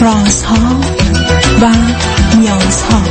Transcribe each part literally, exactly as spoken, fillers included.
رازها و نیازها.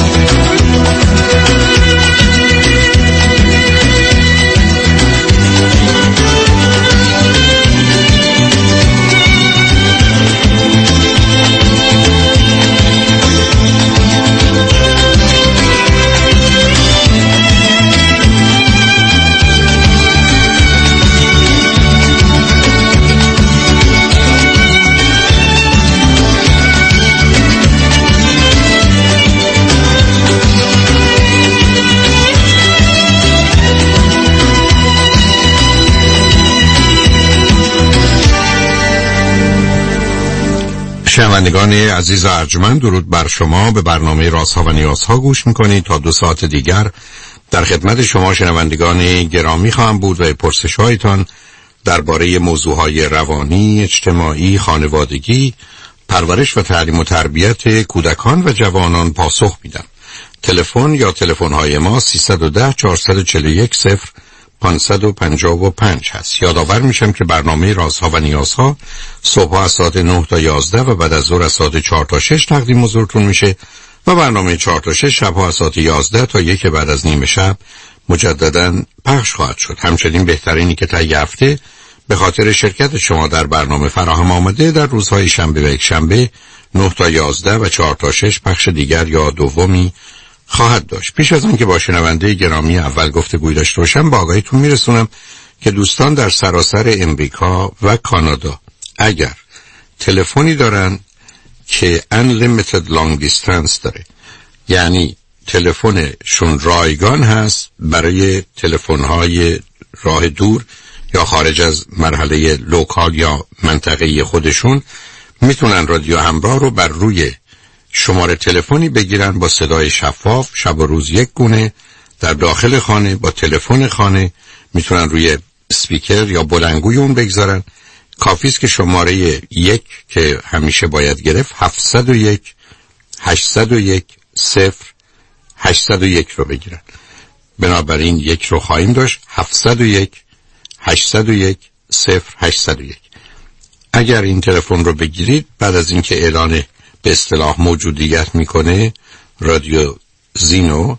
شنوندگان عزیز و ارجمند، درود بر شما. به برنامه رازها و نیازها گوش میکنید. تا دو ساعت دیگر در خدمت شما شنوندگان گرامی خواهم بود و پرسش هایتان درباره موضوعهای روانی، اجتماعی، خانوادگی، پرورش و تعلیم و تربیت کودکان و جوانان پاسخ میدم. تلفن یا تلفن های ما سیصد و ده چهارصد و چهل و یک صفر پانصد و پنجاه و پنج هست. یادآور میشم که برنامه رازها و نیازها صبح از ساعت نه تا یازده و بعد از ظهر از ساعت چهار تا شش تقدیم حضورتون میشه و برنامه چهار تا شش شبها از ساعت یازده تا یک بعد از نیم شب مجددا پخش خواهد شد. همچنین بهترینی که طی هفته به خاطر شرکت شما در برنامه فراهم آمده در روزهای شنبه و یک شنبه نه تا یازده و چهار تا شش پخش دیگر یا دومی خواهد داشت. پیش از آن که با شنونده گرامی اول گفتگوی داشته باشم، با آگاهیتون میرسونم که دوستان در سراسر امریکا و کانادا اگر تلفنی دارن که unlimited long distance داره، یعنی تلفنشون رایگان هست برای تلفن‌های راه دور یا خارج از مرحله لوکال یا منطقه‌ای خودشون، میتونن رادیو همراه رو بر روی شماره تلفنی بگیرن با صدای شفاف، شب و روز یک گونه، در داخل خانه با تلفن خانه میتونن روی اسپیکر یا بلندگوی اون بگذارن. کافی است که شماره یک که همیشه باید گرفت هفتصد و یک هشتصد و یک صفر هشتصد و یک رو بگیرن. بنابراین یک رو خواهیم داشت، هفتصد و یک هشتصد و یک صفر هشتصد و یک. اگر این تلفن رو بگیرید، بعد از اینکه اعلان به اصطلاح موجودیت میکنه رادیو زینو،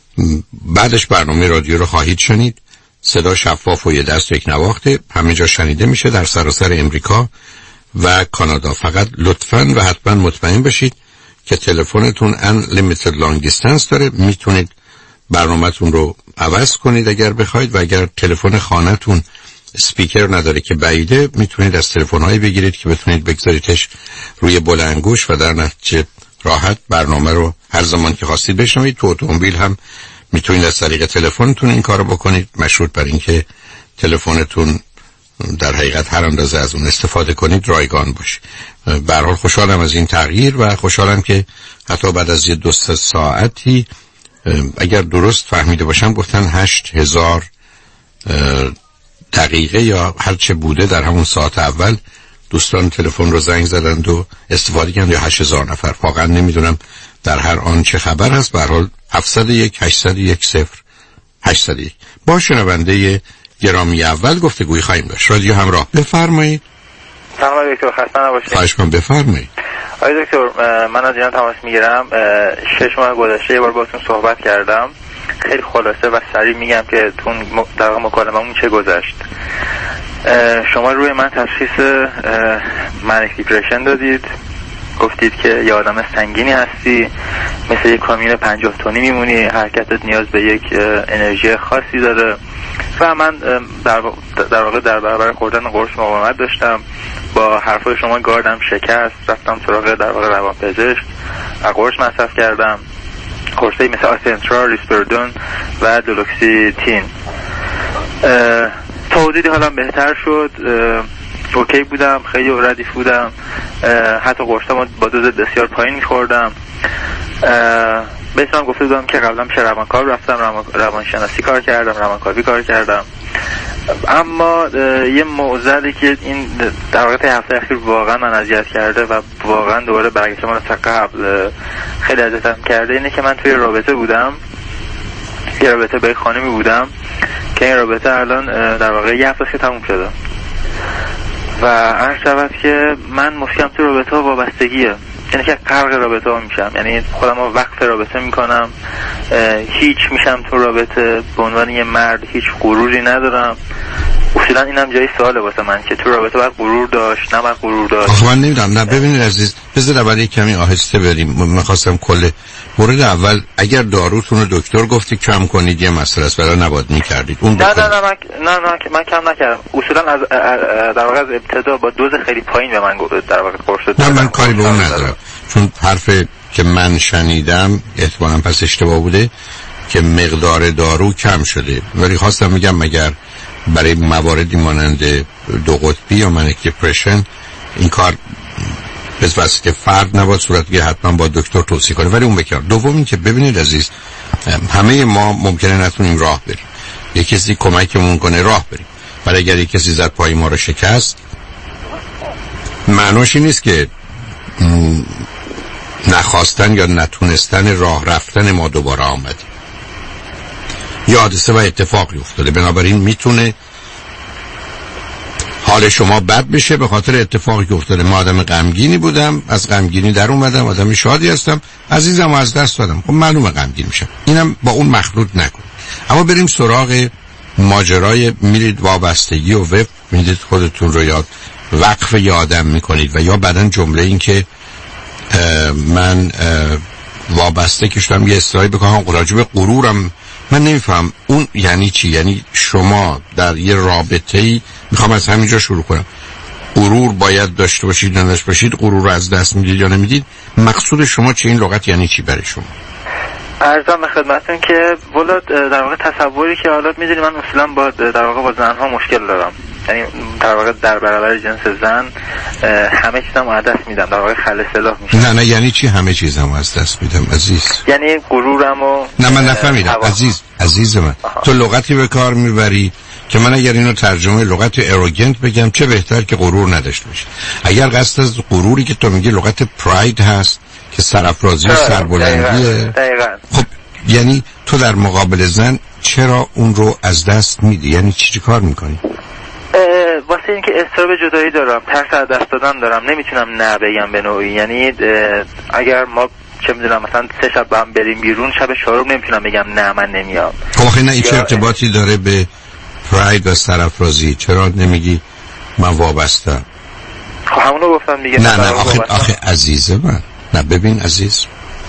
بعدش برنامه رادیو رو خواهید شنید. صدا شفاف و یه دست یک نواخته، همه جا شنیده میشه در سراسر امریکا و کانادا. فقط لطفاً و حتما مطمئن بشید که تلفنتون unlimited long distance داره. میتونید برنامه‌تون رو عوض کنید اگر بخواید، و اگر تلفن خانه‌تون اسپیکر نداره که بعیده، میتونید از تلفن‌هایی بگیرید که بتونید بگذاریدش روی بلندگوش و در نتیجه راحت برنامه رو هر زمان که خواستید بشنوید. تو اتومبیل هم میتونید از طریق تلفنتون این کارو بکنید، مشروط بر اینکه تلفنتون در حقیقت هر اندازه از اون استفاده کنید رایگان باشه. به هر حال خوشحالم از این تغییر و خوشحالم که حتی بعد از یه دو سه ساعتی، اگر درست فهمیده باشم گفتن هشت هزار دقیقه یا هر چه بوده در همون ساعت اول دوستان تلفن رو زنگ زدند و استفاده کردند، یا هشت هزار نفر. واقعا نمیدونم در هر آن چه خبر هست. به هر حال هفتصد و یک هشتصد و یک صفر هشتصد و یک. با شنونده گرامی اول گفتگوی خواهیم داشت. رادیو همراه، بفرمایید. سلام دکتر، خسته نباشید. خواهش می‌کنم، بفرمایید. آقای دکتر، من از ایران تماس میگیرم. شش ماه گذشته یه بار باهاتون صحبت کردم. خیلی خلاصه و سریع میگم که تون در واقع مکالمه‌مون چه گذشت. شما روی من تشخیص منیک دیپرشن دادید. گفتید که یه آدم سنگینی هستی، مثل یک کامیون پنجاه تونی میمونی، حرکتت نیاز به یک انرژی خاصی داره. و من در واقع در برابر خوردن قرص مقاومت داشتم. با حرفای شما گاردم شکست، رفتم سراغ در واقع روانپزشک و قرص مصرف کردم. قرصی مثل آسنترا، ریسپردون و دولوکسیتین. تا حدودی حالم بهتر شد، اوکی بودم، خیلی ردیف بودم، حتی قرصم با دوز بسیار پایین میخوردم. بهترم گفته بودم که قبلا پیش روانکاو رفتم، روانشناسی کار کردم، روانکاوی کار کردم. اما یه موضوعی که این در واقع هفته اخیر واقعا من اذیت کرده و واقعا دوباره برگشت من تا قبل خیلی اذیتم کرده، اینه که من توی رابطه بودم، یه رابطه با خانمی بودم که این رابطه الان در واقع یه هفته که تموم شده و عرض شود که من مشکلم تو رابطه ها وابستگیه، یعنی که غرق رابطه ها میشم، یعنی خودم رو وقف رابطه میکنم، هیچ میشم تو رابطه به عنوان یه مرد، هیچ غروری ندارم. اصولا اینم جای سواله واسه من که تو رابطه باید غرور داشت، نه باید غرور داشت. آخه من نمیدونم. نه ببینید عزیز، بذار اول یک کمی آهسته بریم. من خواستم کل مورد اول، اگر داروتون رو دکتر گفتی کم کنید یه مسئله است، برای نباید میکردید اون نه نه نه من نه نه من کم نکردم. اصولا از در واقع از ابتدا با دوز خیلی پایین به من گفت در واقع قرص داد. نه من کاری به اون ندارم، چون حرف که من شنیدم احتمالاً پس اشتباه بوده که مقدار دارو کم شده، ولی خواستم میگم مگر برای مواردی مانند دو قطبی یا منیک دپرشن این کار به واسطه فرد نباید صورت بگیره، حتما با دکتر توصیه کنه، ولی اون بکار. دوم این که ببینید عزیز، همه ما ممکنه نتونیم راه بریم، یک کسی کمکمون کنه راه بریم، ولی اگر یک کسی زد پای ما رو شکست، معناش این نیست که نخواستن یا نتونستن راه رفتن ما دوباره آمده، یا حادثه و اتفاقی افتاده. بنابراین میتونه حال شما بد بشه به خاطر اتفاقی که افتاده. ما آدم غمگینی بودم، از غمگینی در اومدم، آدم شادی هستم، عزیزم از دست دادم، خب معلومه غمگین میشم. اینم با اون مخلوط نکن. اما بریم سراغ ماجرای میرید وابستگی و وف میدید خودتون رو یاد وقف یه آدم میکنید و یا بعدن جمله این که من وابسته که شدم یه اصطلاحی بکنم راجع به غرورم، من نمیفهم اون یعنی چی. یعنی شما در یه رابطه‌ای، میخوام از همینجا شروع کنم، غرور باید داشته باشید نه داشته باشید، غرور رو از دست میدید یا نمیدید، مقصود شما چه؟ این لغت یعنی چی برای شما؟ عرضم به خدمتتون که والا در واقع تصوری که حالا میدونی من اصلا با در واقع با زنها مشکل دارم، یعنی در واقع در برابر جنس زن همه چیزم از دست میدم، در واقع خل سلاح میشم. نه نه یعنی چی همه چیزم از دست میدم عزیز؟ یعنی غرورم و نه من نفهمیدم عزیز عزیز من. آها. تو لغتی به کار میبری که من اگر اینو ترجمه لغت اروگنت بگم چه بهتر که غرور نداشته باشی. اگر قصد از غروری که تو میگی لغت پراید هست که سرافرازی و سربلندیه، دقیقاً. خب یعنی تو در مقابل زن چرا اون رو از دست میدی؟ یعنی چی چی کار میکنی؟ واسه اینکه اضطراب جدایی دارم، ترس از دست دادن دارم، نمیتونم نه بگم به نوعی. یعنی اگر ما چه میدونم مثلا سه شب با هم بریم بیرون، شب چهارم نمیتونم بگم نه من نمیام. خب آخه نه این چه ارتباطی داره به پراید و سرافرازی؟ چرا نمیگی من وابستم؟ خب همونو گفتم دیگه. نه نه آخه آخه عزیزه من، نه ببین عزیز،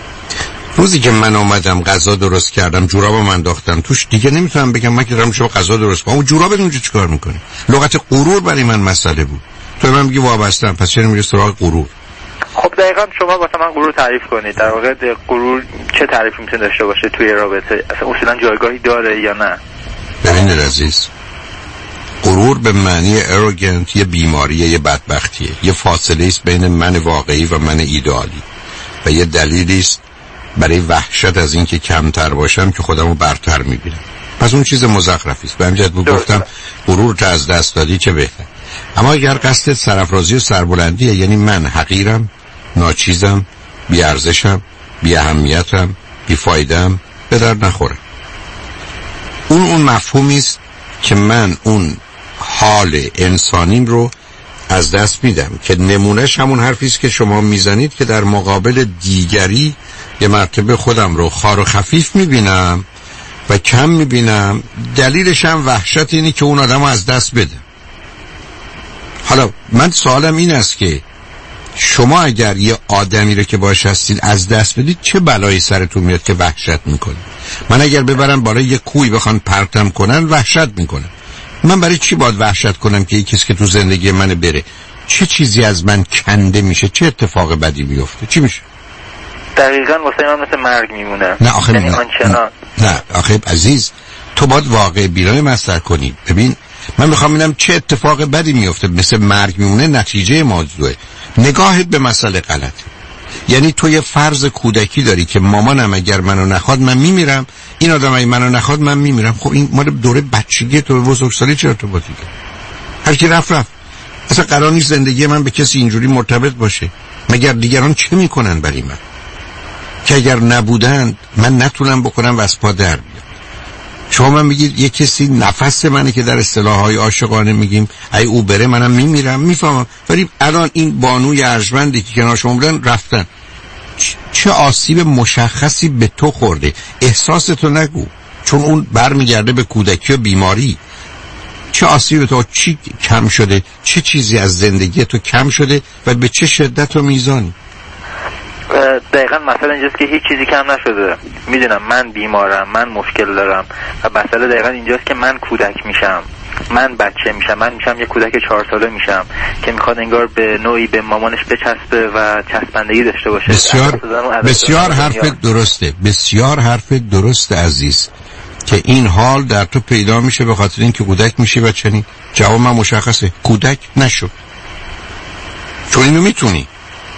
روزی که من اومدم غذا درست کردم، جورابم انداختم توش، دیگه نمیتونم بگم من که دارم شما غذا درست کنم. اون جوراب اونجا چیکار میکنه؟ لغت غرور برای من مسئله بود. تو من میگی وابستم، پس چرا میگی سراغ غرور؟ خب دقیقاً شما واسه من غرور تعریف کنید. در واقع غرور چه تعریفی میتونه داشته باشه توی رابطه؟ اصلا اصولا جایگاهی داره یا نه؟ ببین عزیز، غرور به معنی اروگنت یه بیماریه، یه بدبختیه، یه فاصله است بین من واقعی و من ایدئالی و یه دلیلی است برای وحشت از این که کمتر باشم که خودمو برتر میبینم. پس اون چیز مزخرفی است. به همین جهت بود گفتم غرور تو از دست دادی چه بهتر. اما اگر قصد سرافرازی و سربلندیه، یعنی من حقیرم، ناچیزم، بی ارزشم، بی اهمیتم، بی فایدم، به درد نخورم، اون اون مفهومی است که من اون حال انسانیم رو از دست میدم، که نمونهش همون حرفی است که شما میزنید که در مقابل دیگری یه مرتبه خودم رو خار و خفیف میبینم و کم میبینم. دلیلش هم وحشت اینه که اون آدم رو از دست بده. حالا من سوالم این است که شما اگر یه آدمی رو که باش هستید از دست بدید، چه بلایی سرتون میاد که وحشت میکنید؟ من اگر ببرم بالای یه کوی بخوان پرتم کنن وحشت میکنم. من برای چی باید وحشت کنم که یکی که تو زندگی من بره؟ چه چیزی از من کنده میشه؟ چه اتفاق بدی میفته؟ چی میشه؟ دقیقاً واسه من مثل مرگ میمونه. نه آخه یعنی نه, آنچنان. نه آخه عزیز، تو باید واقع بینانه مطرح کنی. ببین من میخوام ببینم چه اتفاق بدی میفته، مثل مرگ میمونه نتیجه موضوعه. نگاهت به مسئله غلط. یعنی تو یه فرض کودکی داری که مامانم اگر منو نخواد من میمیرم، این آدم اگه منو نخواد من میمیرم. خب این مال دوره بچگی تو به بزرگسالی چه ارتباطی داره؟ هر کی رفت رفت. اصلا قرار نیست زندگی من به کسی اینجوری مرتبط باشه. مگر دیگران چه میکنن برای من که اگر نبودن من نتونم بکنم و از پا در بیام؟ شما من میگید یه کسی نفس منه که در اصطلاح‌های عاشقانه میگیم ای او بره منم میمیرم، میفهمم، ولی الان این بانوی ارجمندی که کنار شما بودن رفتن، چه آسیب مشخصی به تو خورده؟ احساس تو نگو، چون اون برمیگرده به کودکی و بیماری. چه آسیب تو، چی کم شده، چه چیزی از زندگی تو کم شده و به چه شدت و میزانی؟ دقیقا مثلا اینجاست که هیچ چیزی کم نشده. میدونم من بیمارم، من مشکل دارم و مسئله دقیقا اینجاست که من کودک میشم، من بچه میشم، من میشم یه کودک چهار ساله میشم که میخواد انگار به نوعی به مامانش بچسبه و چسبندگی داشته باشه. بسیار بسیار حرف درسته، بسیار حرف درسته عزیز، که این حال در تو پیدا میشه به خاطر اینکه کودک میشی و چنین. جواب من مشخصه، کودک نشو، چون اینو میتونی.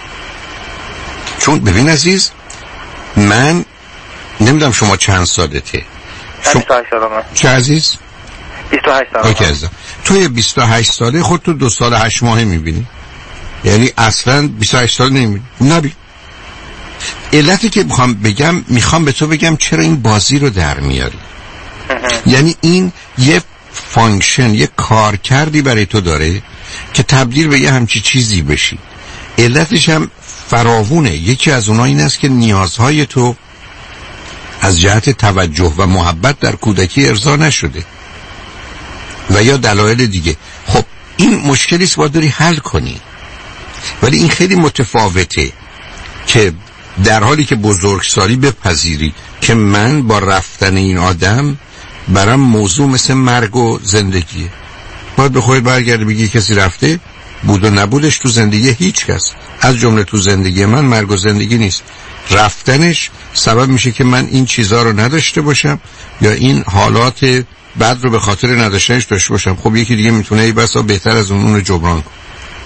چون ببین عزیز، من نمیدونم شما چند سالته؟ شما... بیست و هشت سالمه. چه عزیز؟ بیست و هشت سالمه. اوکی عزیزم، توی بیست و هشت ساله خود تو دو سال هشت ماهه میبینی؟ یعنی اصلا بیست و هشت ساله نمیبینی؟ نبی. علتی که میخوام بگم، میخوام به تو بگم چرا این بازی رو در میاری. یعنی این یه فانکشن، یه کارکردی برای تو داره که تبدیل به یه همچی چیزی بشی. علتش هم فراوونه. یکی از اونها این است که نیازهای تو از جهت توجه و محبت در کودکی ارضا نشده و یا دلایل دیگه. خب این مشکلی است باید داری حل کنی، ولی این خیلی متفاوته که در حالی که بزرگسالی بپذیری که من با رفتن این آدم برام موضوع مثل مرگ و زندگیه. باید به خودت برگردی بگی کسی رفته، بود و نبودش تو زندگی هیچ کس، از جمله تو زندگی من مرگ و زندگی نیست. رفتنش سبب میشه که من این چیزها رو نداشته باشم یا این حالات بد رو به خاطر نداشتنش داشته باشم. خب یکی دیگه میتونه ای بسا بهتر از اون اون رو جبران کنه.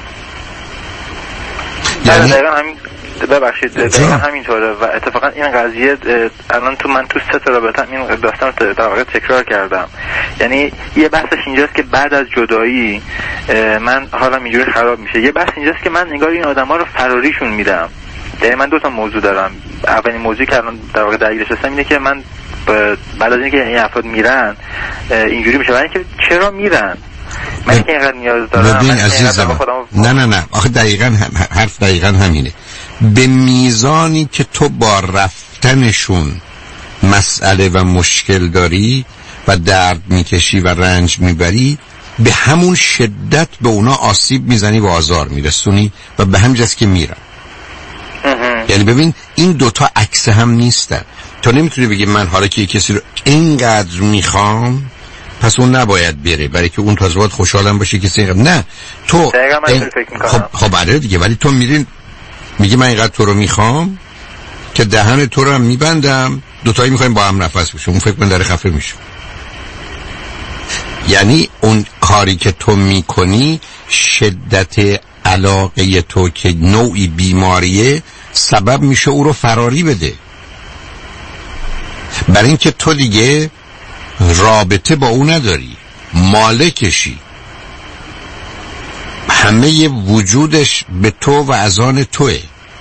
یعنی دقیقا همین، ببخشید دقیقا همینطوره. و اتفاقا این قضیه الان تو من تو سه تا رابطه این داستان رو در واقع تکرار کردم. یعنی یه بحثش اینجاست که بعد از جدایی من حالم اینجوری خراب میشه. یه بحث اینجاست که من نگار این آدما رو فراریشون میدم. یعنی من دو تا موضوع دارم. اولین موضوعی که الان در واقع درگیرش هستم اینه که من بعد از اینکه این افراد میرن اینجوری میشه، ولی که چرا میرن؟ من که اینقدر نیاز دارم. ببین عزیزم، نه نه نه آخه دقیقاً حرف دقیقاً همینه. به میزانی که تو با رفتنشون مسئله و مشکل داری و درد میکشی و رنج میبری، به همون شدت به اونا آسیب میزنی و آزار میرسونی و به همین جاست که میرن. یعنی ببین این دوتا عکس هم نیستن. تو نمیتونی بگی من حالا که کسی رو اینقدر میخوام پس اون نباید بره، برای که اون تازه باید خوشحالم باشه کسی اینقدر. نه تو این... خب خب برای دیگه، ولی تو میرین میگی من اینقدر تو رو میخوام که دهن تو رو هم میبندم، دوتایی میخوایم با هم نفس بشیم، اون فکر من در خفه میشه. یعنی اون کاری که تو میکنی شدت علاقه تو که نوعی بیماریه سبب میشه او رو فراری بده، برای اینکه تو دیگه رابطه با او نداری، مالکشی، همه وجودش به تو و از آن توه.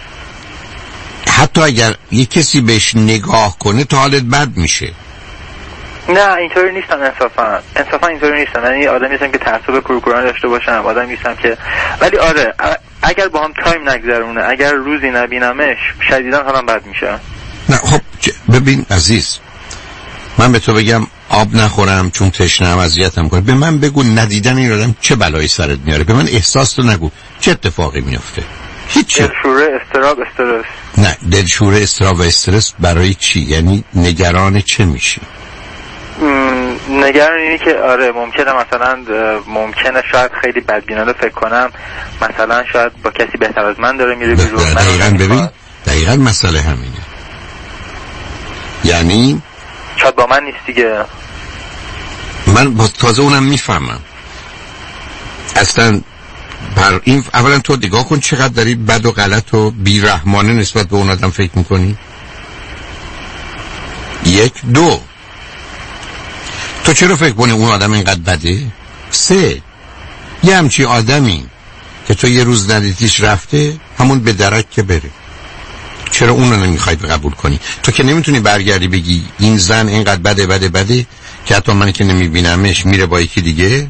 حتی اگر یک کسی بهش نگاه کنه تو حالت بد میشه. نه اینطوری نیستم انصافا انصافا اینطوری نیستم. یعنی آدمی هستم که تعصب کورکورانه داشته باشم، آدمی هستم که، ولی آره اگر با هم تایم نگذرونه، اگر روزی نبینمش شدیداً حالم بد میشه. نه خب ببین عزیز، من به تو بگم آب نخورم چون تشنه‌ام اذیتم کنه، به من بگو ندیدن این آدم چه بلایی سرت میاره، به من احساس تو نگو چه اتفاقی میفته. هیچ. دلشوره، استراب، استرس. نه دلشوره، استراب و استرس برای چی؟ یعنی نگران چه میشی؟ نگران اینی که آره ممکنه مثلا ممکنه شاید خیلی بدبینانه فکر کنم مثلا شاید با کسی بهتر از من داره میره بیرون. دقیقاً ببین دقیقاً مسئله همینه. یعنی شاید با من نیست دیگه. من با تازه اونم میفهمم اصلا. بر این اولا تو نگاه کن چقدر داری بد و غلط و بیرحمانه نسبت به اون آدم فکر میکنی. یک دو، تو چرا فکر کنی اون آدم اینقدر بده؟ سه، یه همچی آدمی که تو یه روز ندیدیش رفته همون به درک که بره، چرا اون رو نمیخواید قبول کنی؟ تو که نمیتونی برگردی بگی این زن اینقدر بده بده بده که حتی من که نمیبینمش میره با یکی دیگه،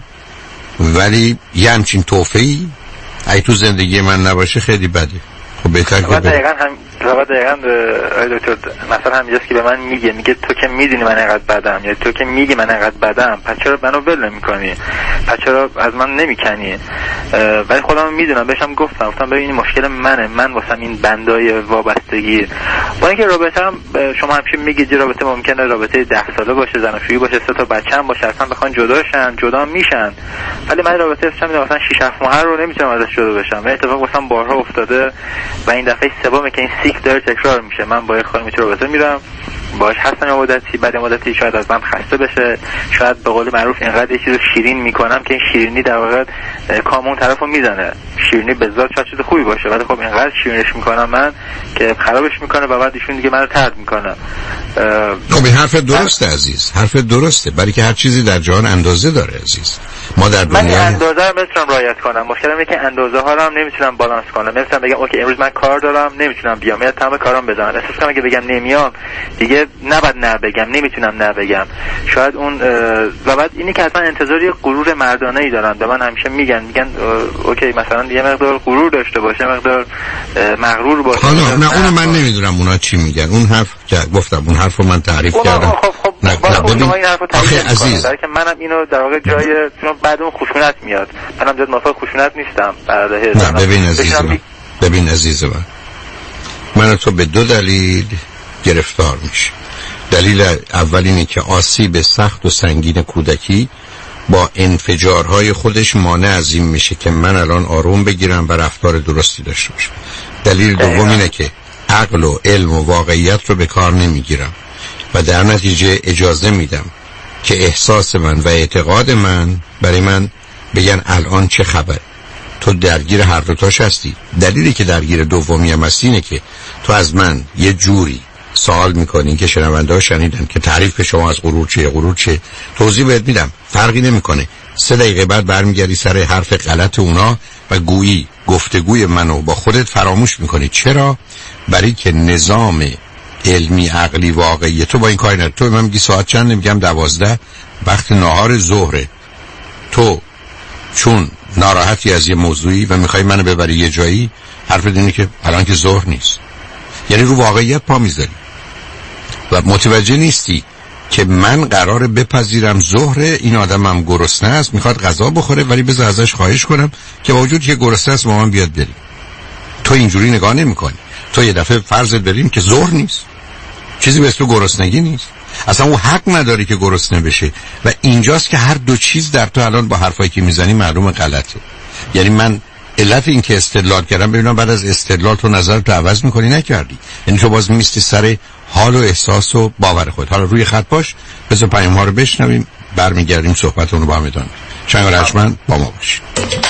ولی یه همچین توفیقی ای تو زندگی من نباشه خیلی بده. خب بهتر که دقیقاً هم لابد دقیقاً دکتر مثلا همینجاست که به من میگه میگه تو که میدونی من اینقدر بدم، یا تو که میگی من اینقدر بدم، پس چرا منو ول نمی‌کنی؟ پس چرا از من نمی‌کنی؟ ولی خودم میدونم، بهشم گفتم گفتم ببین این مشکل منه، من واسم این بندای وابستگی. با اینکه رابطه هم شما همیشه میگید رابطه ممکنه رابطه ده ساله باشه، زناشویی باشه، سه تا بچه‌ام باشه، اصلا بخوان جداشن جدا میشن، ولی من رابطه اصلا مثلا شش هفت ماه رو نمیتونم ازش جدا بشم. این اتفاق واسم بارها افتاده و این دفعه سومه که این سیک داره تکرار میشه. من با یه خانمی تو رابطه میرم، باهاش هستم یه مدتی، بعد مدتی شاید از من خسته بشه، شاید به قول معروف اینقدر یه چیزو شیرین میکنم که این شیرینی در واقع کامون طرفو میزنه. شیرینی به ذات چه چیز خوبی باشه، ولی خب اینقدر شیرینش میکنم من که خرابش میکنه و بعد ایشون دیگه منو طرد میکنه. خب این حرف درسته عزیز، حرف درسته، برای که هر چیزی در جهان اندازه داره عزیز. ما در دنیا من اندازه رو نمیتونم رعایت کنم. مشکلم اینه که اندازه ها رو هم نمیتونم بالانس کنم. مثلا بگم اوکی امروز من کار دارم نمیتونم بیام، یا تمام کارام بزنم، احساس کنم که بگم نمیام دیگه نباید نه بگم، نمیتونم نه بگم. شاید اون و بعد اینی که حتما انتظاری غرور مردانه ای دارن. به من همیشه میگن میگن اوکی مثلا یه مقدار غرور داشته باشه، مقدار مغرور باشه. حالا نه اونو من نمیدونم اونا چی میگن. اون حرف که گفتم اون حرفو من تعریف کردم. خب خب نه ببین آخه عزیز، برای که منم اینو در واقع جای چون بعد اون خشونت میاد. منم جد موافق خشونت نیستم. نه ببین عزیز من ببین عزیز من من تو به دو دلیل گرفتار میشه. دلیل اول اینه که آسیب سخت و سنگین کودکی با انفجارهای خودش مانع از این میشه که من الان آروم بگیرم و رفتار درستی داشته باشم. دلیل دوم اینه که عقل و علم و واقعیت رو به کار نمیگیرم و در نتیجه اجازه میدم که احساس من و اعتقاد من برای من بگن الان چه خبر. تو درگیر هر دو تاش هستی. دلیلی که درگیر دومی هم هستی اینه که تو از من یه جوری سوال میکنین که شنونده ها شنیدن که تعریف شما از غرور چیه غرور چیه. توضیح بهت میدم فرقی نمیکنه. سه دقیقه بعد برمیگردی سر حرف غلط اونا و گویی گفتگوی منو با خودت فراموش میکنی. چرا؟ برای که نظام علمی عقلی واقعی تو با این کاری نداری. تو من میگی ساعت چند؟ میگم دوازده، وقت نهار ظهره. تو چون ناراحتی از یه موضوعی و میخوای منو ببری یه جایی، حرف اینه که الان که ظهر نیست. یعنی رو واقعیت پا میذاری و متوجه نیستی که من قراره بپذیرم ظهر این آدمم گرسنه است، میخواد غذا بخوره، ولی بذار ازش خواهش کنم که با وجود که گرسنه است با من بیاد بریم. تو اینجوری نگاه نمی‌کنی. تو یه دفعه فرضت بریم که ظهر نیست، چیزی به اسم گرسنگی نیست، اصلا او حق نداری که گرسنه بشه. و اینجاست که هر دو چیز در تو الان با حرفایی که میزنی معلومه غلطه. یعنی من علت این که استدلال کردم ببینم بعد از استدلال تو نظرت عوض میکنی نکردی. یعنی تو باز میستی سر حال و احساس و باور خود. حالا روی خط باش، بذار پیام ها رو بشنویم، برمیگردیم صحبتونو با هم ادامه بدیم. چنگ رجمن با ما باش.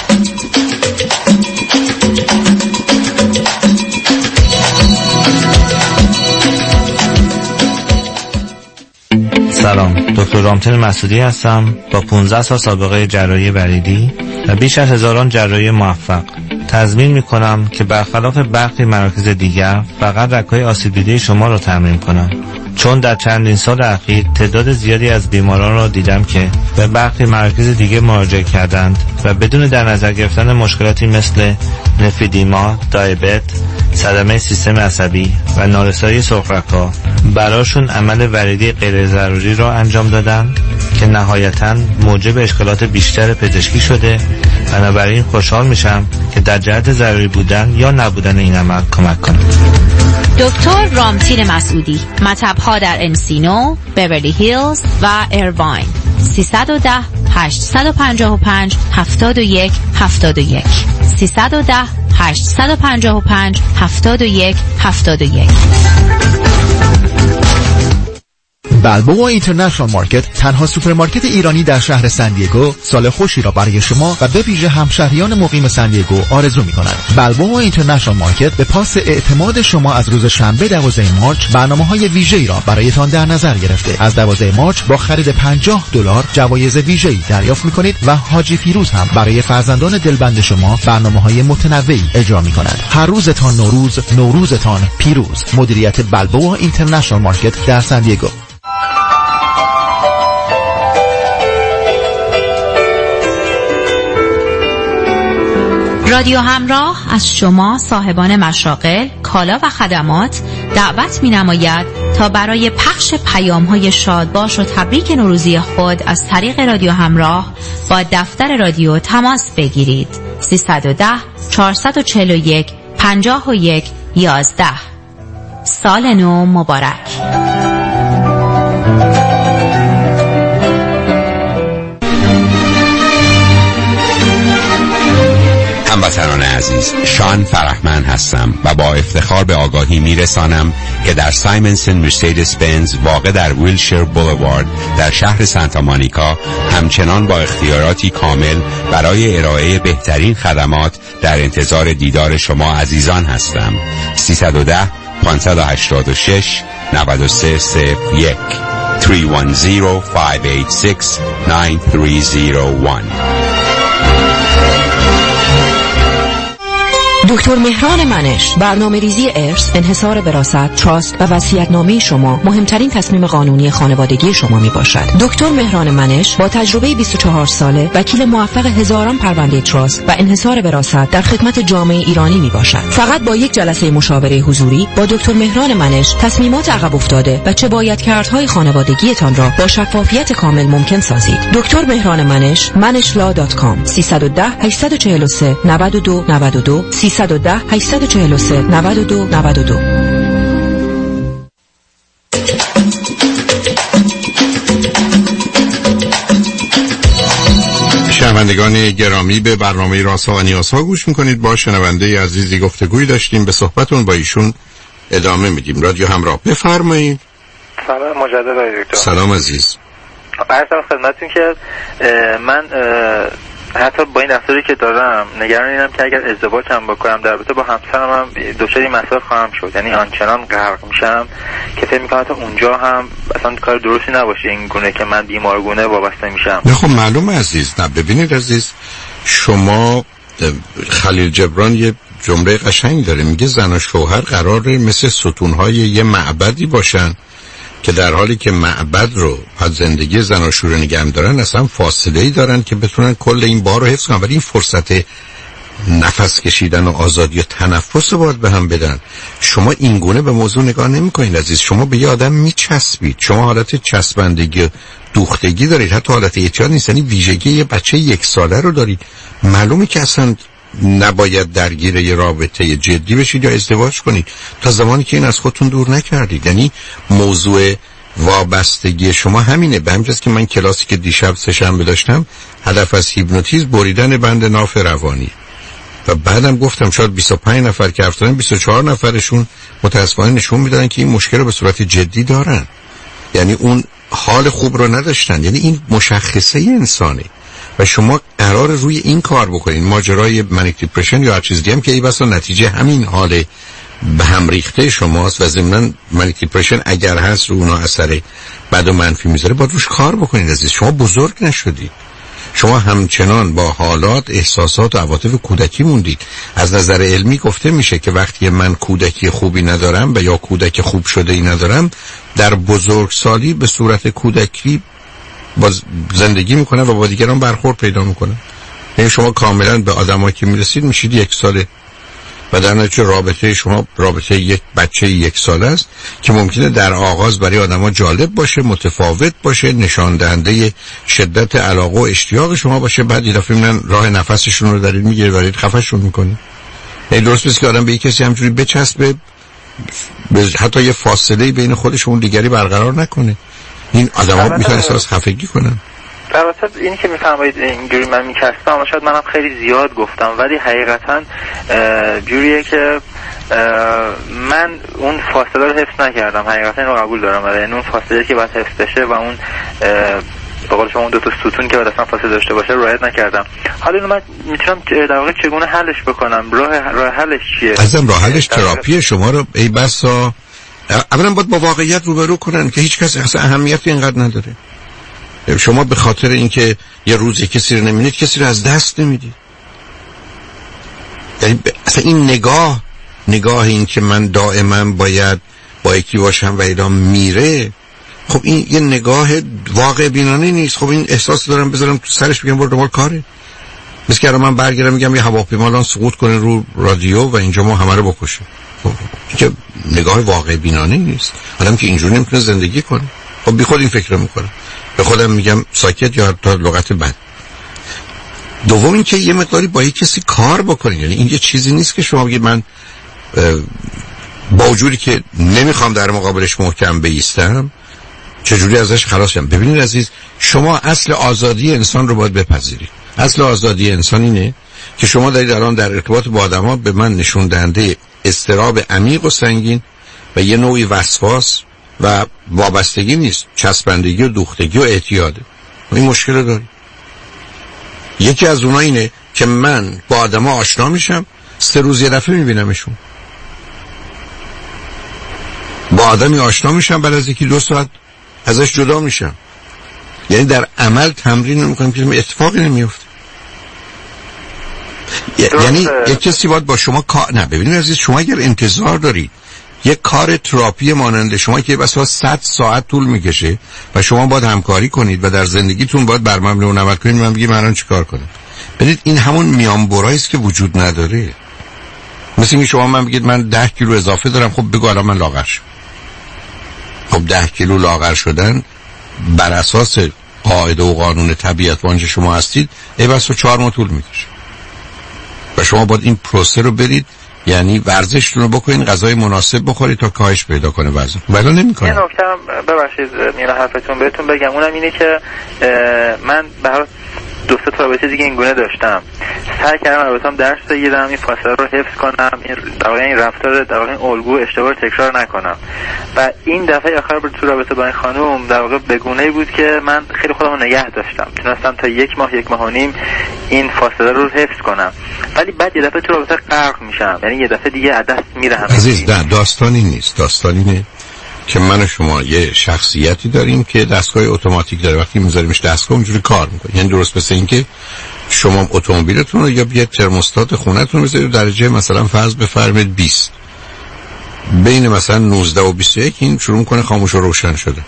سلام، دکتر رامتین مسعودی هستم با پانزده سال سابقه جراحی بریدی و بیش از هزاران جراحی موفق. تضمین میکنم که برخلاف برخی مراکز دیگر فقط رگ‌های آسیب دیده شما را ترمیم کنم، چون در چندین سال اخیر تعداد زیادی از بیماران را دیدم که به برخی مراکز دیگه مراجعه کردند و بدون در نظر گرفتن مشکلاتی مثل نفیدیما، دیابت، صدمه سیستم عصبی و نارسایی سرخرگ‌ها براشون عمل وریدی غیر ضروری را انجام دادن که نهایتاً موجب اشکالات بیشتر پزشکی شده. بنابراین خوشحال میشم که در جهت ضروری بودن یا نبودن این عمل کمک کنم. دکتر رامتین مسعودی، مطب‌ها در انسینو، بیورلی هیلز و ایرواین. سیصد و ده هشتصد و پنجاه و پنج هفتاد و یک هفتاد و یک سیصد و ده هشتصد و پنجاه و پنج هفتاد و یک هفتاد و یک. بلبوآ اینترنشنال مارکت تنها سوپرمارکت ایرانی در شهر سن دیگو سال خوشی را برای شما و به ویژه همشهریان مقیم سن دیگو آرزو می‌کند. بلبوآ اینترنشنال مارکت به پاس اعتماد شما از روز شنبه دوازده مارس برنامه‌های ویژه‌ای را برایتان در نظر گرفته. از دوازده مارس با خرید پنجاه دلار جوایز ویژه‌ای دریافت می‌کنید و حاجی فیروز هم برای فرزندان دلبند شما برنامه‌های متنوعی اجرا می‌کند. هر روزتان نوروز، نوروزتان پیروز. مدیریت بلبوآ اینترنشنال مارکت در سن دیگو. رادیو همراه از شما صاحبان مشاغل، کالا و خدمات دعوت می‌نماید تا برای پخش پیام‌های شادباش و تبریک نوروزی خود از طریق رادیو همراه با دفتر رادیو تماس بگیرید. سیصد و ده چهارصد و چهل و یک پنجاه و یک یازده. سال نو مبارک. هموطنان عزیز، شان فرحمند هستم و با افتخار به آگاهی میرسانم که در سایمنسن مرسیدس بنز واقع در ویلشیر بولوارد در شهر سانتا مونیکا همچنان با اختیاراتی کامل برای ارائه بهترین خدمات در انتظار دیدار شما عزیزان هستم. سیصد و ده پانصد و هشتاد و شش نود و سه صفر یک سه یک صفر پنج هشت شش نه سه صفر یک. دکتر مهران منش، برنامه ریزی ارث، انحصار وراثت، تراست و وصیت‌نامه شما مهمترین تصمیم قانونی خانوادگی شما می باشد. دکتر مهران منش با تجربه بیست و چهار ساله وکیل موفق هزاران پرونده تراست و انحصار وراثت در خدمت جامعه ایرانی می باشد. فقط با یک جلسه مشاوره حضوری با دکتر مهران منش تصمیمات عقب افتاده و چه باید کردهای خانوادگیتان را با شفافیت کامل ممکن سازید. دکتر مهران منش، منش لا دات کام. سیصد و ده هشتصد و چهل و سه نود و دو نود و دو سیصد و ده هشتصد و چهل و سه نود و دو نود و دو. شنوندگان گرامی، به برنامه رازها و نیازها گوش میکنید. با شنونده عزیزی گفتگوی داشتیم، به صحبتون با ایشون ادامه میدیم. رادیو همراه، بفرمایید. سلام مجدد آقای دکتر. سلام عزیز. عرضم خدمتتون که من حتی با این رفتاری که دارم نگران اینم که اگر ازدواج هم بکنم در رابطه با همسرم هم دچار این مسائل خواهم شد. یعنی آنچنان غرق میشم که فکر میکنم تا اونجا هم اصلا کار درستی نباشه این گونه که من بیمارگونه وابسته میشم. نه خب معلومه عزیز. نه ببینید عزیز، شما خلیل جبران یه جمله قشنگ داره، میگه زن و شوهر قراره مثل ستونهای یه معبدی باشن که در حالی که معبد رو از زندگی زناشویی نگه دارن، اصلا فاصله‌ای دارن که بتونن کل این بار رو حفظ کنن، ولی این فرصت نفس کشیدن و آزادی و تنفس رو باید به هم بدن. شما این گونه به موضوع نگاه نمی‌کنید عزیز. شما به یه آدم میچسبید، شما حالت چسبندگی دوختگی دارید، حتی حالت اعتیاد نیست، یعنی ویژگی یه بچه یک ساله رو دارید. معلومه که اصلا نباید درگیر یه رابطه جدی بشید یا ازدواج کنید تا زمانی که این از خودتون دور نکردید. یعنی موضوع وابستگی شما همینه. به همین جاست که من کلاسی که دیشب سه‌شنبه داشتم، هدف از هیپنوتیزم بریدن بند ناف روانی، و بعدم گفتم شاید بیست و پنج نفر که افتادن بیست و چهار نفرشون متأسفانه نشون میدادن که این مشکل رو به صورت جدی دارن، یعنی اون حال خوب رو نداشتن. یعنی این مشخصه انسانه و شما قرار روی این کار بکنید. ماجرای منیک دیپرشن یا هر چیز دیگه هم که ای بسا نتیجه همین حال به هم ریخته شماست و ضمناً منیک دیپرشن اگر هست رو اونا اثر بد و منفی میذاره، باید روش کار بکنید عزیز. شما بزرگ نشدید، شما همچنان با حالات، احساسات و عواطف کودکی موندید. از نظر علمی گفته میشه که وقتی من کودکی خوبی ندارم و یا کودک خوب شده ای ندارم، در بزرگسالی به صورت کودکی با زندگی میکنه و با دیگران برخورد پیدا میکنه. یعنی شما کاملا به آدمایی که میرسید میشید یک ساله و در نتیجه رابطه شما رابطه یک بچه یک ساله است که ممکنه در آغاز برای آدما جالب باشه، متفاوت باشه، نشان دهنده شدت علاقه و اشتیاق شما باشه، بعد یه دفعه میبینن راه نفسشون رو دارید میگیرید، دارید خفه‌شون میکنید. یعنی درست نیست که آدم به یک کسی همجوری بچسبه، حتی یه فاصله بین خودش و اون دیگری برقرار نکنه. این آدم‌ها میتونن احساس خفگی کنن. البته اینی که میفرمایید اینجوری من میکستم، شاید منم خیلی زیاد گفتم، ولی حقیقتا جوریه که من اون فاصله رو حفظ نکردم. حقیقتا اینو قبول دارم، ولی اون فاصله که باید حفظ بشه و اون به قول شما اون دو تا ستون که باید اصلا فاصله داشته باشه رعایت نکردم. حالا اینو من میتونم در واقع چگونه حلش بکنم؟ راه راه حلش چیه؟ عزیزم راه حلش تراپی شما رو ای بسا اولا باید با واقعیت روبرو کنن که هیچ کس اصلا اهمیتی اینقدر نداره. شما به خاطر اینکه یه روزی کسی رو نمی‌بینید کسی رو از دست نمیدید. یعنی اصلا این نگاه نگاه این که من دائما باید با یکی باشم و اینا میره، خب این یه نگاه واقع بینانه نیست. خب این احساس دارم بذارم تو سرش بگم برو دنبال کاره. مثل که من برگردم میگم یه هواپیما الان سقوط کنه رو رادیو و اینجا ما همه رو بکشه. این که نگاه واقع بینانه نیست. آدم که اینجوری نمیتونه زندگی کنه. خب بی خود این فکر رو میکنه. به خودم میگم ساکت یا تا لغت بد. دوم این که یه مقداری با یک کسی کار بکنید. یعنی این یه چیزی نیست که شما بگید من با وجودی که نمیخوام در مقابلش محکم بایستم چجوری ازش خلاص شم. ببینید عزیز، شما اصل آزادی انسان رو باید بپذیرید. اصل آزادی انسان اینه که شما دارید الان در ارتباط با آدم‌ها به من نشون دهنده اضطراب عمیق و سنگین و یه نوعی وسواس و وابستگی نیست، چسبندگی و دوختگی و اعتیاده. این مشکل رو داری. یکی از اونها اینه که من با آدم‌ها آشنا میشم، سه روز یه دفعه میبینمشون. با آدمی آشنا میشم، بعد از یکی دو ساعت ازش جدا میشم. یعنی در عمل تمرین نمیکنم که اتفاقی نمیفته. یعنی یک کسی باید با شما کار نه. ببینید عزیز، شما اگر انتظار دارید یک کار تراپی مانند شما که بسا صد ساعت طول میکشه و شما باید همکاری کنید و در زندگیتون باید بر مبنای اون عمل کنید، من بگم الان چیکار کنم؟ ببینید این همون میانبرایی است که وجود نداره. مثل اینکه شما من بگید من ده کیلو اضافه دارم، خب بگو الان من لاغر شدم. خب ده کیلو لاغر شدن بر اساس قاعده و قانون طبیعت وانچه شما هستید ای بس و چهار ماه طول میکشه و شما باید این پروسه رو برید، یعنی ورزشتون رو بکنین، غذای مناسب بخورید تا کاهش پیدا کنه وزن. ولی نمیکنه. یه نکته هم ببخشید میونه حرفتون بهتون بگم، اونم اینه که من به هر دو سه تا رابطه دیگه این گونه داشتم، سعی کردم رابطه‌ام درس بگیرم، این فاصله رو حفظ کنم، این در واقع این رفتار در واقع این الگو اشتباه تکرار نکنم. و این دفعه آخر بود تو رابطه با این خانم در واقع به گونه‌ای بود که من خیلی خودم رو نگه داشتم، تونستم تا یک ماه یک ماه و نیم این فاصله رو حفظ کنم، ولی بعد یه دفعه تو رابطه غرق میشم، یعنی یه دفعه دیگه از دست میره همه. عزیز نه، داستانی نیست. داستانی اینه که من و شما یه شخصیتی داریم که دستگاه اتوماتیک داره، وقتی میذاریمش دستگاه اونجوری کار میکنه. یعنی درست مثل این که شما اتومبیلتون رو یا یه ترموستات خونه‌تون بذارید درجه مثلا فرض بفرمایید بیست، بین مثلا نوزده و بیست و یک این شروع میکنه خاموش و روشن شده.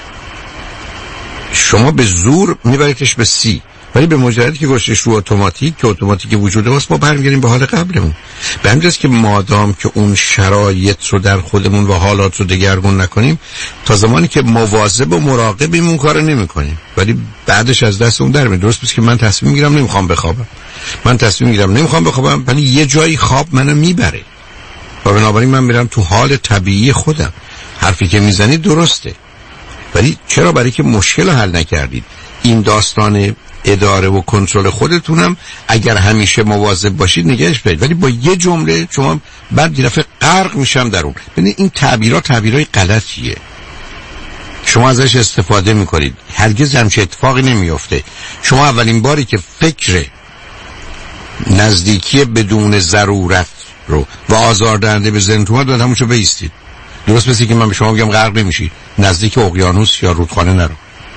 شما به زور میبریدش به سی، ولی به مجردی که گوشتش رو اتوماتیک که اتوماتیک وجوده واسه ما برمیگردیم به حال قبلمون. به همین جاست که مادام که اون شرایط رو در خودمون و حالات رو دگرگون نکنیم، تا زمانی که مواظب و مراقبیم اون کارو نمی‌کنیم، ولی بعدش از دست اون در میاد. درست است که من تصمیم میگیرم نمیخوام بخوابم، من تصمیم میگیرم نمیخوام بخوابم، ولی یه جایی خواب منو میبره و بنابراین من میرم تو حال طبیعی خودم. حرفی که میزنید درسته، ولی چرا برای که مشکل حل نکردید؟ این داستان اداره و کنترل خودتونم اگر همیشه مواظب باشید نگهش بدید، ولی با یه جمله شما بعد یه دفعه غرق میشم در اون. ببینید این تعبیرات تعبیرای غلطیه، شما ازش استفاده میکنید، هرگز همچین اتفاقی نمیفته. شما اولین باری که فکر نزدیکی بدون ضرورت رو و آزاردهنده به ذهنتون اومد، باید همونجا بایستید. درست مثل که من به شما بگم غرق نمیشی، نزدیک اقیانوس یا رودخانه نرو،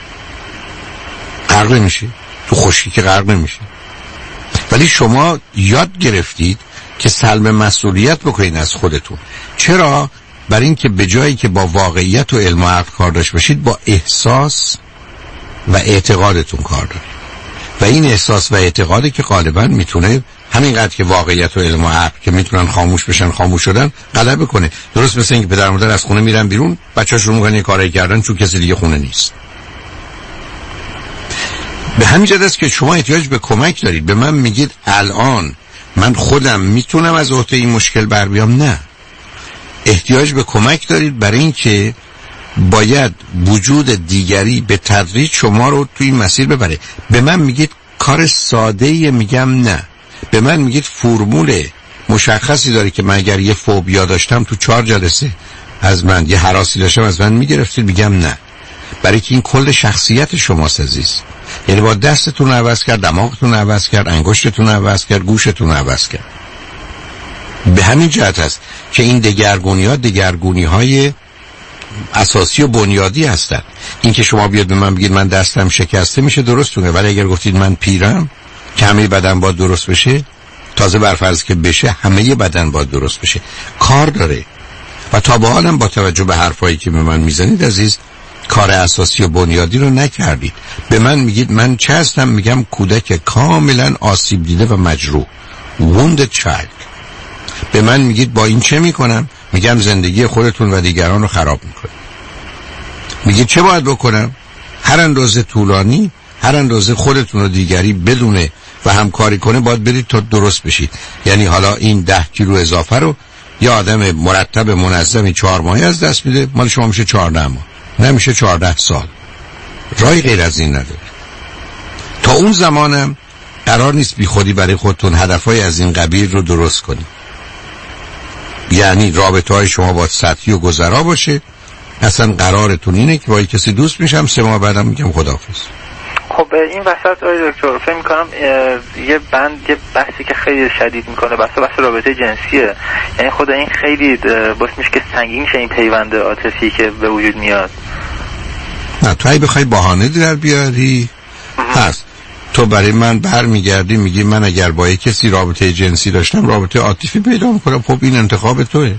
غرق نمیشی، تو خشکی که غرق نمیشی. ولی شما یاد گرفتید که سلب مسئولیت بکنید از خودتون. چرا؟ برای اینکه به جایی که با واقعیت و علم و عقل کار داشت باشید، با احساس و اعتقادتون کار دارید و این احساس و اعتقادی که غالبا میتونه همینقدر که واقعیت و علم و عقل که میتونن خاموش بشن خاموش شدن غلبه کنه. درست مثل اینکه پدر مادر از خونه میرن بیرون، بچه‌ها شروع میکنن یه کاری کردن چون کسی دیگه خونه نیست. به همین جهت است که شما احتیاج به کمک دارید. به من میگید الان من خودم میتونم از عهده این مشکل بر بیام؟ نه، احتیاج به کمک دارید برای اینکه باید وجود دیگری به تدریج شما رو توی این مسیر ببره. به من میگید کار ساده‌ای، میگم نه. به من میگید فرمول مشخصی داره که من اگر یه فوبیا داشتم تو چهار جلسه از من یه هراسی داشتم از من میگرفتید، میگم نه، برای که این کل شخصیت شماست عزیز. یعنی با دستتون عوض کرد، دماغتون عوض کرد، انگشتتون عوض کرد، گوشتون عوض کرد. به همین جهت است که این دگرگونی ها دگرگونی های اساسی و بنیادی هستند. این که شما بیاد به من بگید من دستم شکسته میشه درستونه، ولی اگر گفتید من پیرم که همه بدن باید درست بشه، تازه برفرض که بشه همه بدن باید درست بشه، کار داره. و تا به حالم با توجه به حرفایی که به من میزنید عزیز کار اساسی و بنیادی رو نکردید. به من میگید من چه هستم؟ میگم کودک کاملا آسیب دیده و مجروح، wounded child. به من میگید با این چه میکنم؟ میگم زندگی خودتون و دیگران رو خراب میکنم. میگید چه باید بکنم؟ هر اندازه طولانی، هر اندازه خودتون و دیگری بدونه و همکاری کنه باید برید تا درست بشید. یعنی حالا این ده کیلو اضافه رو یه آدم مرتب منظمی چهار ماهی از دست میده، مال شما میشه چهارده ماه، نمیشه چهارده سال. رای غیر از این نداره. تا اون زمانم قرار نیست بی خودی برای خودتون هدفهای از این قبیل رو درست کنید. یعنی رابطه های شما با سطحی و گذرا باشه. اصلا قرارتون اینه که با کسی دوست میشم، سه ماه بعدم میگم خداحافظ. خب این وسط آقای دکتر فکر میکنم یه بند یه بحثی که خیلی شدید میکنه، بحث بحث رابطه جنسیه. یعنی خود این خیلی باعث میشه که سنگین میشه این پیوند عاطفی که به وجود میاد. نه تو اگه بخوای بهانه در بیاری هست. تو برای من برمیگردی میگی من اگر با یک کسی رابطه جنسی داشتم رابطه عاطفی پیدا میکنم. خب این انتخاب توئه.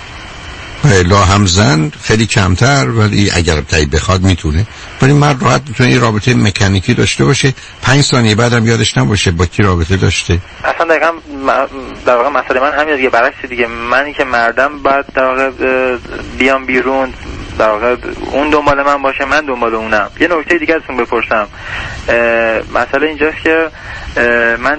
الا هم زن خیلی کمتر، ولی اگر تایی بخواد میتونه. ولی مرد راحت میتونه یه رابطه مکانیکی داشته باشه، پنج ثانیه بعدم یادش نباشه با کی رابطه داشته. اصلا دقیقا در واقع مسئله من همین دیگه، برعکس دیگه. منی که مردم بعد در واقع بیام بیرون، در واقع اون دنبال من باشه، من دنبال اونم. یه نکته دیگه ازتون بپرسم. مسئله اینجاست که من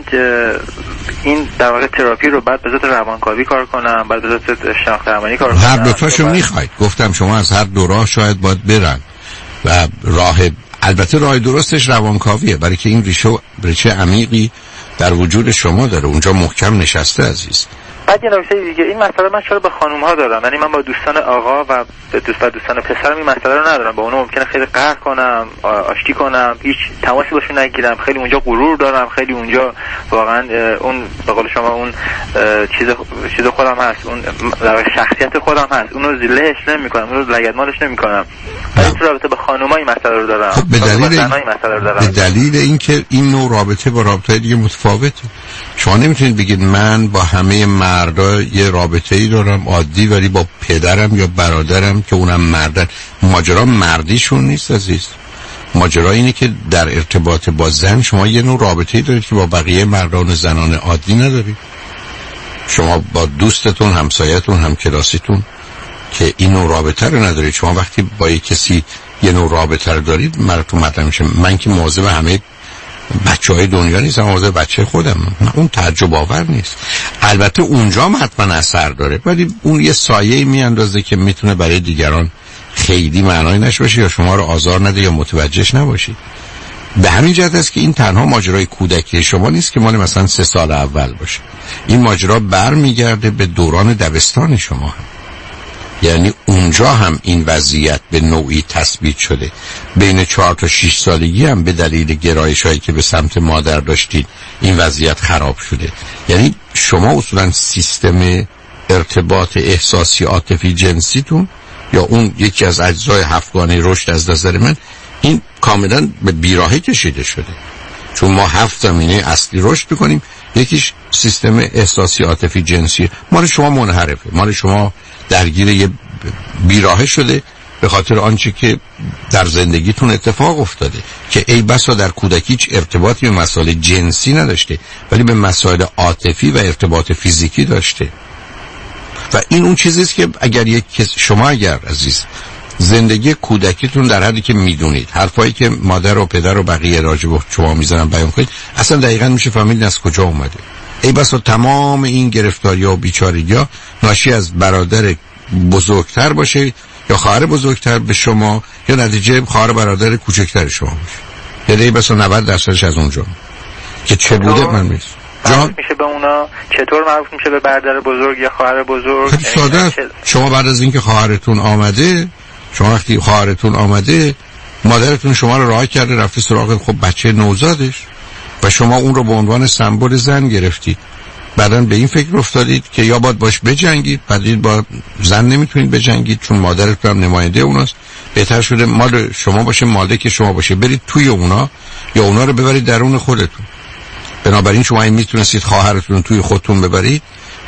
این در واقع تراپی رو بعد به ذات روانکاوی کار کنم، بعد به ذات شناخت درمانی کار کنم. هر دو تاشو میخواید. گفتم شما از هر دو راه شاید باید برن و راه البته راه درستش روانکاویه، برای که این ریشه ریشه عمیقی در وجود شما داره، اونجا محکم نشسته عزیز. بعد یه نکته دیگه، این مسئله من چرا به خانوم ها دارم؟ یعنی من با دوستان آقا و دوست و دوستان پسرم این مسئله رو ندارم. با اونها ممکنه خیلی قهر کنم، آشتی کنم، هیچ تماسی باشون نگیرم. خیلی اونجا غرور دارم، خیلی اونجا واقعا اون به قول شما اون چیز چیز خودم هست، اون شخصیت خودم هست، اون رو زلهش نمی‌کنم، اون رو لگدمالش نمی‌کنم. ولی تو رابطه با خانوما این مسئله رو دارم. خب به دلیل این به دلیل اینکه این نوع رابطه با رابطه دیگه متفاوته. شما نمیتونید بگید من با همه مردا یه رابطه‌ای دارم عادی، ولی با پدرم یا برادرم که اونم مردن. ماجرا مردیشون نیست عزیز. ماجرا اینه که در ارتباط با زن شما یه نوع رابطه‌ای دارید که با بقیه مردان و زنان عادی ندارید. شما با دوستتون، همسایتون، همکلاسیتون که این نوع رابطه رو ندارید. شما وقتی با یک کسی یه نوع رابطه رو دارید مرتون مطرح میشه. من که مواظب همه بچه های دنیا نیستم، مواظب بچه خودم. اون تعجب آور نیست. البته اونجا هم حتما اثر داره، ولی اون یه سایه میاندازه که میتونه برای دیگران خیلی معنایی نشه باشه یا شما رو آزار نده یا متوجهش نباشید. به همین جهت است که این تنها ماجرای کودکی شما نیست که مال مثلا سه سال اول باشه. این ماجرا برمیگرده به دوران دبستان شما هم. یعنی اونجا هم این وضعیت به نوعی تثبیت شده. بین چهار تا شش سالگی هم به دلیل گرایش هایی که به سمت مادر داشتید این وضعیت خراب شده. یعنی شما اصولا سیستم ارتباط احساسی عاطفی جنسیتون یا اون یکی از اجزای هفتگانه رشد از نظر من این کاملا به بیراهه کشیده شده. چون ما هفت زمینه اصلی رشد میکنیم، یکیش سیستم احساسی عاطفی جنسی. مال شما منحرفه، مال شما درگیر یه بیراهه شده به خاطر آنچه که در زندگیتون اتفاق افتاده که ای بسا در کودکی هیچ ارتباطی به مسائل جنسی نداشته ولی به مسائل عاطفی و ارتباط فیزیکی داشته. و این اون چیزیست که اگر یک کس شما اگر عزیز زندگی کودکیتون در حدی که میدونید حرفایی که مادر و پدر و بقیه راجع به شما میزنن بیان کنید، اصلا دقیقاً میشه فهمید از کجا اومده. ای بسا تمام این گرفتاری‌ها و بیچارگی‌ها ناشی از برادر بزرگتر باشه یا خواهر بزرگتر به شما یا نتیجه خواهر برادر کوچکتر شما باشه. یا ای بسا نود درصدش از اونجا که چه بوده من می‌دونم. جان میشه به اونا چطور معروف میشه به برادر بزرگ یا خواهر بزرگ؟ خیلی ساده است. شما بعد از اینکه خواهرتون آمده، شما وقتی خواهرتون آمده مادرتون شما رو راه کرده رفته سراغ خب بچه نوزادش و شما اون رو به عنوان سمبل زن گرفتید. بعدن به این فکر افتادید که یا باید باش بجنگید، بعدید با زن نمیتونید بجنگید چون مادرتون هم نماینده اوناست. بهتر شده مال شما باشه، مالک شما باشه، برید توی اونا یا اونا رو ببرید درون خودتون. بنابراین شما این میتونستید خواهرتون توی خودتون ببرید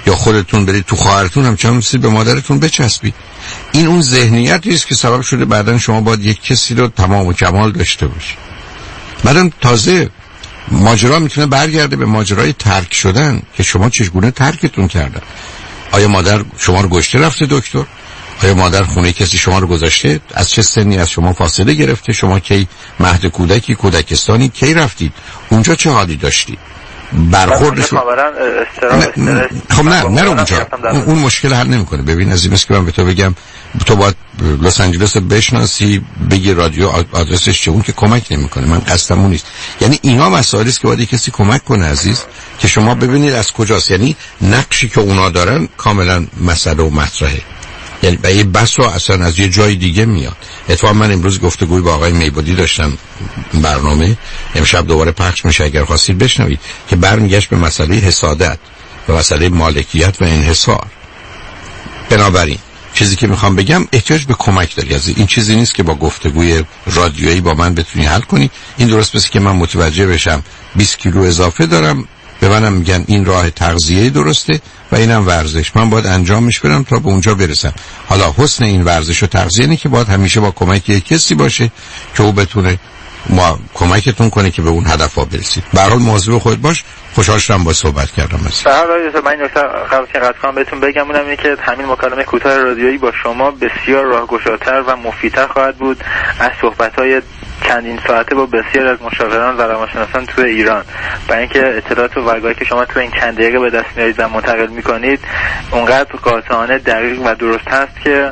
یا خودتون برید تو خواهرتون همچنان مثل به مادرتون بچسبید. این اون ذهنیتی است که سبب شده بعدن شما باید یک کسی رو تمام و کمال داشته باشید. بعدم تازه ماجرا میتونه برگرده به ماجرای ترک شدن که شما چگونه ترکتون کردن. آیا مادر شما رو گشته رفته دکتر؟ آیا مادر خونه کسی شما رو گذاشته؟ از چه سنی از شما فاصله گرفته؟ شما کی مهد کودکی کودکستانی کی رفتید؟ اونجا چه حالی داشتید؟ برخوردشون خب نه نرو اونجا، اون مشکل حل نمیکنه. ببین از این است که من به تو بگم تو باید لس آنجلس بشناسی، بگی رادیو آدرسش چه، اون که کمک نمیکنه. من قصدم اون نیست. یعنی اینا مسائلی است که باید کسی کمک کنه عزیز، که شما ببینید از کجاست. یعنی نقشی که اونا دارن کاملا مسئله و مطرحه، یعنی به یه بس رو اصلا از یه جای دیگه میاد. اتفاقا من امروز گفتگوی با آقای میبودی داشتم، برنامه امشب دوباره پخش میشه اگر خواستید بشنوید، که برمیگشت به مسئله حسادت و مسئله مالکیت و انحصار. بنابراین چیزی که میخوام بگم احتیاج به کمک داری. از این چیزی نیست که با گفتگوی رادیویی با من بتونی حل کنی. این درست مثل که من متوجه بشم بیست کیلو اضافه دارم، به منم میگن این راه تغذیه درسته و اینم ورزش، من باید انجامش بدم تا به اونجا برسم. حالا حسن این ورزش و تغذیه اینه که باید همیشه با کمک یک کسی باشه که او بتونه ما کمکتون کنه که به اون هدفا برسید. به هر حال مواظب خودت باش. خوشحال شدم با صحبت کردم. به هر حال من نکته قبل که قطعا بهتون بگم اونم اینه که همین مکالمه کوتاه رادیویی با شما بسیار راهگشاتر و مفیدتر خواهد بود از صحبت‌های چندین ساعته با بسیار از مشاوران و روانشناسان تو ایران. برای اینکه اطلاعات و وگایی که شما تو این چند دقیقه به دست میارید و منتقل میکنید اونقدر قاطعانه دقیق و درست هست که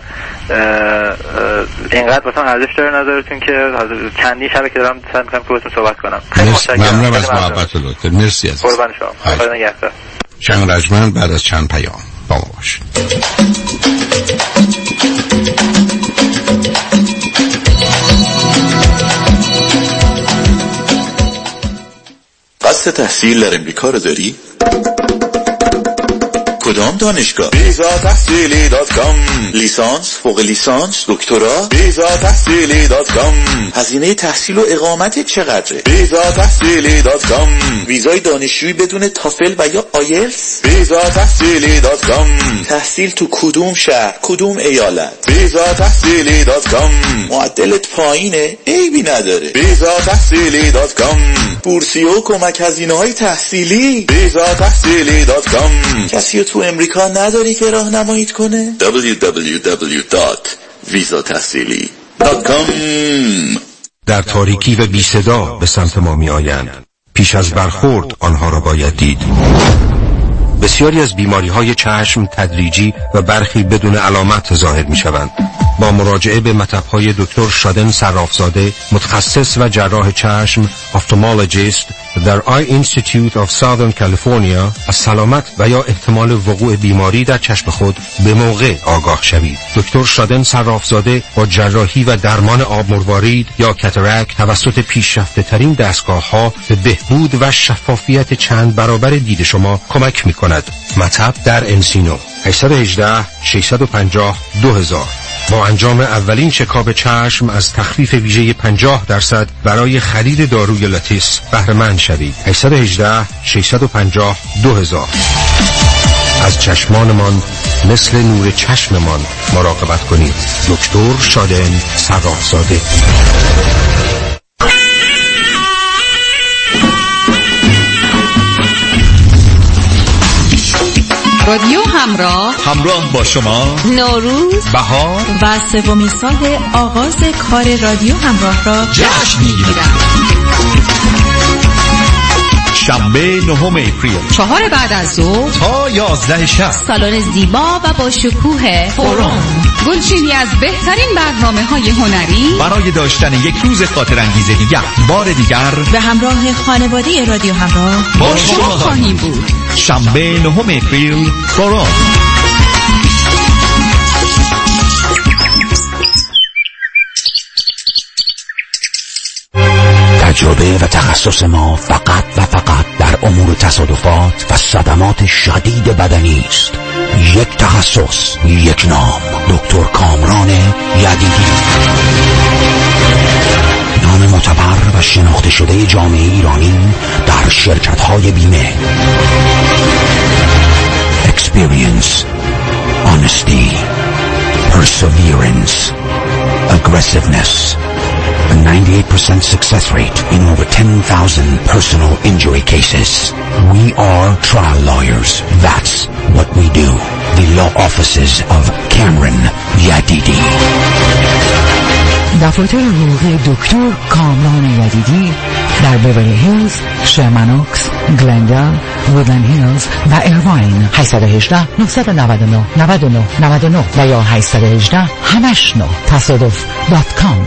اینقدر مثلا ارزش داره نظرتون که چندین شبه که دارم سعی می‌کنم که باهاتون صحبت کنم. خیلی ممنونم از محبتتون دکتر. مرسی از قربان شما. خدا نگهدار. شنگ رجمن بعد از چند پیام با ما باشید. قصد تحصیل در امریکا رو داری؟ کدام دانشگاه؟ ویزا تحصیلی دات کام. لیسانس، فوق لیسانس، دکترا؟ ویزا تحصیلی دات کام. هزینه تحصیل و اقامت چقدره؟ ویزا تحصیلی دات کام. ویزای دانشجویی بدون تافل و یا آیلتس؟ ویزا تحصیلی دات کام. تحصیل تو کدوم شهر، کدوم ایالت؟ ویزا تحصیلی دات کام. معدلت پایینه؟ عیبی نداره. ویزا تحصیلی دات کام. بورسیه و کمک هزینه‌های تحصیلی؟ ویزا تحصیلی دات کام. کسی تو امریکا نداری که راهنماییت کنه؟ دبلیو دبلیو دبلیو دات ویزا تحصیلی دات کام. در تاریکی و بی صدا به سمت ما می آیند. پیش از برخورد آنها را باید دید. بسیاری از بیماری های چشم تدریجی و برخی بدون علامت ظاهر می شوند. با مراجعه به مطب‌های دکتر شادن صرافزاده، متخصص و جراح چشم، افتالمولوژیست در آی اینستیتیوت آف ساذرن کالیفرنیا، از سلامت و یا احتمال وقوع بیماری در چشم خود به موقع آگاه شوید. دکتر شادن صرافزاده با جراحی و درمان آب مروارید یا کاتاراکت توسط پیشرفته ترین دستگاه ها به بهبود و شفافیت چند برابر دید شما کمک می کند. مطب در انسینو هشت یک هشت شش پنج صفر دو هزار. با انجام اولین چکاپ چشم از تخفیف ویژه پنجاه درصد برای خرید داروی لاتیس بهره مند شوید. هشت یک هشت شش پنج صفر دو هزار. از چشمانمان مثل نور چشممان مراقبت کنید. دکتر شادن صرافزاده. رادیو همراه همراه با شما نوروز، بهار و سومین سال آغاز کار رادیو همراه را جشن می‌گیرد. شنبه نهم اپریل چهار بعد از ظهر تا یازده شب، سالن زیبا و با شکوه فورم، گلچینی از بهترین برنامه‌های هنری برای داشتن یک روز خاطرانگیز دیگر. بار دیگر به همراه خانواده رادیو همراه با شما خواهیم بود. شنبه نهم اپریل فورم. تجربه و تخصص ما فقط و فقط در امور تصادفات و صدمات شدید بدنی است. یک تخصص، یک نام، دکتر کامران یدیدی. نام معتبر و شناخته شده جامعه ایرانی در شرکت‌های بیمه. experience, honesty, perseverance, aggressiveness, a ninety-eight percent success rate in over ten thousand personal injury cases. We are trial lawyers. That's what we do. The law offices of Cameron Yadidi. دفاتر حقوقی دکتر کامران یدیدی در بیوری هیلز، شرمن اوکس، گلندال، وودلند هیلز و ایرواین. هشت یک هشت، نه نه نه، نه نه نه نه و یا هشت یک هشت، همش نه تصادف دات کام.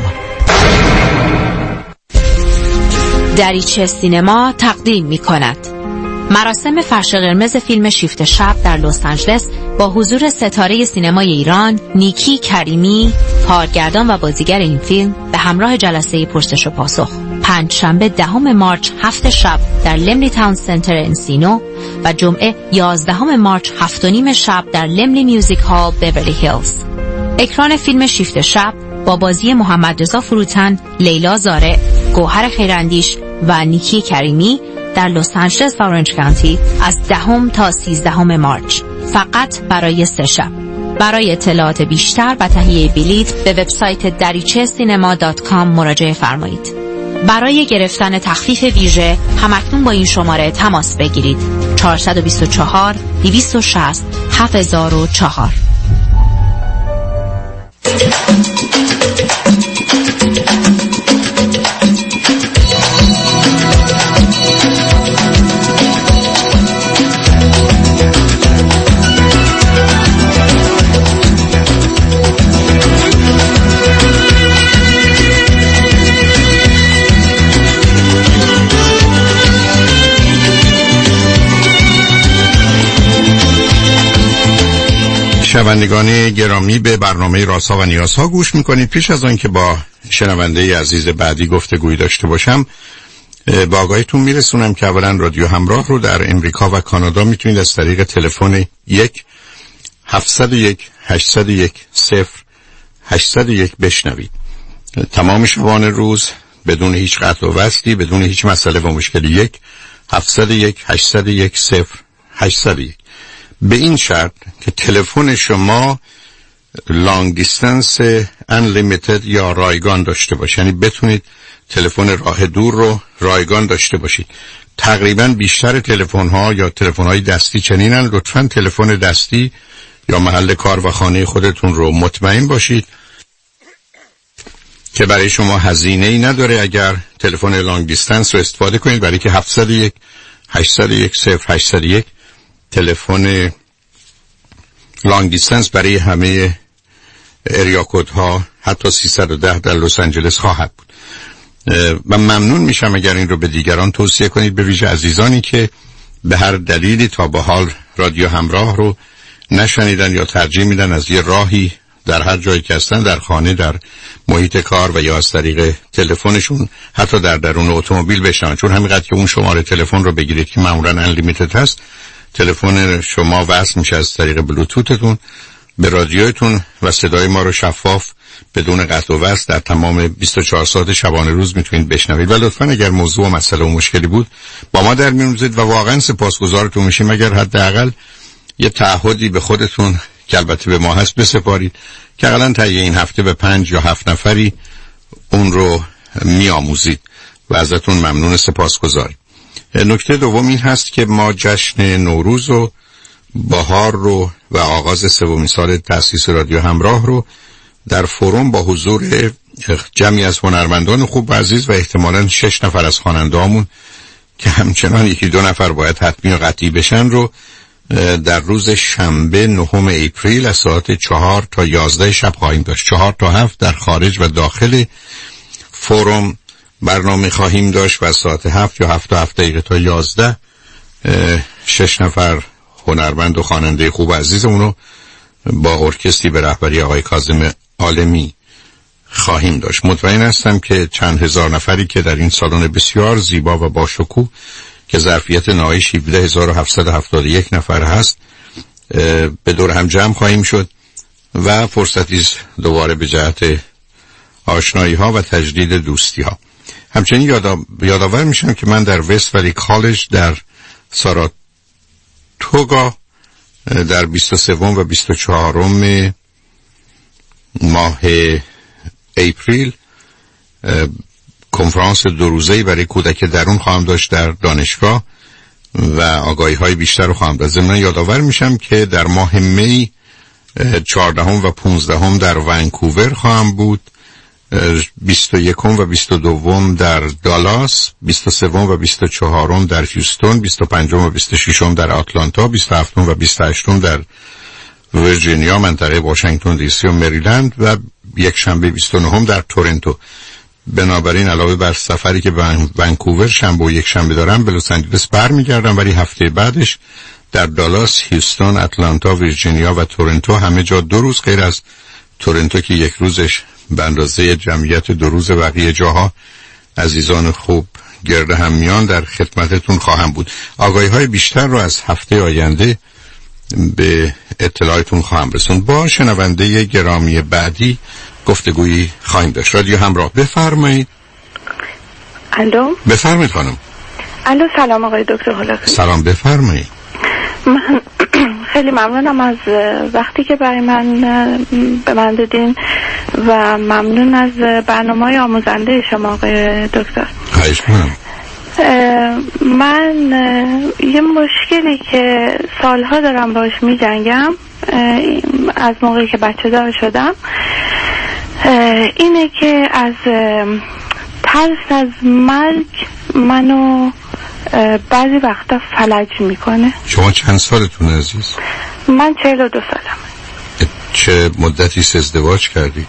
دریچه سینما تقدیم می کند مراسم فرش قرمز فیلم شیفت شب در لس آنجلس با حضور ستاره سینمای ایران نیکی کریمی، کارگردان و بازیگر این فیلم، به همراه جلسه پرسش و پاسخ. پنج شنبه دهم مارچ هفت شب در لملی تاون سنتر انسینو و جمعه یازدهم مارچ هفت و نیم شب در لملی میوزیک هال بیورلی هیلز. اکران فیلم شیفت شب با بازی محمد رضا فروتن، لیلا زارع، گوهر خیراندیش و نیکی کریمی در لس آنجلس و اورنج کانتی از دهم تا سیزدهم مارچ، فقط برای سه شب. برای اطلاعات بیشتر و تهیه بلیط به وبسایت دریچه سینما دات کام مراجعه فرمایید. برای گرفتن تخفیف ویژه همکنون با این شماره تماس بگیرید: چهار دو چهار، دو شش صفر، هفت صفر صفر چهار. شنوندگان گرامی، به برنامه رازها و نیازها گوش میکنید. پیش از آن که با شنونده عزیز بعدی گفتگویی داشته باشم، با آگاهیتون میرسونم که اولا رادیو همراه رو در امریکا و کانادا میتونید از طریق تلفن یک هفتصد و یک هشتصد و یک صفر هشتصد و یک بشنوید. تمام شبان روز بدون هیچ قطع و وصلی، بدون هیچ مسئله و مشکلی. یک هفتصد و یک هشتصد و یک صفر هشتصد و یک. به این شرط که تلفن شما لانگ دیستنس انلیمیتد یا رایگان داشته باشه، یعنی بتونید تلفن راه دور رو رایگان داشته باشید. تقریبا بیشتر تلفن ها یا تلفن های دستی چنینن. لطفاً تلفن دستی یا محل کار و خانه خودتون رو مطمئن باشید که برای شما هزینه ای نداره اگر تلفن لانگ دیستنس رو استفاده کنید، برای که هفتصد و یک هشتصد و یک صفر هشتصد و یک تلفن لانگ دیستنس برای همه اریا کد ها حتی سیصد و ده در لس آنجلس خواهد بود. و ممنون میشم اگر این رو به دیگران توصیه کنید، به ویژه عزیزانی که به هر دلیلی تا به حال رادیو همراه رو نشنیدن یا ترجیح میدن از یه راهی در هر جایی که هستن، در خانه، در محیط کار و یا از طریق تلفنشون حتی در درون اتومبیل بشنون. چون همینقدر که اون شماره تلفن رو بگیرید که معمولا انلیمیتد هست، تلفن شما وصل میشه از طریق بلوتوتتون به رادیوتون و صدای ما رو شفاف بدون قطع و وصل در تمام بیست و چهار ساعت شبانه روز میتونید بشنوید. و لطفاً اگر موضوع و مسئله و مشکلی بود با ما در میون بذارید و واقعاً سپاسگزارتون میشیم اگر حداقل یه تعهدی به خودتون که البته به ما هست بسپارید که حداقل تا این هفته به پنج یا هفت نفری اون رو میآموزید و ازتون ممنون، سپاسگزاریم. نکته دوم این هست که ما جشن نوروز و بهار رو و آغاز سومین سال تأسیس رادیو همراه رو در فروم با حضور جمعی از هنرمندان خوب و عزیز و احتمالاً شش نفر از خواننده‌هامون که همچنان یکی دو نفر باید حتمی و قطعی بشن رو در روز شنبه نهم اپریل از ساعت چهار تا یازده شب خواهیم داشت. چهار تا هفت در خارج و داخل فروم برنامه خواهیم داشت و ساعت هفت یا هفت و هفت دقیقه تا یازده شش نفر هنرمند و خواننده خوب و عزیزمون رو با ارکستری به رهبری آقای کاظم عالمی خواهیم داشت. مطمئن هستم که چند هزار نفری که در این سالن بسیار زیبا و با شکوه که ظرفیت نهاییش هفده هزار و هفتصد و هفتاد و یک نفر هست به دور هم جمع خواهیم شد و فرصتی دوباره به جهت آشنایی ها و تجدید دوستی ها. همچنین یادا... یادآور میشم که من در وست ولی کالج در ساراتوگا در بیست و سه و بیست و چهار ماه اپریل کنفرانس دو روزه‌ای برای کودک درون خواهم داشت در دانشگاه و آگاهی های بیشتر رو خواهم داشت. ضمن یادآور میشم که در ماه می چهاردهم و پانزدهم در ونکوور خواهم بود، بیست و یکم و بیست و دوم در دالاس، بیست و سوم و بیست و چهارم در هیوستون، بیست و پنجم و بیست و ششم در آتلانتا، بیست و هفتم و بیست و هشتم در ویرجینیا منطقه واشنگتن دی سی و مریلند و یک شنبه بیست و نهم در تورنتو. بنابراین علاوه بر سفری که به ونکوور شنبه و یک شنبه دارم به لس آنجلس برمیگردم، ولی هفته بعدش در دالاس، هیوستون، آتلانتا، ویرجینیا و تورنتو همه جا دو روز، غیر از تورنتو که یک روزش به اندازه جمعیت دو روز بقیه جاها عزیزان خوب گرد هم میان در خدمتتون خواهم بود. آگاهی های بیشتر رو از هفته آینده به اطلاعتون خواهم رسوند. با شنونده گرامی بعدی گفتگویی خواهیم داشت. رادیو همراه، بفرمایید. الو، بفرمایید خانم. الو، سلام آقای دکتر هولاکویی. سلام، بفرمایید. من خیلی ممنونم از وقتی که برای من به من دادین و ممنون از برنامه‌های آموزنده شما آقای دکتر. خواهش می‌کنم. من یه مشکلی که سالها دارم باش می جنگم از موقعی که بچه دار شدم اینه که از ترس از مرگ منو بعضی وقتا فلج میکنه. شما چند سالتون عزیز؟ من چهل و دو سالم. چه مدتی ازدواج کردید؟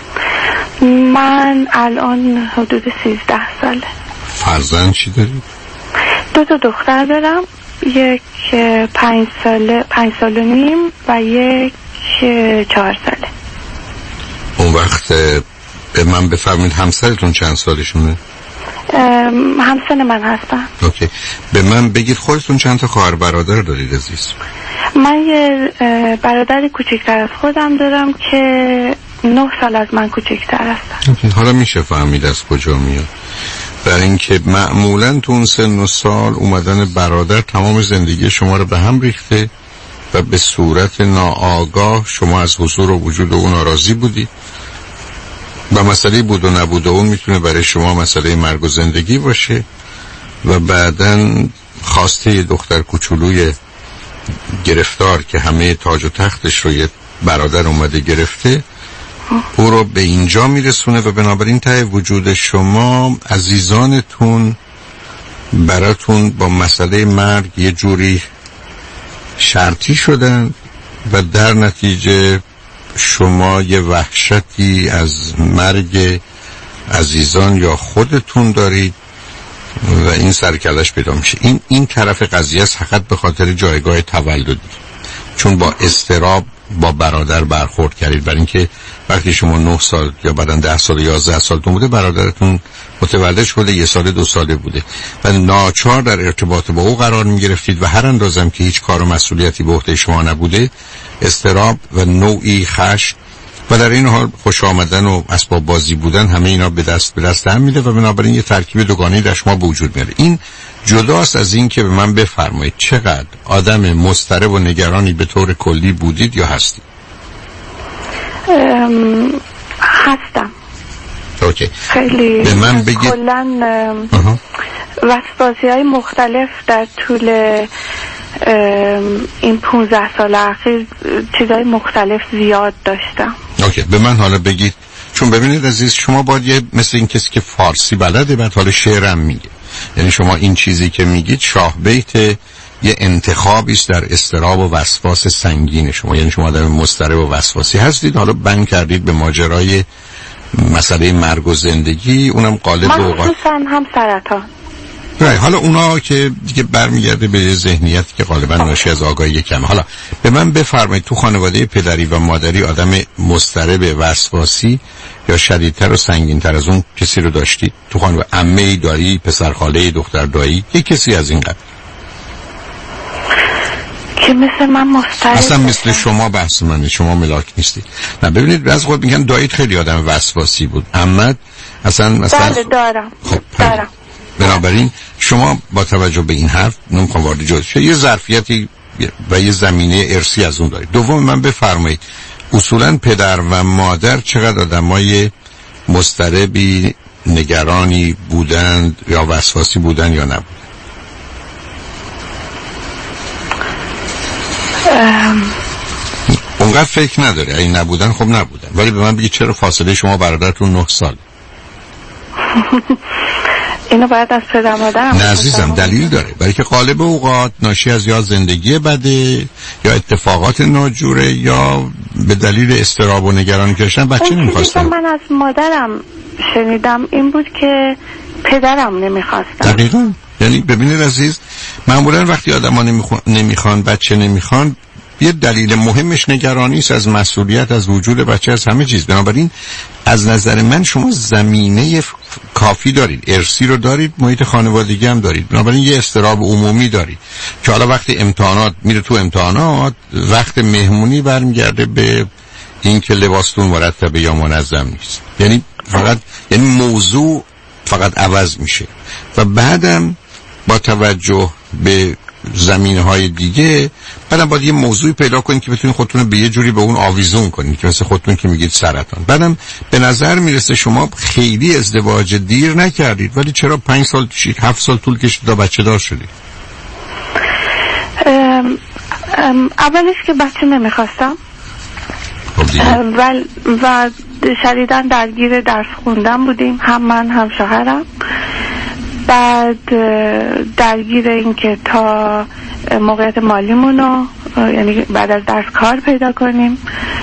من الان حدود سیزده ساله. فرزند چی دارید؟ دو تا دختر دارم، یک پنج ساله پنج سال و نیم و یک چهار ساله. اون وقت به من بفرمایید همسرتون چند سالشونه؟ همسن من هستن. اوکی. به من بگید خودتون چند تا خواهر برادر دارید عزیز؟ من یه برادر کوچکتر از خودم دارم که نه سال از من کوچکتر هستن. اوکی. حالا میشه فهمید از کجا میاد؟ برای اینکه معمولا تو اون سن و سال اومدن برادر تمام زندگی شما رو به هم ریخته و به صورت ناآگاه شما از حضور و وجود اون ناراضی بودید و مسئله بود و نبود اون میتونه برای شما مسئله مرگ و زندگی باشه و بعدن خواسته دختر کوچولوی گرفتار که همه تاج و تختش رو یه برادر اومده گرفته او رو به اینجا میرسونه و بنابراین ته وجود شما عزیزانتون براتون با مسئله مرگ یه جوری شرطی شدن و در نتیجه شما یه وحشتی از مرگ عزیزان یا خودتون دارید و این سرکلش پیدا میشه. این این طرف قضیه است، فقط به خاطر جایگاه تولدی، چون با اضطراب با برادر برخورد کردید. برای اینکه وقتی شما نه سال یا بعدن ده سال یا یازده سالتون بوده برادرتون متولد شده، یه سال دو ساله بوده و ناچار در ارتباط با او قرار می گرفتید و هر اندازم که هیچ کار و مسئولیتی به عهده شما نبوده اضطراب و نوعی خشم و در این حال خوش آمدن و اسباب بازی بودن همه اینا به دست به دست هم میده و بنابراین یه ترکیب دوگانه‌ای در شما به وجود میاره. این جداست از این که به من بفرمایید چقدر آدم مضطرب و نگرانی به طور کلی بودید یا هستید؟ هستم. اوکی. خیلی به من بگید کلن وسواسی های مختلف در طول این پونزده سال اخیر چیزهای مختلف زیاد داشتم. اوکی. به من حالا بگید، چون ببینید عزیز شما باید یه مثل این کسی که فارسی بلده بعد حالا شعرم میگه، یعنی شما این چیزی که میگید شاه بیت یه انتخابی است در اضطراب و وسواس سنگین شما، یعنی شما آدم مضطرب و وسواسی هستید، حالا بند کردید به ماجرای مسئله مرگ و زندگی، اونم قالب من اوقات خصوصا هم سرطان. نه حالا اونا که دیگه برمیگرده به ذهنیتی که غالبا ناشی از آگاهی کمه. حالا به من بفرمایید تو خانواده پدری و مادری آدم مضطرب وسواسی یا شدیدتر و سنگینتر از اون کسی رو داشتید؟ تو خانواده عمه دایی، پسر خاله، دختر دایی، یه کسی از این قبیل که مثل من مضطرب اصلا مثل شما بحث منه، شما ملاک نیستید. نه ببینید از خود میگن دایید خیلی آدم وسواسی بود، عمت اصلا مثلا بله دارم. خب دارم. بنابراین شما با توجه به این حرف نمیخوام وارد جزئیات یه ظرفیتی و یه زمینه ارثی از اون دارید. دوم من بفرمایید اصولا پدر و مادر چقدر آدمای مضطربی، نگرانی بودند یا وسواسی بودن یا نبودن؟ ام... اونقدر فکر نداره این نبودن. خب نبودن. ولی به من بگید چرا فاصله شما برادرتون نه سال؟ اینو باید از پدر مادرم. نه عزیزم دلیل داره. برای که غالب اوقات ناشی از یا زندگی بده یا اتفاقات ناجوره یا به دلیل اضطراب و نگرانی که داشتن بچه نمیخواستن. من از مادرم شنیدم این بود که پدرم نمیخواستن. دقیقاً. یعنی ببینید عزیز، معمولا وقتی آدما نمیخوان نمیخوان بچه نمیخوان یه دلیل مهمش نگرانی است از مسئولیت، از وجود بچه، از همه چیز. بنابراین از نظر من شما زمینه کافی دارید، ارثی رو دارید، محیط خانوادگی هم دارید، بنابراین یه اضطراب عمومی دارید که حالا وقتی امتحانات میره تو امتحانات، وقت مهمونی برمیگرده به این که لباستون مرتبه یا منظم نیست. یعنی فقط یعنی موضوع فقط عوض میشه و بعدم با توجه به زمینه‌های دیگه بعدم باید یه موضوعی پیدا کنید که بتونید خودتون رو به یه جوری به اون آویزون کنید که مثل خودتون که میگید سرطان. بعدم به نظر میرسه شما خیلی ازدواج دیر نکردید، ولی چرا پنج سال هفت سال طول کشید تا بچه دار شدید؟ ام ام اولش که بچه نمیخواستم و و شدیداً درگیر درس خوندن بودیم، هم من هم شوهرم. بعد درگیر این که تا موقعیت مالیمونو، یعنی بعد از درس کار پیدا کنیم،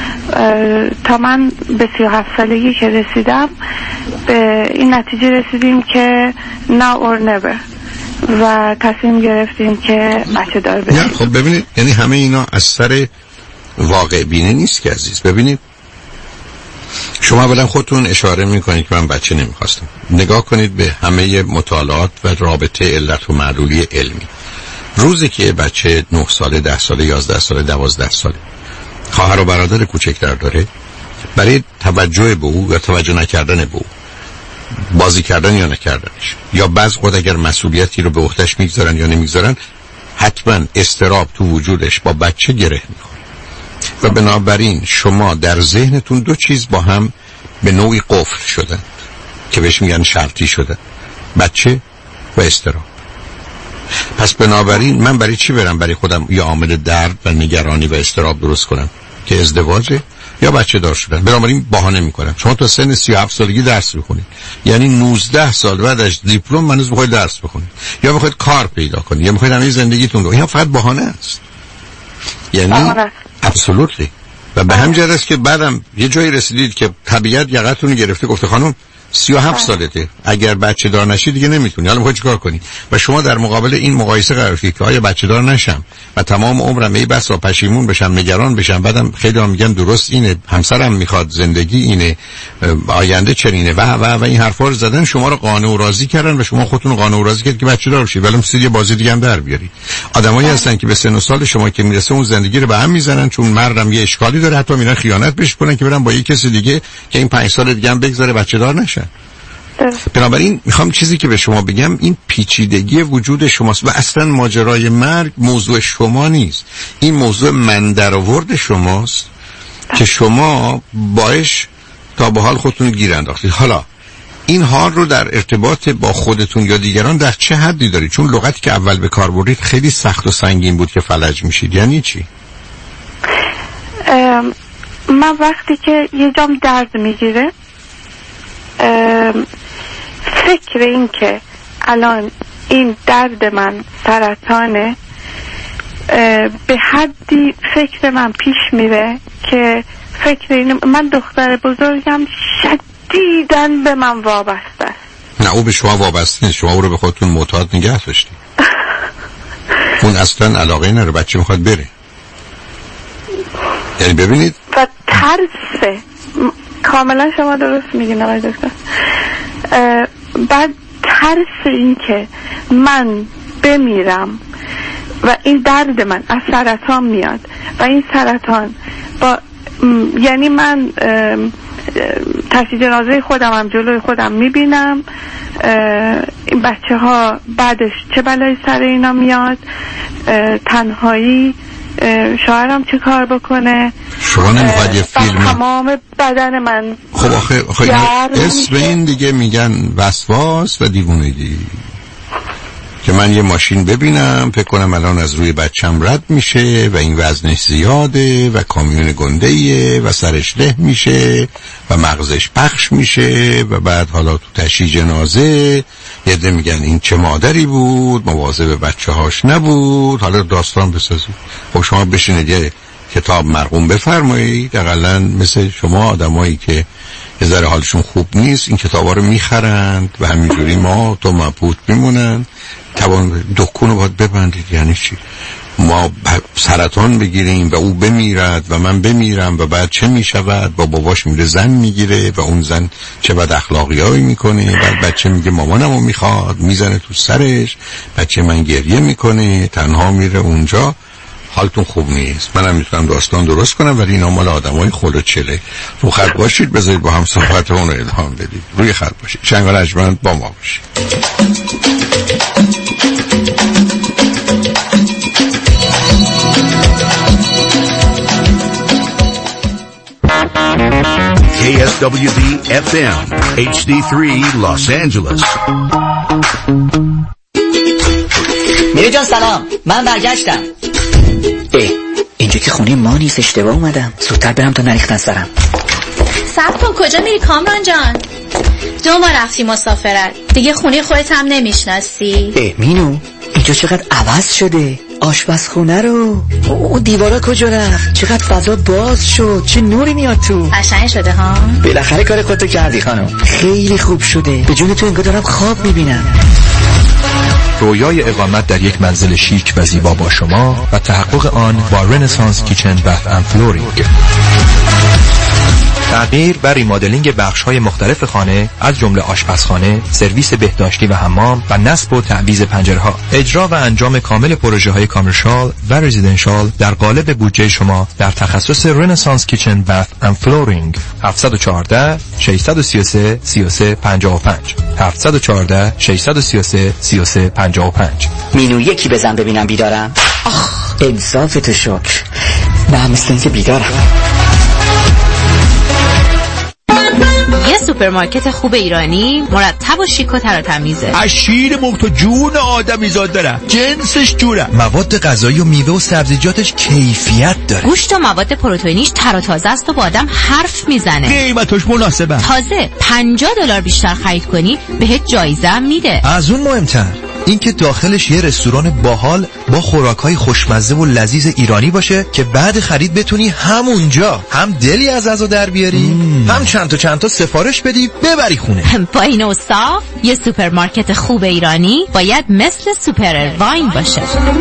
تا من به سی و هفت سالگی که رسیدم به این نتیجه رسیدیم که now or never و تصمیم گرفتیم که بچه دار بشیم. خب ببینید، یعنی همه اینا از سر واقع بینی نیست که عزیز. ببینید شما اولا خودتون اشاره میکنید که من بچه نمیخواستم. نگاه کنید به همه مطالعات و رابطه علت و معلولی علمی. روزی که بچه نه ساله، ده ساله، یازده ساله، دوازده ساله خواهر و برادر کوچکتر داره، برای توجه به او یا توجه نکردن به او، بازی کردن یا نکردنش، یا بعض خود اگر مسئولیتی رو به عهده‌اش میگذارن یا نمیگذارن، حتما اضطراب تو وجودش با بچه گره میخوره. و بنابراین شما در ذهنتون دو چیز با هم به نوعی قفل شدن که بهش میگن شرطی شدن: بچه و اضطراب. پس بنابراین من برای چی برم برای خودم یه عامل درد و نگرانی و اضطراب درست کنم که ازدواجه یا بچه دار شدن؟ بنابراین بهانه میکنم. شما تا سن سی و هفت سالگی درس بخونید، یعنی نوزده سال بعدش دیپلم منوز بخواید درس بخونید یا بخواید کار پیدا کنید یا بخواید همه زندگیتون رو، اینا فقط بهانه است. یعنی ابسولوتلی. و به همین جهت است که بعدم یه جایی رسیدید که طبیعت یقتون رو گرفته، گفته خانم سی و هفت سالته، اگر بچه دار نشی دیگه نمیتونی، حالا میخوای چیکار کنی؟ و شما در مقابل این مقایسه قرار شدید که آیا بچه دار نشم و تمام عمرم ای بسا پشیمون بشم، نگران بشم. بعدم خیلی ها میگن درست اینه، همسرم میخواد، زندگی اینه، آینده چنینه و و و این حرفا رو زدن، شما رو قانع و راضی کردن و شما خودتون رو قانع و راضی کردید که بچه دار شید. ولی مثل یه بازی دیگه هم در بیارید. آدمایی هستن که به سن و سال شما که میرسه اون زندگی رو به هم میزنن، چون مردم یه اشکالی داره، حتی میرن خیانت بهش کنن که برن با یه کسی دیگه که این پنج سال دیگه هم بگذاره بچه دار نشن. بنابراین میخوام چیزی که به شما بگم این پیچیدگی وجود شماست و اصلا ماجرای مرگ موضوع شما نیست. این موضوع من درآورد شماست که شما باش تا به حال خودتون گیر انداختید. حالا این حال رو در ارتباط با خودتون یا دیگران در چه حدی دارید؟ چون لغتی که اول به کار بردید خیلی سخت و سنگین بود که فلج میشید. یعنی چی؟ من وقتی که یه جام درد میگیره، فکر این که الان این درد من سرطانه، به حدی فکر من پیش میره که فکر این من دختر بزرگم شدیداً به من وابسته است. نه او به شما وابسته نیست، شما او رو به خودتون معتاد نگه داشتید. اون اصلا علاقه نداره، بچه میخواد بره. یعنی ببینید و ترسه. کاملا شما درست میگین آقای دکتر. بعد ترس این که من بمیرم و این درد من از سرطان میاد و این سرطان با م... یعنی من تشییع جنازه خودم هم جلوی خودم میبینم این بچه ها بعدش چه بلایی سر اینا میاد، تنهایی شوهرم چه کار بکنه، شما نمیخواد یه فیلم تمام بدن من خب آخه, آخه اسم این دیگه میگن وسواس و دیوونگی که من یه ماشین ببینم فکر کنم الان از روی بچم رد میشه و این وزنش زیاده و کامیون گندهیه و سرش له میشه و مغزش پخش میشه و بعد حالا تو تشییع جنازه یه ده میگن این چه مادری بود مواظب بچه هاش نبود. حالا داستان بسازید. خب شما بشینید یه کتاب مرقوم بفرمایید، اقلا مثل شما آدمایی که یه ذره حالشون خوب نیست این کتابا رو میخرند و همینجوری ما تو مبهوت میمونن. توان دکون رو باید ببندید. یعنی چی؟ ما سرطان بگیریم و او بمیرد و من بمیرم و بعد چه میشود؟ با باباش میره زن میگیره و اون زن چه بد اخلاقی هایی میکنه، بعد بچه میگه مامانمو میخواد، میزنه تو سرش، بچه من گریه میکنه، تنها میره اونجا. حالتون خوب نیست. منم میتونم داستان درست کنم ولی اینا مال آدمای خلوچله. رو خط باشید، بذارید با هم صحبتمون رو ادامه بدید. روی خط باشید. شنگ و رجمند با ما باشید. K S W D F M H D three Los Angeles. میره جان سلام، من برگشتم. اه اینجا که خونه ما نیست، اشتباه اومدم. زودتر برم تا نریختن سرم. صبر کن، کجا میری کامران جان؟ دو ما رفتی مسافرت دیگه، خونه خودت هم نمیشناسی. اه مینو اینجا چقدر عوض شده، آشپزخونه رو، او دیوارا کجا رفت، چقدر فضا باز شد، چه نوری میاد تو. قشنگ شده ها. بالاخره کار خودتو کردی خانم، خیلی خوب شده. به جون تو انگار دارم خواب میبینم. رویای اقامت در یک منزل شیک و زیبا با شما و تحقق آن با رنسانس کیچن بث اند فلورینگ. تغییر و ریمادلینگ بخش‌های مختلف خانه از جمله آشپزخانه، سرویس بهداشتی و حمام و نصب و تعویض پنجره‌ها. اجرا و انجام کامل پروژه‌های کامرشال و رزیدنشال در قالب بودجه شما در تخصص رنسانس کیچن بث اند فلورینگ. هفت یک چهار شش سه سه سه سه پنج پنج هفت یک چهار شش سه سه سه سه پنج پنج. مینو یکی بزن ببینم بیدارم. آخ انصاف تو شکر. نه مثل اینکه بیدارم. یه سوپرمارکت خوب ایرانی مرتب و شیک و تر و تمیزه. اشیر مخت و جون آدمی زاد داره، جنسش جوره. مواد غذایی و میوه و سبزیجاتش کیفیت داره. گوشت و مواد پروتئینیش تر و تازه است و با آدم حرف میزنه. قیمتش مناسبه. تازه پنجاه دلار بیشتر خرید کنی بهت جایزه هم میده. از اون مهمتر اینکه داخلش یه رستوران باحال با خوراکای خوشمزه و لذیذ ایرانی باشه که بعد خرید بتونی همونجا هم دلی از غذا در بیاری مم. هم چند تا چند تا سفارش بدی ببری خونه. با این اوصاف یه سوپرمارکت خوب ایرانی باید مثل سوپر ارواین باشه.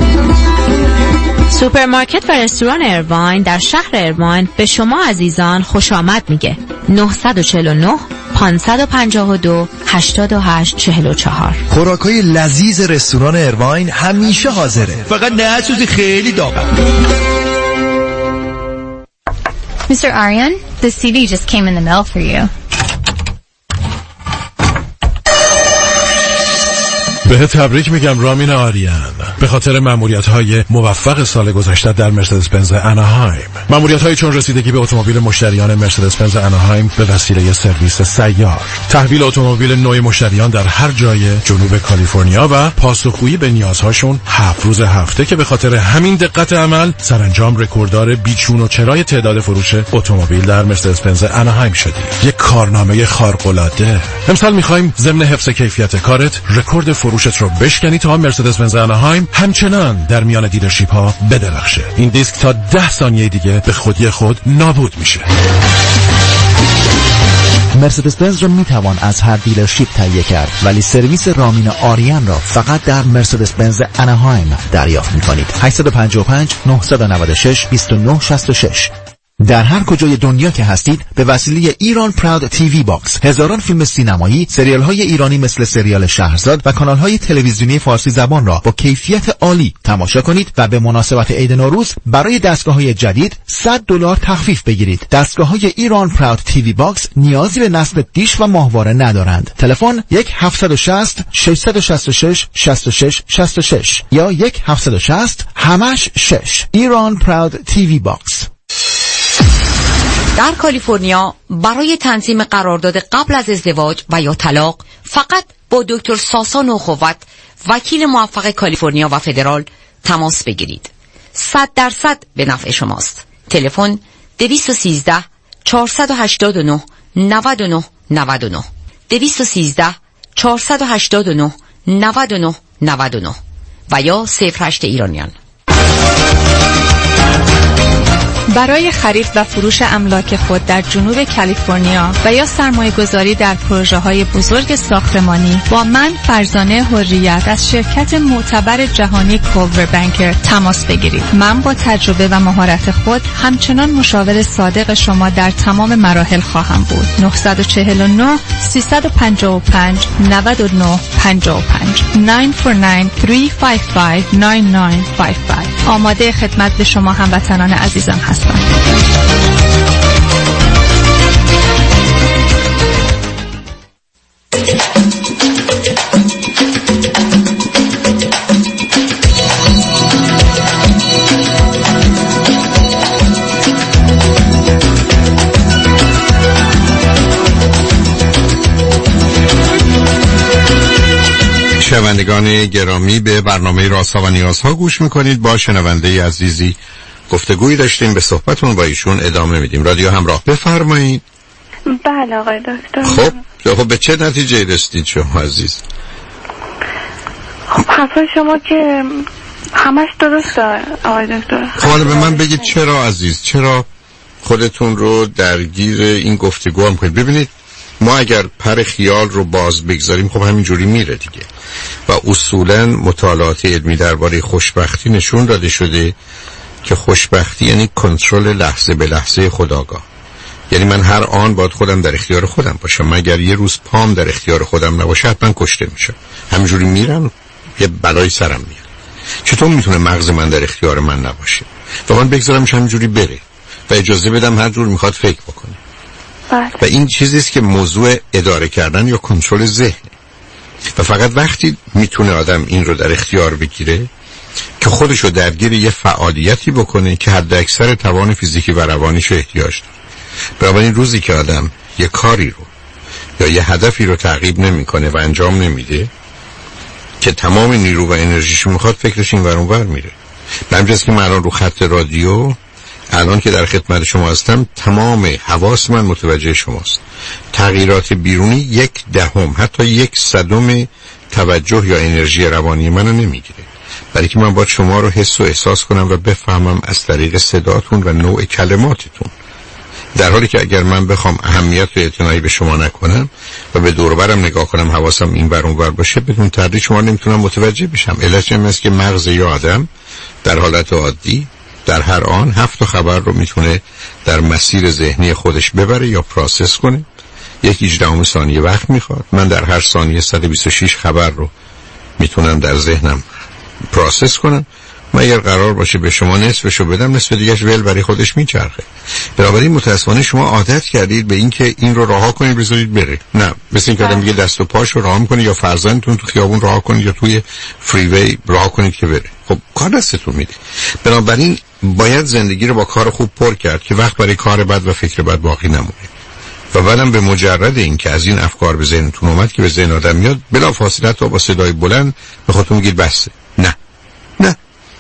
سوپرمارکت و رستوران ارواین در شهر ارواین به شما عزیزان خوش آمد میگه. نه چهار نه پنج پنج دو هشت هشت چهار چهار. خوراکای لذیذ رستوران ارواین همیشه حاضره. فقط نه سوزی خیلی داغه. Mister Aryan, the C D just came in the mail for you. به تبریک میگم رامین آریان به خاطر مأموریت‌های موفق سال گذشته در مرسدس بنز اناهایم. مأموریت‌هایی چون رسیدگی به اتومبیل مشتریان مرسدس بنز اناهایم به وسیله سرویس سیار، تحویل اتومبیل نوع مشتریان در هر جای جنوب کالیفرنیا و پاسخگویی به نیازهاشون هفت روز هفته که به خاطر همین دقت عمل سرانجام رکورددار بیچون و چرای تعداد فروش اتومبیل در مرسدس بنز اناهایم شدی. یک کارنامه خارق‌العاده. امسال می‌خوایم ضمن حفظ کیفیت کارت رکورد فروشت رو بشکنی تا مرسدس بنز اناهایم همچنان در میان دیلرشیپ ها بدرخشه. این دیسک تا ده ثانیه دیگه به خودی خود نابود میشه. مرسدس بنز را میتوان از هر دیلرشیپ تهیه کرد ولی سرویس رامین آریان را فقط در مرسدس بنز اناهایم دریافت میکنید. هشت پنج پنج نه نه شش دو نه شش شش در هر کجای دنیا که هستید به وسیله ایران پراود تیوی باکس هزاران فیلم سینمایی، سریال های ایرانی مثل سریال شهرزاد و کانال های تلویزیونی فارسی زبان را با کیفیت عالی تماشا کنید و به مناسبت عید نوروز برای دستگاه های جدید صد دلار تخفیف بگیرید. دستگاه های ایران پراود تیوی باکس نیازی به نصب دیش و ماهواره ندارند. تلفن یک هفت شصت شش شش شش شش شش شش شش یا یک هفت شصت همش شش. ایران پراود تیوی باکس. در کالیفرنیا برای تنظیم قرارداد قبل از ازدواج و یا طلاق فقط با دکتر ساسا نوخوت، وکیل موفق کالیفرنیا و فدرال تماس بگیرید. صد درصد به نفع شماست. تلفن دویست و سیزده چهارصد و هشتاد و نه نود و نه نود و نه دویست و سیزده چهارصد و هشتاد و نه نود و نه نود و نه و یا صفر هشت ایرانیان. برای خرید و فروش املاک خود در جنوب کالیفرنیا و یا سرمایه گذاری در پروژه های بزرگ ساختمانی با من فرزانه حریت از شرکت معتبر جهانی کولور بانکر تماس بگیرید. من با تجربه و مهارت خود همچنان مشاور صادق شما در تمام مراحل خواهم بود. نه چهار نه سه پنج پنج نه نه پنج پنج نه چهار نه سه پنج پنج نه نه پنج پنج. آماده خدمت به شما هموطنان عزیزم هستم. شنوندگان گرامی، به برنامه رازها و نیازها گوش میکنید. با شنونده عزیزی گفتگویی داشتیم، به صحبتون با ایشون ادامه میدیم. رادیو همراه، بفرمایید. بله آقای دکتر. خب خب به چه نتیجه رسیدید شما عزیز؟ خب حرفای شما که همش درسته آقای دکتر. خب حالا به من بگید چرا عزیز، چرا خودتون رو درگیر این گفتگو هم کنید؟ ببینید ما اگر پر خیال رو باز بگذاریم خب همینجوری میره دیگه. و اصولا مطالعات علمی درباره خوشبختی نشون داده شده که خوشبختی یعنی کنترل لحظه به لحظه خودآگاه. یعنی من هر آن باید خودم در اختیار خودم باشم. مگر یه روز پام در اختیار خودم نباشه حتما کشته میشم. همینجوری میرم یه بلای سرم میاد. چطور میتونه مغز من در اختیار من نباشه و من بگذارمش همینجوری بره و اجازه بدم هر جور میخواد فکر بکنه؟ و این چیزیست که موضوع اداره کردن یا کنترل ذهن. و فقط وقتی میتونه آدم این رو در اختیار بگیره که خودشو درگیر یه فعالیتی بکنه که حد اکثر توان فیزیکی و روانیشو احتیاج داره. بنابراین روزی که آدم یه کاری رو یا یه هدفی رو تعقیب نمیکنه و انجام نمیده که تمام نیرو و انرژیشو میخواد، فکرش این ور اون ور میره. به همین جاست که من الان رو خط رادیو الان که در خدمت شما هستم تمام حواس من متوجه شماست. تغییرات بیرونی یک دهم حتی یک صدم توجه یا انرژی روانی منو نمیگیره، برای که من باید شما رو حس و احساس کنم و بفهمم از طریق صداتون و نوع کلماتتون. در حالی که اگر من بخوام اهمیت و اعتنایی به شما نکنم و به دور و برم نگاه کنم، حواسم این ور اون ور باشه، بدون تردید شما نمیتونم متوجه بشم. علت این است که مغز یه آدم در حالت عادی در هر آن هفت خبر رو میتونه در مسیر ذهنی خودش ببره یا پروسس کنه. یک هجدهم ثانیه وقت میخواد. من در هر ثانیه صد و بیست و شش خبر رو میتونم در ذهنم پروسس کنم. من اگر قرار باشه به شما نصفشو بدم، نصف دیگهش ول برای خودش میچرخه. بنابراین متأسفانه شما عادت کردید به این که این رو رها کنید بذارید بره. نه، مثل این که آدم میگه دست و پاشو رها میکنه یا فرزندتون تو خیابون رها کنید یا توی فریوی رها کنید که بره. خب کار دستتون میده. بنابراین باید زندگی رو با کار خوب پر کرد که وقت برای کار بد و فکر بد باقی نمونه. و بعدم به مجرد این که از این افکار به ذهنتون اومد که به ذهن آدم میاد، بلافاصله تا با صدای بلند به خودتون میگید بسه. نه نه،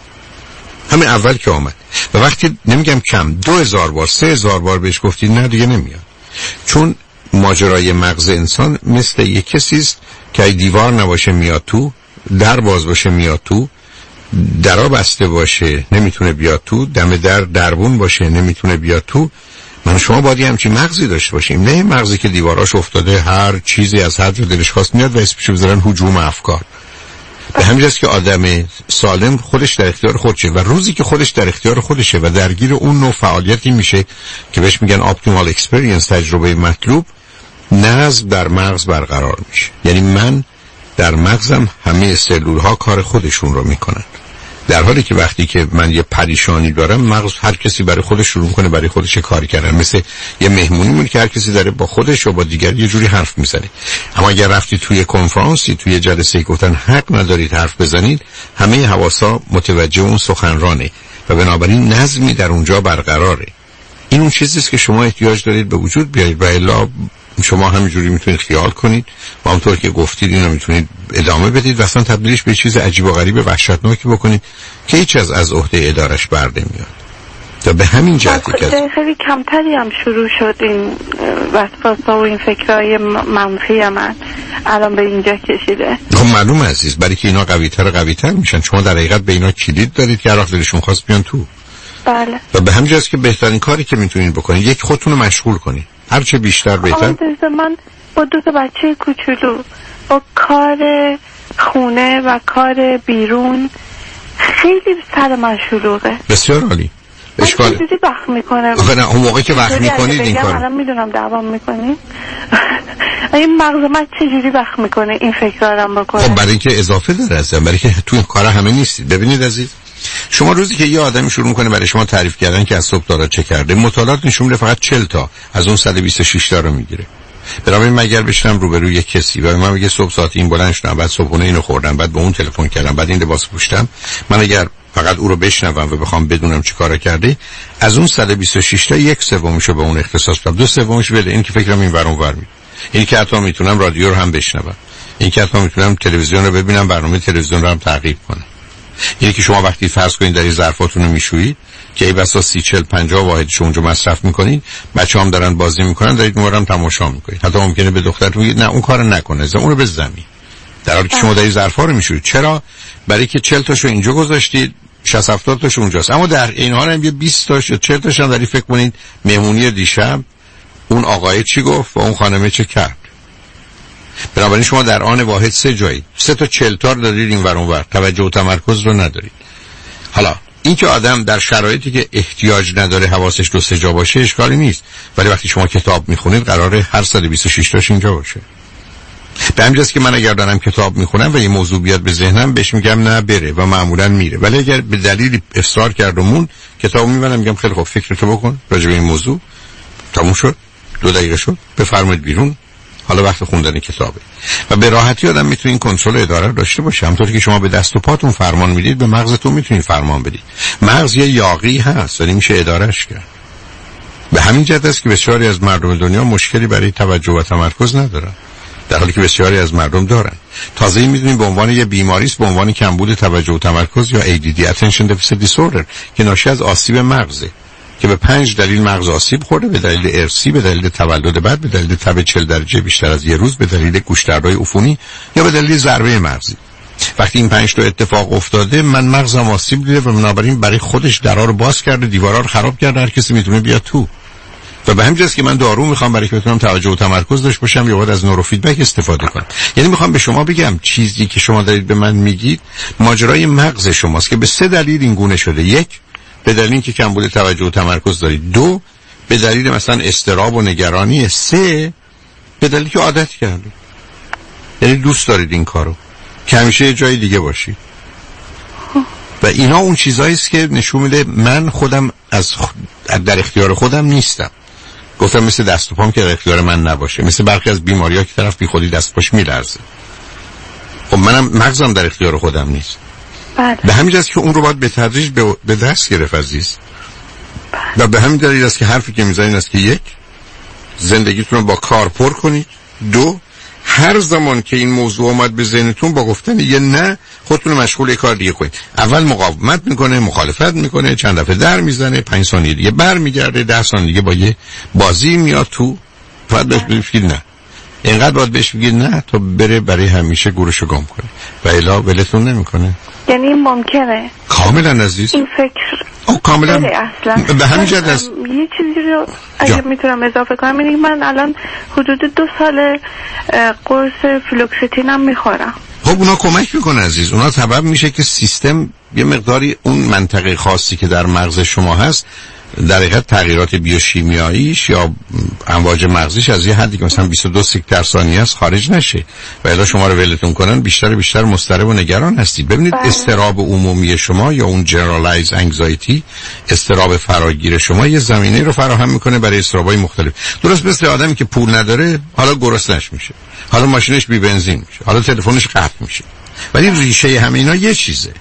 همین اول که آمد و وقتی نمیگم کم دو هزار بار سه هزار بار بهش گفتید نه دیگه نمیاد. چون ماجرای مغز انسان مثل یک کسیست که ای دیوار نباشه میاد تو، در باز باشه میاد تو، درا بسته باشه نمیتونه بیاد تو، دم در دربون باشه نمیتونه بیاد تو. من شما باید همچین مغزی داشته باشیم، نه مغزی که دیواراش افتاده هر چیزی از هر جا دلش خواست میاد و اسمشو بذارن هجوم افکار. به همین جاست که آدم سالم خودش در اختیار خودشه و روزی که خودش در اختیار خودشه و درگیر اون نوع فعالیتی میشه که بهش میگن اپتیمال اکسپریانس، تجربه مطلوب، نظم در مغز برقرار میشه. یعنی من در مغزم همه سلول ها کار خودشون رو میکنن، در حالی که وقتی که من یه پریشانی دارم مغز هر کسی برای خودش شروع میکنه برای خودش کاری کردن، مثل یه مهمونی میمونه که هر کسی داره با خودش و با دیگری یه جوری حرف میزنه. اما اگر رفتی توی کنفرانسی، توی جلسه گفتن حق ندارید حرف بزنید، همه حواسا متوجه اون سخنرانه و بنابراین نظمی در اونجا برقراره. این اون چیزیست که شما احتیاج دارید به وجود بیارید و الا شما همینجوری میتونید خیال کنید و همونطور که گفتید اینو میتونید ادامه بدید و اصلا تبدیلش به چیز عجیب و غریب وحشتناکی بکنید که هیچ از از عهده ادارش بر نمیاد. تا به همین جهتی که خیلی کمتری هم شروع شد این وسواسا و این فکرهای منفی من الان به اینجا کشیده. خب معلومه عزیز، برای که اینا قوی‌تر و قوی‌تر میشن. شما در حقیقت به اینا کلید دارید که هر وقت دلشون خواست بیان تو. بله. و به همین جهت که بهترین کاری که میتونید بکنید یک خودتون رو مشغول کنید، هر چه بیشتر بهتر. من با دو تا بچه کوچولو با کار خونه و کار بیرون خیلی سر من شلوغه. بسیار عالی. اشکال چیزی وقت میکنه. آخه نه، اون موقعی که وقت میکنید این کار الان میدونم دوام میکنید. این مغز من چجوری وقت میکنه این فکرارم بکنه؟ خب برای اینکه اضافه داره ازم، برای که تو این کارا همه نیستید. ببینید عزیز، شما روزی که یه آدمی شروع میکنه برای شما تعریف کردن که از صبح داره چه کرده، مطالعات نشون میده فقط چهل تا از اون صد و بیست و شش تا رو میگیره. بنابراین مگر بشینم روبروی یک کسی و من میگه صبح ساعت این بلند شدم، بعد صبحونه اینو خوردم، بعد به اون تلفن کردم، بعد این لباس پوشیدم، من اگر فقط او رو بشنوم و بخوام بدونم چی کارا کرده، از اون صد و بیست و شش تا یک سومشو به اون اختصاص بدم، دو سومش بده این که فکرم این ور اون ور میره، این که حتی میتونم رادیو رو هم بشنوم، این که حتی میتونم تلویزیون رو ببینم، برنامه تلویزیون رو هم تعقیب کنم. اینه که شما وقتی فرض کنید در ظرفاتون رو میشویید که ای بسا سی چهل پنجاه واحدش اونجا مصرف میکنید، بچه‌هام دارن بازی میکنن، دارید اونورم تماشا میکنید، حتی ممکنه به دخترتون بگید نه اون کارو نکنه، اون رو بزنید، در حالی که شما در ظرفا رو میشویید. چرا؟ برای که چهل تاشو اینجا گذاشتید، شصت هفتاد تاشو اونجاست، اما در این حال هم یه بیست تاش یا چهل تاش هم دارید فکر کنید مهمونی دیشب اون آقای چی گفت و اون خانمه چه کرد. بنابراین شما در آن واحد سه جایی سه تا چهل تا دارید این ور اون ور، توجه و تمرکز رو ندارید. حالا این که آدم در شرایطی که احتیاج نداره حواسش دو سه جا باشه اشکالی نیست، ولی وقتی شما کتاب میخونید قراره هر صد و بیست و شش تاش اینجا باشه. به همین جاست که من اگر دارم کتاب میخونم و یه موضوع بیاد به ذهنم بهش میگم نه بره و معمولا میره، ولی اگر به دلیلی اصرار کردمون کتابو میبرم میگم خیلی خوب فکرتو بکن راجع به این موضوع، تموم شد، دو دقیقه شد، بفرمایید بیرون، حالا وقت خوندن کتابه. و به راحتی آدم میتونه این کنترل اداره رو داشته باشه. همونطوری که شما به دست و پاتون فرمان میدید به مغزتون میتونید فرمان بدید. مغز یه یاغی هست ولی میشه ادارهش کرد. به همین جهت است که بسیاری از مردم دنیا مشکلی برای توجه و تمرکز ندارن، در حالی که بسیاری از مردم دارن. تازه میدونیم به عنوان یه بیماری است، به عنوان کمبود توجه و تمرکز یا ای دی دی Attention Deficit Disorder که ناشی از آسیب مغزه که به پنج دلیل مغز آسیب خورده، به دلیل ارثی، به دلیل تولد بد، به دلیل تب چهل درجه بیشتر از یه روز، به دلیل گوشت‌دردهای عفونی یا به دلیل ضربه مغزی. وقتی این پنج تا اتفاق افتاده من مغزم آسیب دیده و بنابراین برای خودش درا رو باز کرده، دیوارا رو خراب کرده، هر کسی میتونه بیاد تو. و به همین جاست که من دارو میخوام برای که بتونم توجه و تمرکز داشته باشم یا باید از نورو فیدبک استفاده کنم. یعنی میخوام به شما بگم چیزی که شما دارید به من میگید ماجرای مغز شماست که به سه دلیل این گونه شده. یک، به دلیل اینکه کمبود توجه و تمرکز دارید. دو، به دلیل مثلا اضطراب و نگرانی. سه، به دلیلی که عادت کردید، یعنی دوست دارید این کارو که همیشه یه جای دیگه باشید. و اینا اون چیزایی است که نشون میده من خودم از خ... در اختیار خودم نیستم. گفتم مثل دست و پام که در اختیار من نباشه، مثل برخی از بیماری‌ها که طرف بی خودی دست پاش میلرزه. خب منم مغزم در اختیار خودم نیست. بله. به همین جاست که اون رو باید به تدریج به, به دست گرفت عزیز. بله. و به همین دلیل است که حرفی که میزنید است که یک، زندگیتون رو با کار پر کنید. دو، هر زمان که این موضوع اومد به ذهنتون با گفتن یه نه خودتون رو مشغول یه کار دیگه کنید. اول مقاومت میکنه، مخالفت میکنه، چند دفعه در میزنه، پنج ثانیه دیگه بر میگرده، ده ثانیه دیگه با یه بازی میاد تو. فقط بهش بگید نه. اینقدر باید بهش بگید نه تا بره برای همیشه گورشو گم کنه و الا ولتون نمیکنه. یعنی ممکنه کاملا عزیز این فکر او کاملا اصلا به همین جهت است. یه چیزی رو اگه میتونم اضافه کنم، اینه من الان حدود دو سال قرص فلوکستینم میخورم. خب اونا کمک میکنه عزیز، اونا سبب میشه که سیستم یه مقداری اون منطقه خاصی که در مغز شما هست در حقیقت تغییرات بیوشیمیاییش یا امواج مغزیش از یه حدی که مثلا بیست و دو سیک در ثانیه است خارج نشه و الا شما رو ولتون کنن بیشتر و بیشتر مضطرب و نگران هستید. ببینید اضطراب عمومی شما یا اون جنرالایز انگزایتی، اضطراب فراگیر شما یه زمینه رو فراهم میکنه برای اضطرابای مختلف. درست مثل آدمی که پول نداره حالا گرسنش میشه، حالا ماشینش بی بنزین میشه، حالا تلفنش قطع میشه. ولی ریشه همه اینا یه چیزه،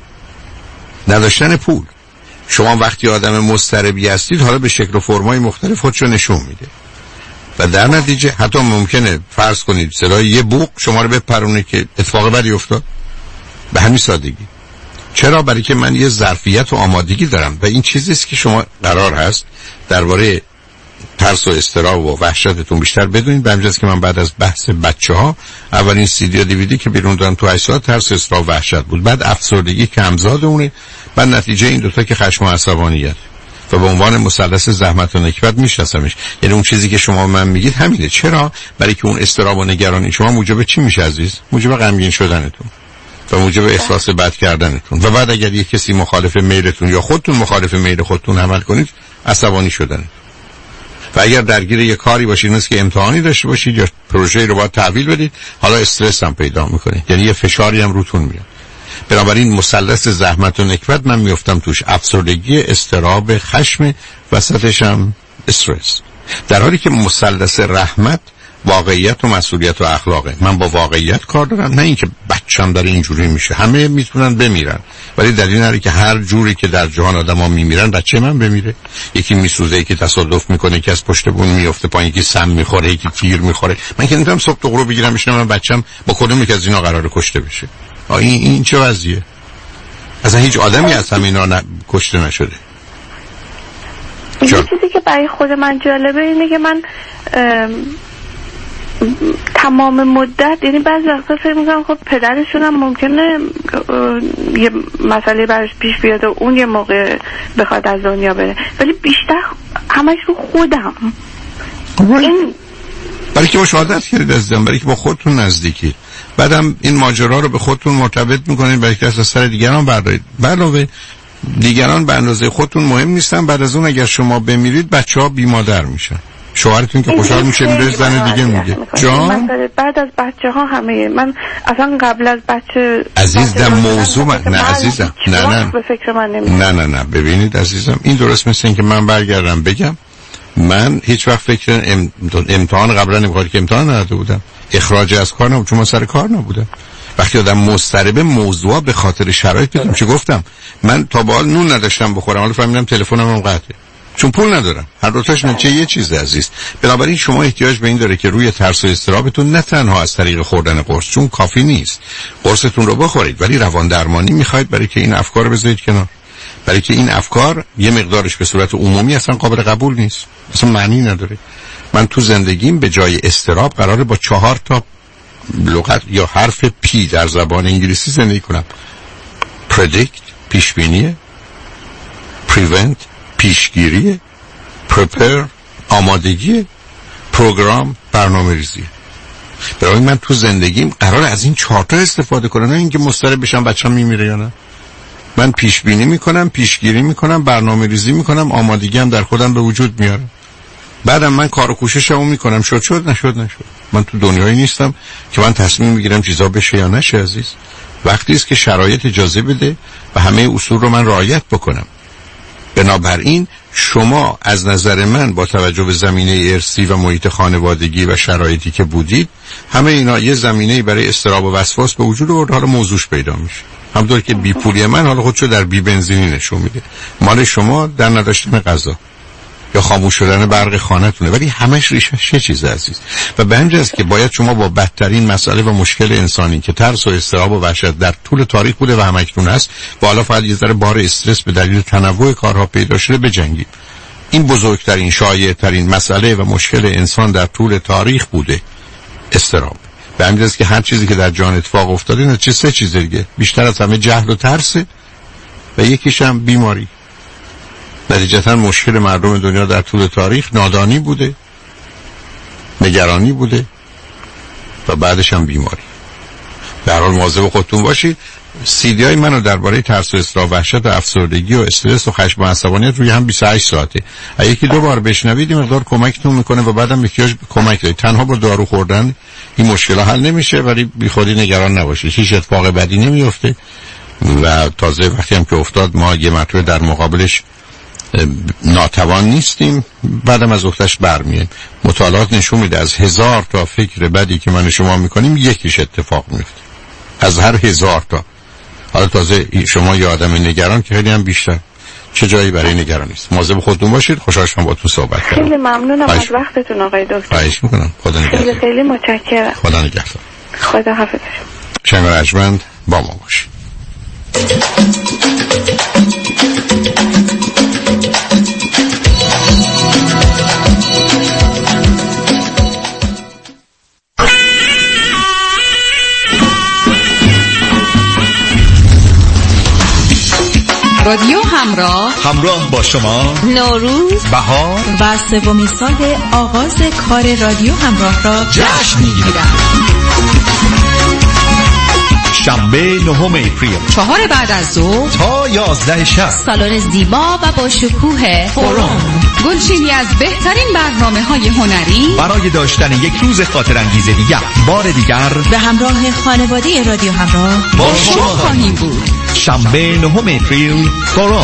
نداشتن پول. شما وقتی آدم مضطربی هستید حالا به شکل و فرمای مختلف خودشو نشون میده و در نتیجه حتی ممکنه فرض کنید صدای یه بوق شما رو بپرونه که اتفاق بدی افتاد. به همین سادگی. چرا؟ برای که من یه ظرفیت و آمادگی دارم و این چیزیست که شما قرار هست درباره ترس و اضطراب و وحشتتون بیشتر بدونید. به همین جاست که من بعد از بحث بچه‌ها اولین سی دی و دیویدی که بیرون دادم تو هشت ساعت ترس و اضطراب و وحشت بود، بعد افسردگی که همزاد اونه، بعد نتیجه این دوتا که خشم و عصبانیت و به عنوان مثلث زحمت و نکبت میشناسمش. یعنی اون چیزی که شما من میگید همینه. چرا؟ برای که اون اضطراب و نگرانی شما موجب چی میشه عزیز؟ موجب غمگین شدنتون و موجب احساس بد کردنتون و بعد اگر یک کسی مخالف میلتون یا خودتون مخالف میل خودتون عمل کنید عصبانی شدن و اگر درگیر یک کاری باشید مثل که امتحانی داشته باشید یا پروژه‌ای رو باید تحویل بدید حالا استرس هم پیدا میکنه، یعنی یه فشاری هم روتون میاد. بنابراین مثلث زحمت و نکبت من میافتم توش، افسردگی، اضطراب، خشم، وسطش هم استرس. در حالی که مثلث رحمت واقعیت و مسئولیت و اخلاقه. من با واقعیت کار دارم، نه اینکه بچه‌م داره اینجوری میشه. همه میتونن بمیرن ولی دلیل نداره که هر جوری که در جهان آدما میمیرن بچه من بمیره. یکی میسوزه، یکی تصادف میکنه، یکی از پشت بون میفته پایین، یکی سم میخوره، یکی تیر میخوره. من که نمیتونم صبح تو غروب بگیرم بشینم من بچه‌م با کدوم یک از اینا قراره کشته بشه. این این چه وضعیه؟ اصلا هیچ آدمی از همینا ن... کشته نشده. یه چیزی که برای خود من جالبه اینه که من تمام مدت، یعنی بعضی وقتا فکر میکنم خب پدرشون هم ممکنه یه مسئله براش پیش بیاد و اون یه موقع بخواد از دنیا بره، ولی بیشتر همش رو خودم. این برای که باش عادت کردید عزیزم، برای که با خودتون نزدیکی، بعدم این ماجرا رو به خودتون مرتبط میکنید برای که از سر دیگران بردارید. علاوه دیگران به اندازه خودتون مهم نیستن. بعد از اون اگر شما بمیرید بچه‌ها بی مادر میشن، شوهرتون که خوشحال میشه میره زن دیگه میگه جان بعد از بچه ها همه من اصلا قبل از بچه عزیزم موضوع من... نه عزیزم نه نه به فکر من نه نه نه ببینید عزیزم، این درست مثل این که من برگردم بگم من هیچ وقت فکر ام... امتحان قبلا نمیخواد که امتحان نداده بودم، اخراج از کار نبود چون من سر کار نبودم. وقتی آدم مضطربه موضوع به خاطر شرایط بدم چه گفتم من تا به حال نون نداشتم بخورم، حالا فهمیدم تلفنم هم قطعه چون پول ندارم. هر دوتاش نچه یه چیز عزیز. بنابراین شما احتیاج به این داره که روی ترس و اضطرابتون نه تنها از طریق خوردن قرص، چون کافی نیست، قرصتون رو بخورید، ولی روان درمانی میخواید برای که این افکار رو بذارید کنار، برای که این افکار یه مقدارش به صورت عمومی اصلا قابل قبول نیست، اصلا معنی نداره. من تو زندگیم به جای اضطراب قراره با چهار تا لغت یا حرف پی در زبان انگلیسی زندگی کنم. predict پیشبینی، prevent پیشگیری، prepare آمادگی، پروگرام برنامه ریزی. برای من تو زندگیم قرار از این چهار تا استفاده کنم، نه اینکه مضطرب بشم بچه‌م میمیره یا نه. من پیش بینی میکنم، پیشگیری میکنم، برنامه ریزی میکنم، آمادگی هم در خودم به وجود میارم. بعدم من کار و کوششمو میکنم، شد شد نشد نشد. من تو دنیایی نیستم که من تصمیم میگیرم چیزا بشه یا نشه عزیز. وقتی است که شرایط اجازه بده و همه اصول رو من رعایت بکنم. بنابراین شما از نظر من با توجه به زمینه ارثی و محیط خانوادگی و شرایطی که بودید، همه اینا یه زمینه‌ای برای اضطراب و وسواس به وجود آورد. حالا موضوعش پیدا میشه. همونطور که بی پولی من حالا خودشو در بی بنزینی نشون میده، مال شما در نداشتن غذا یا خاموش شدن برق خانه‌تونه، ولی همش ریشش چه چیز عزیز. و به همین جاست که باید شما با بدترین مسئله و مشکل انسانی که ترس و اضطراب و وحشت در طول تاریخ بوده و همکنون هست و حالا فقط یه ذره بار استرس به دلیل تنوع کارها پیدا شده بجنگید. این بزرگترین شایع‌ترین مسئله و مشکل انسان در طول تاریخ بوده، اضطراب. به همین جاست که هر چیزی که در جهان اتفاق افتاده نه چه سه چیز دیگه بیشتر از همه جهل و ترس و یکیش هم بیماری. نتیجتا مشکل مردم دنیا در طول تاریخ نادانی بوده، نگرانی بوده و بعدش هم بیماری. در حال مواظب خودتون باشید. سیدی های منو درباره ترس و اضطراب و وحشت و افسردگی و استرس و خشم و عصبانیت روی هم بیست و هشت ساعته. اگه یکی دو بار بشنوید این مقدار کمکتون میکنه و بعدم احتیاج کمک دارید. تنها با دارو خوردن این مشکل حل نمیشه، ولی بیخودی نگران نباشید، هیچ اتفاق بدی نمیفته و تازه وقتی هم که افتاد ما یه مرتبه در مقابلش ناتوان نیستیم، بعدم از اختش برمیایم. مطالعات نشون میده از هزار تا فکر بدی که من شما میکنیم یکیش اتفاق میفته، از هر هزار تا. حالا تازه شما یه آدم نگران که خیلی هم بیشتر، چه جایی برای نگرانی است. مواظب خودتون باشید. خوشحال شدم باهاتون صحبت کردم. خیلی ممنونم از وقتتون آقای دکتر. خواهش میکنم. خدا نگهدار. خیلی خیلی متشکرم. خدا نگهدار. خدا حافظ. شنگ رجمند با ما باشید. رادیو همراه همراه با شما نوروز، بهار و سومین سال آغاز کار رادیو همراه را جشن می‌گیرد. شنبه نهم اپریل چهار بعد از ظهر تا یازده شب، سالن زیبا و با شکوه فورم، گلچینی از بهترین برنامه‌های هنری برای داشتن یک روز خاطر انگیز دیگر. بار دیگر به همراه خانواده رادیو همراه با شما خواهیم بود. شنبه نهم اپریل فورم.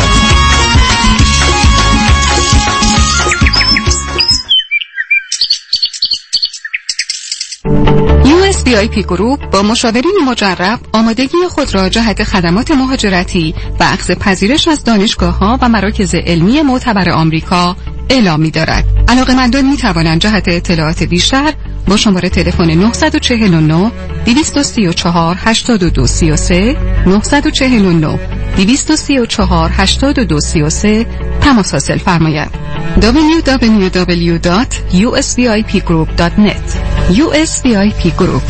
یو اس وی آی پی گروپ با مشاورین مجرب آمادگی خود را جهت خدمات مهاجرتی و اخذ پذیرش از دانشگاه‌ها و مراکز علمی معتبر آمریکا اعلام می‌دارد. علاقه‌مندان می‌توانند جهت اطلاعات بیشتر با شماره تلفن نه چهار نه دو سه چهار هشت دو سه سه نه چهار نه دو سه چهار هشت دو سه سه تماس حاصل فرمایید. دبلیو دبلیو دبلیو دات یو اس وی آی پی گروپ دات نت یو اس وی آی پی گروپ.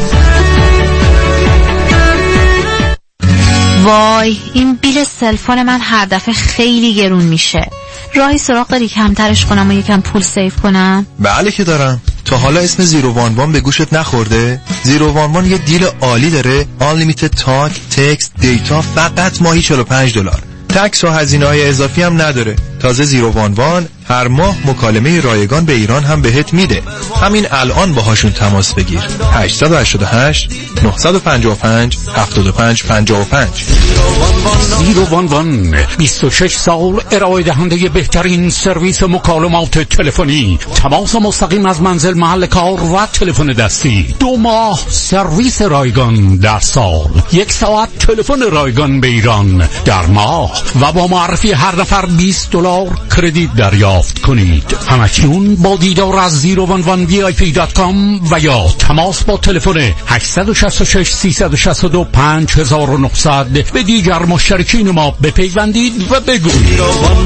وای، این بیل سلفون من هر دفعه خیلی گرون میشه. راهی سراغ داری کمترش کنم و یکم پول سیف کنم؟ بله که دارم. تا حالا اسم زیرو وان وان به گوشت نخورده؟ زیرو وان وان یه دیل عالی داره. Unlimited تاک، تکست، دیتا، فقط ماهی چهل و پنج دلار. تکس و هزینه های اضافی هم نداره. تازه زیرو وان وان هر ماه مکالمه رایگان به ایران هم بهت میده. همین الان باهاشون تماس بگیر. هشت هشت هشت نه پنج پنج هفت پنج پنج پنج. زیرو وان وان بیست و شش سال ارائه دهنده بهترین سرویس مکالمات تلفنی، تماس مستقیم از منزل، محل کار و تلفن دستی. دو ماه سرویس رایگان در سال، یک ساعت تلفن رایگان به ایران در ماه و با معرفی هر نفر بیست دلار کردیت دریافت کنید. همکنون با دیدار از زیرو وان وان وی آی پی دات کام و یا تماس با تلفن هشت شش شش سه شش دو پنج نه صفر صفر به دیگر مشترکین ما بپیوندید و بگویید.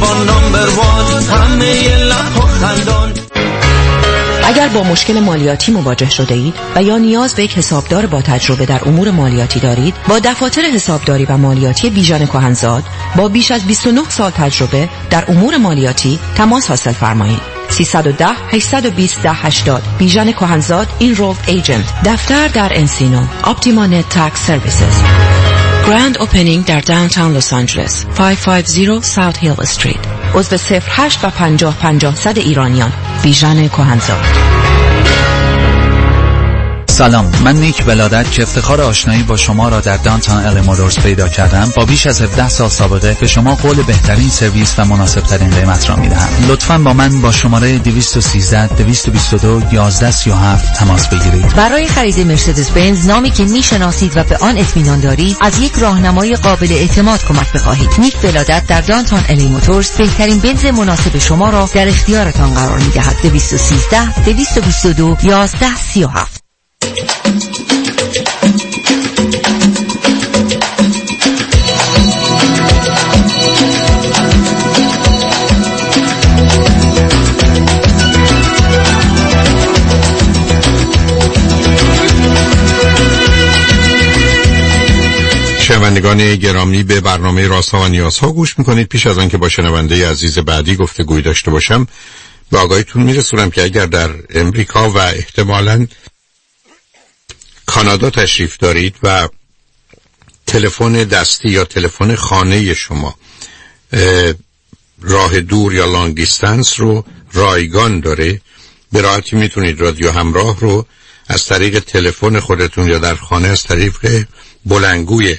اگر با مشکل مالیاتی مواجه شده اید و یا نیاز به یک حسابدار با تجربه در امور مالیاتی دارید، با دفاتر حسابداری و مالیاتی بیژن کهنزاد با بیش از بیست و نه سال تجربه در امور مالیاتی تماس حاصل فرمایید. سیصد و ده هشتصد و بیست ده هشتاد بیژن کهنزاد اینرولد ایجنت. دفتر در انسینو. اپتیما نت تکس سرویسز. گراند اوپنینگ در داونتاون لس آنجلس. پانصد و پنجاه ساوت هیل استریت. عضو صفر هشت و پنجاه پنجاه صد ایرانیان. بیژن کهنزاد. سلام، من نیک ولادت که افتخار آشنایی با شما را در دانتان ال مودرز پیدا کردم. با بیش از هفده سال سابقه به شما قول بهترین سرویس و مناسب ترین قیمت را میدهم. لطفاً با من با شماره دویست و سیزده دویست و بیست و دو یازده سی و هفت تماس بگیرید. برای خرید مرسدس بنز، نامی که میشناسید و به آن اطمینان دارید، از یک راهنمای قابل اعتماد کمک بخواهید. نیک ولادت در دانتان ال مودرز بهترین بنز مناسب شما را در اختیارتان قرار میدهد. دویست و سیزده دویست و بیست و دو یازده سی و هفت. شنوندگان گرامی، به برنامه رازها و نیازها گوش میکنید. پیش از آن که با شنونده عزیز بعدی گفتگوی داشته باشم، به آگاهیتون میرسونم که اگر در امریکا و احتمالاً کانادا تشریف دارید و تلفن دستی یا تلفن خانه شما راه دور یا لانگ دیستنس رو رایگان داره، به راحتی میتونید رادیو همراه رو از طریق تلفن خودتون یا در خانه از طریق بلندگوی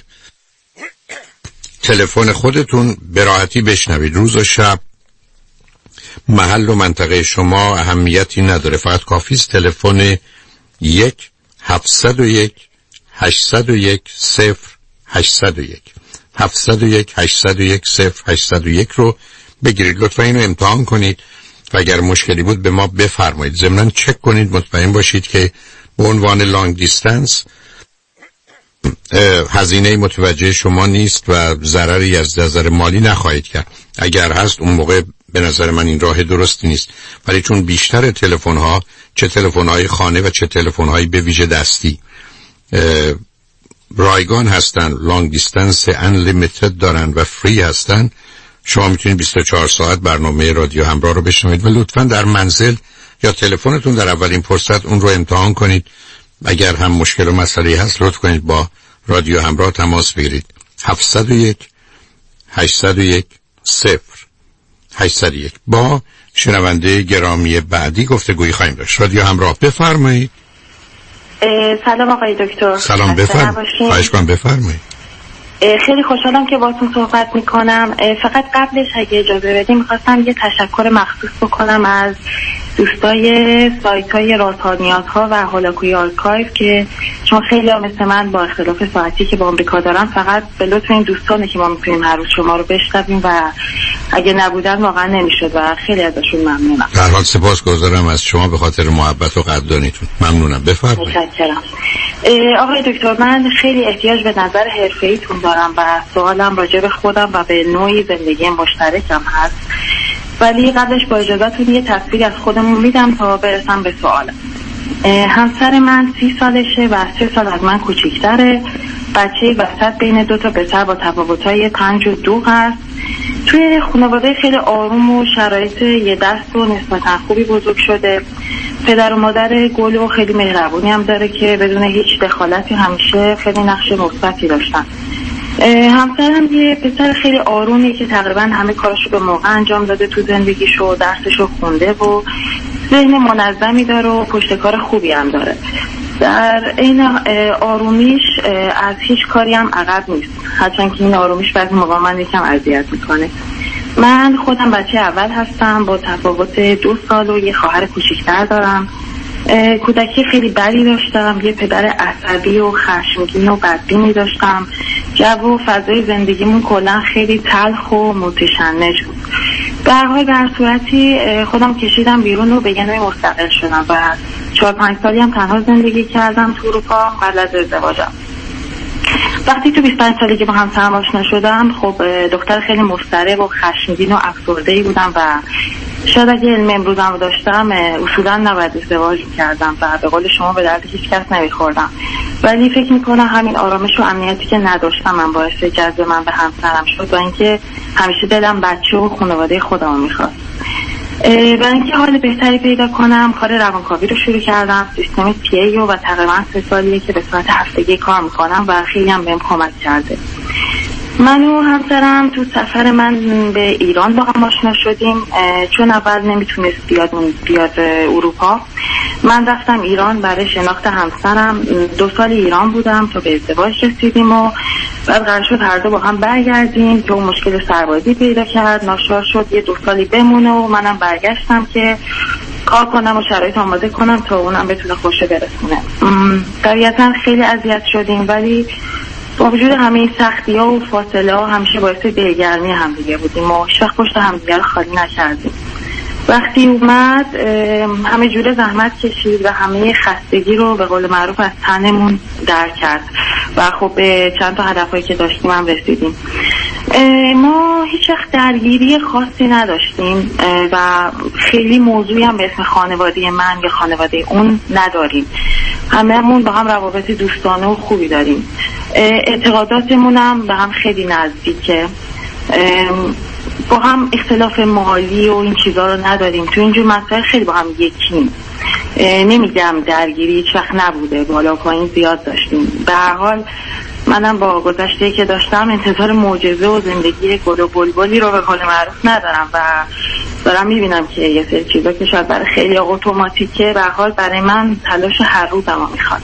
تلفن خودتون به راحتی بشنوید. روز و شب، محل و منطقه شما اهمیتی نداره، فقط کافی است تلفن یک هفتصد و یک هشتصد و یک صفر هشتصد و یک هفتصد و یک هشتصد و یک صفر هشتصد و یک رو بگیرید. لطفا اینو امتحان کنید و اگر مشکلی بود به ما بفرمایید. ضمناً چک کنید، مطمئن باشید که به عنوان لانگ دیستنس هزینه متوجه شما نیست و ضرری از نظر مالی نخواهید کرد. اگر هست اون موقع به نظر من این راه درستی نیست، ولی چون بیشتر تلفن ها، چه تلفن های خانه و چه تلفن های به ویژه دستی، رایگان هستن، لانگ دیستنس انلیمیتد دارن و فری هستن، شما میتونید بیست و چهار ساعت برنامه رادیو همراه رو بشنوید. و لطفاً در منزل یا تلفنتون در اولین فرصت اون رو امتحان کنید. اگر هم مشکل و مسئله هست لطف کنید با رادیو همراه تماس بگیرید. هفتصد و یک هشتصد و یک صفر هشتصد و یک. با شنونده گرامی بعدی گفتگویی خواهیم داشت. رادیو همراه، بفرمایید. سلام آقای دکتر. سلام، بفرمایید. خواهش کنم بفرمایید. خیلی خوشحالم که باهاتون صحبت میکنم. فقط قبلش اگه اجازه بدید میخواستم یه تشکر مخصوص بکنم از دوستای سایت های رازها نیازها و هولاکوی آرکایو که چون خیلی هم مثل من با اختلاف ساعتی که با آمریکا دارم، فقط به لطف این دوستانه که ما میتونیم هر روز شما رو بشنویم و اگه نبودن واقعا نمیشد و خیلی ازشون ممنونم. در حال سپاسگزارم از شما به خاطر محبت و قدردانیتون. ممنونم، بفرمایید. متشکرم. آقای دکتر، من خیلی احتیاج به نظر حرفه‌ایتون دارم و سوالم راجع به خودم و به نوعی زندگی مشترکم هست، ولی قبلش با اجازهتون یه تصویر از خودمون میدم تا برسم به سوالم. همسر من سی سالشه و سه سال از من کوچیک‌تره. بچه وسط بین دو تا پسر با تفاوت‌های پنج و دو هست. توی خانواده خیلی آروم و شرایط یه دست و نسبتا خوبی بزرگ شده. پدر و مادر گل و خیلی مهربونی هم داره که بدون هیچ دخالتی همیشه خیلی نقش مثبتی داشتن. همسرم یه پسر خیلی آرومی که تقریبا همه کارشو به موقع انجام داده تو زندگیشو، درسشو خونده و ذهن منظمی داره و پشتکار خوبی هم داره. در این آرومیش از هیچ کاری هم عقب نیست، هرچند که این آرومیش بعضی موقع من یکم اذیت میکنه. من خودم بچه اول هستم، با تفاوت دو سال و یه خواهر کوچیک‌تر دارم. کودکی خیلی بدی داشتم، یه پدر عصبی و خشمگین و بدبینی داشتم. جو و فضای زندگیمون کلا خیلی تلخ و متشنج بود. در حال در صورتی خودم کشیدم بیرون و به یه نوعی مستقل شدم و چهار پنج سالی هم تنها زندگی کردم تو اروپا قبل از ازدواجم. وقتی تو بیست و پنج سالی که با همسرم آشنا شدم، خب دختر خیلی مضطرب و خشمگین و افسرده‌ای بودم و شاید اگه علم امروزم رو داشتم اصولا نباید ازدواج می‌کردم و به قول شما به درد هیچ کس نمی‌خوردم، ولی فکر می‌کنم همین آرامش و امنیتی که نداشتم من باعث جذب من به همسرم شد و اینکه همیشه دلم بچه و خانواده خودم می‌خواست. برای اینکه حال بهتری پیدا کنم کار روانکاوی رو شروع کردم، سیستم پی ای و تقریبا سه سالیه که به صورت هفتگی کار میکنم و خیلی هم بهم کمک کرده. من و همسرم تو سفر من به ایران با هم آشنا شدیم، چون اول نمیتونست بیاد بیاد اروپا. من رفتم ایران برای شناخت همسرم، دو سال ایران بودم تا به ازدواج رسیدیم و بعد قرار شد هر دو با هم برگردیم که اون مشکل سربازی پیدا کرد، ناچار شد یه دو سالی بمونه و منم برگشتم که کار کنم و شرایط آماده کنم تا اونم بتونه خوشه برسونه. طبیعتا خیلی اذیت شدیم، ولی با وجود همه این سختی ها و فاصله ها همیشه باعث دلگرمی همدیگه بودیم و هیچ وقت پشت همدیگه رو خالی نکردیم. وقتی اومد همه جوره زحمت کشید و همه خستگی رو به قول معروف از تنمون در کرد و خب به چند تا هدفهایی که داشتیم هم رسیدیم. ما هیچ وقت درگیری خاصی نداشتیم و خیلی موضوعی هم به اسم خانواده من یا خانواده اون نداریم. همه‌مون با هم روابط دوستانه و خوبی داریم. اعتقاداتمونم به هم خیلی نزدیکه، با هم اختلاف مالی و این چیزا رو نداریم، تو اینجور مسائل خیلی با هم یکیم. نمیگم درگیری هیچ وقت نبوده، بالا پایین زیاد داشتیم. به هر حال منم با گذشته که داشتم انتظار معجزه و زندگی گل و بلبلی رو به قول معروف ندارم و دارم میبینم که یه سری چیزا که شاید برای خیلی اتوماتیکه، به هر حال برای من تلاش هر روزم میخواد.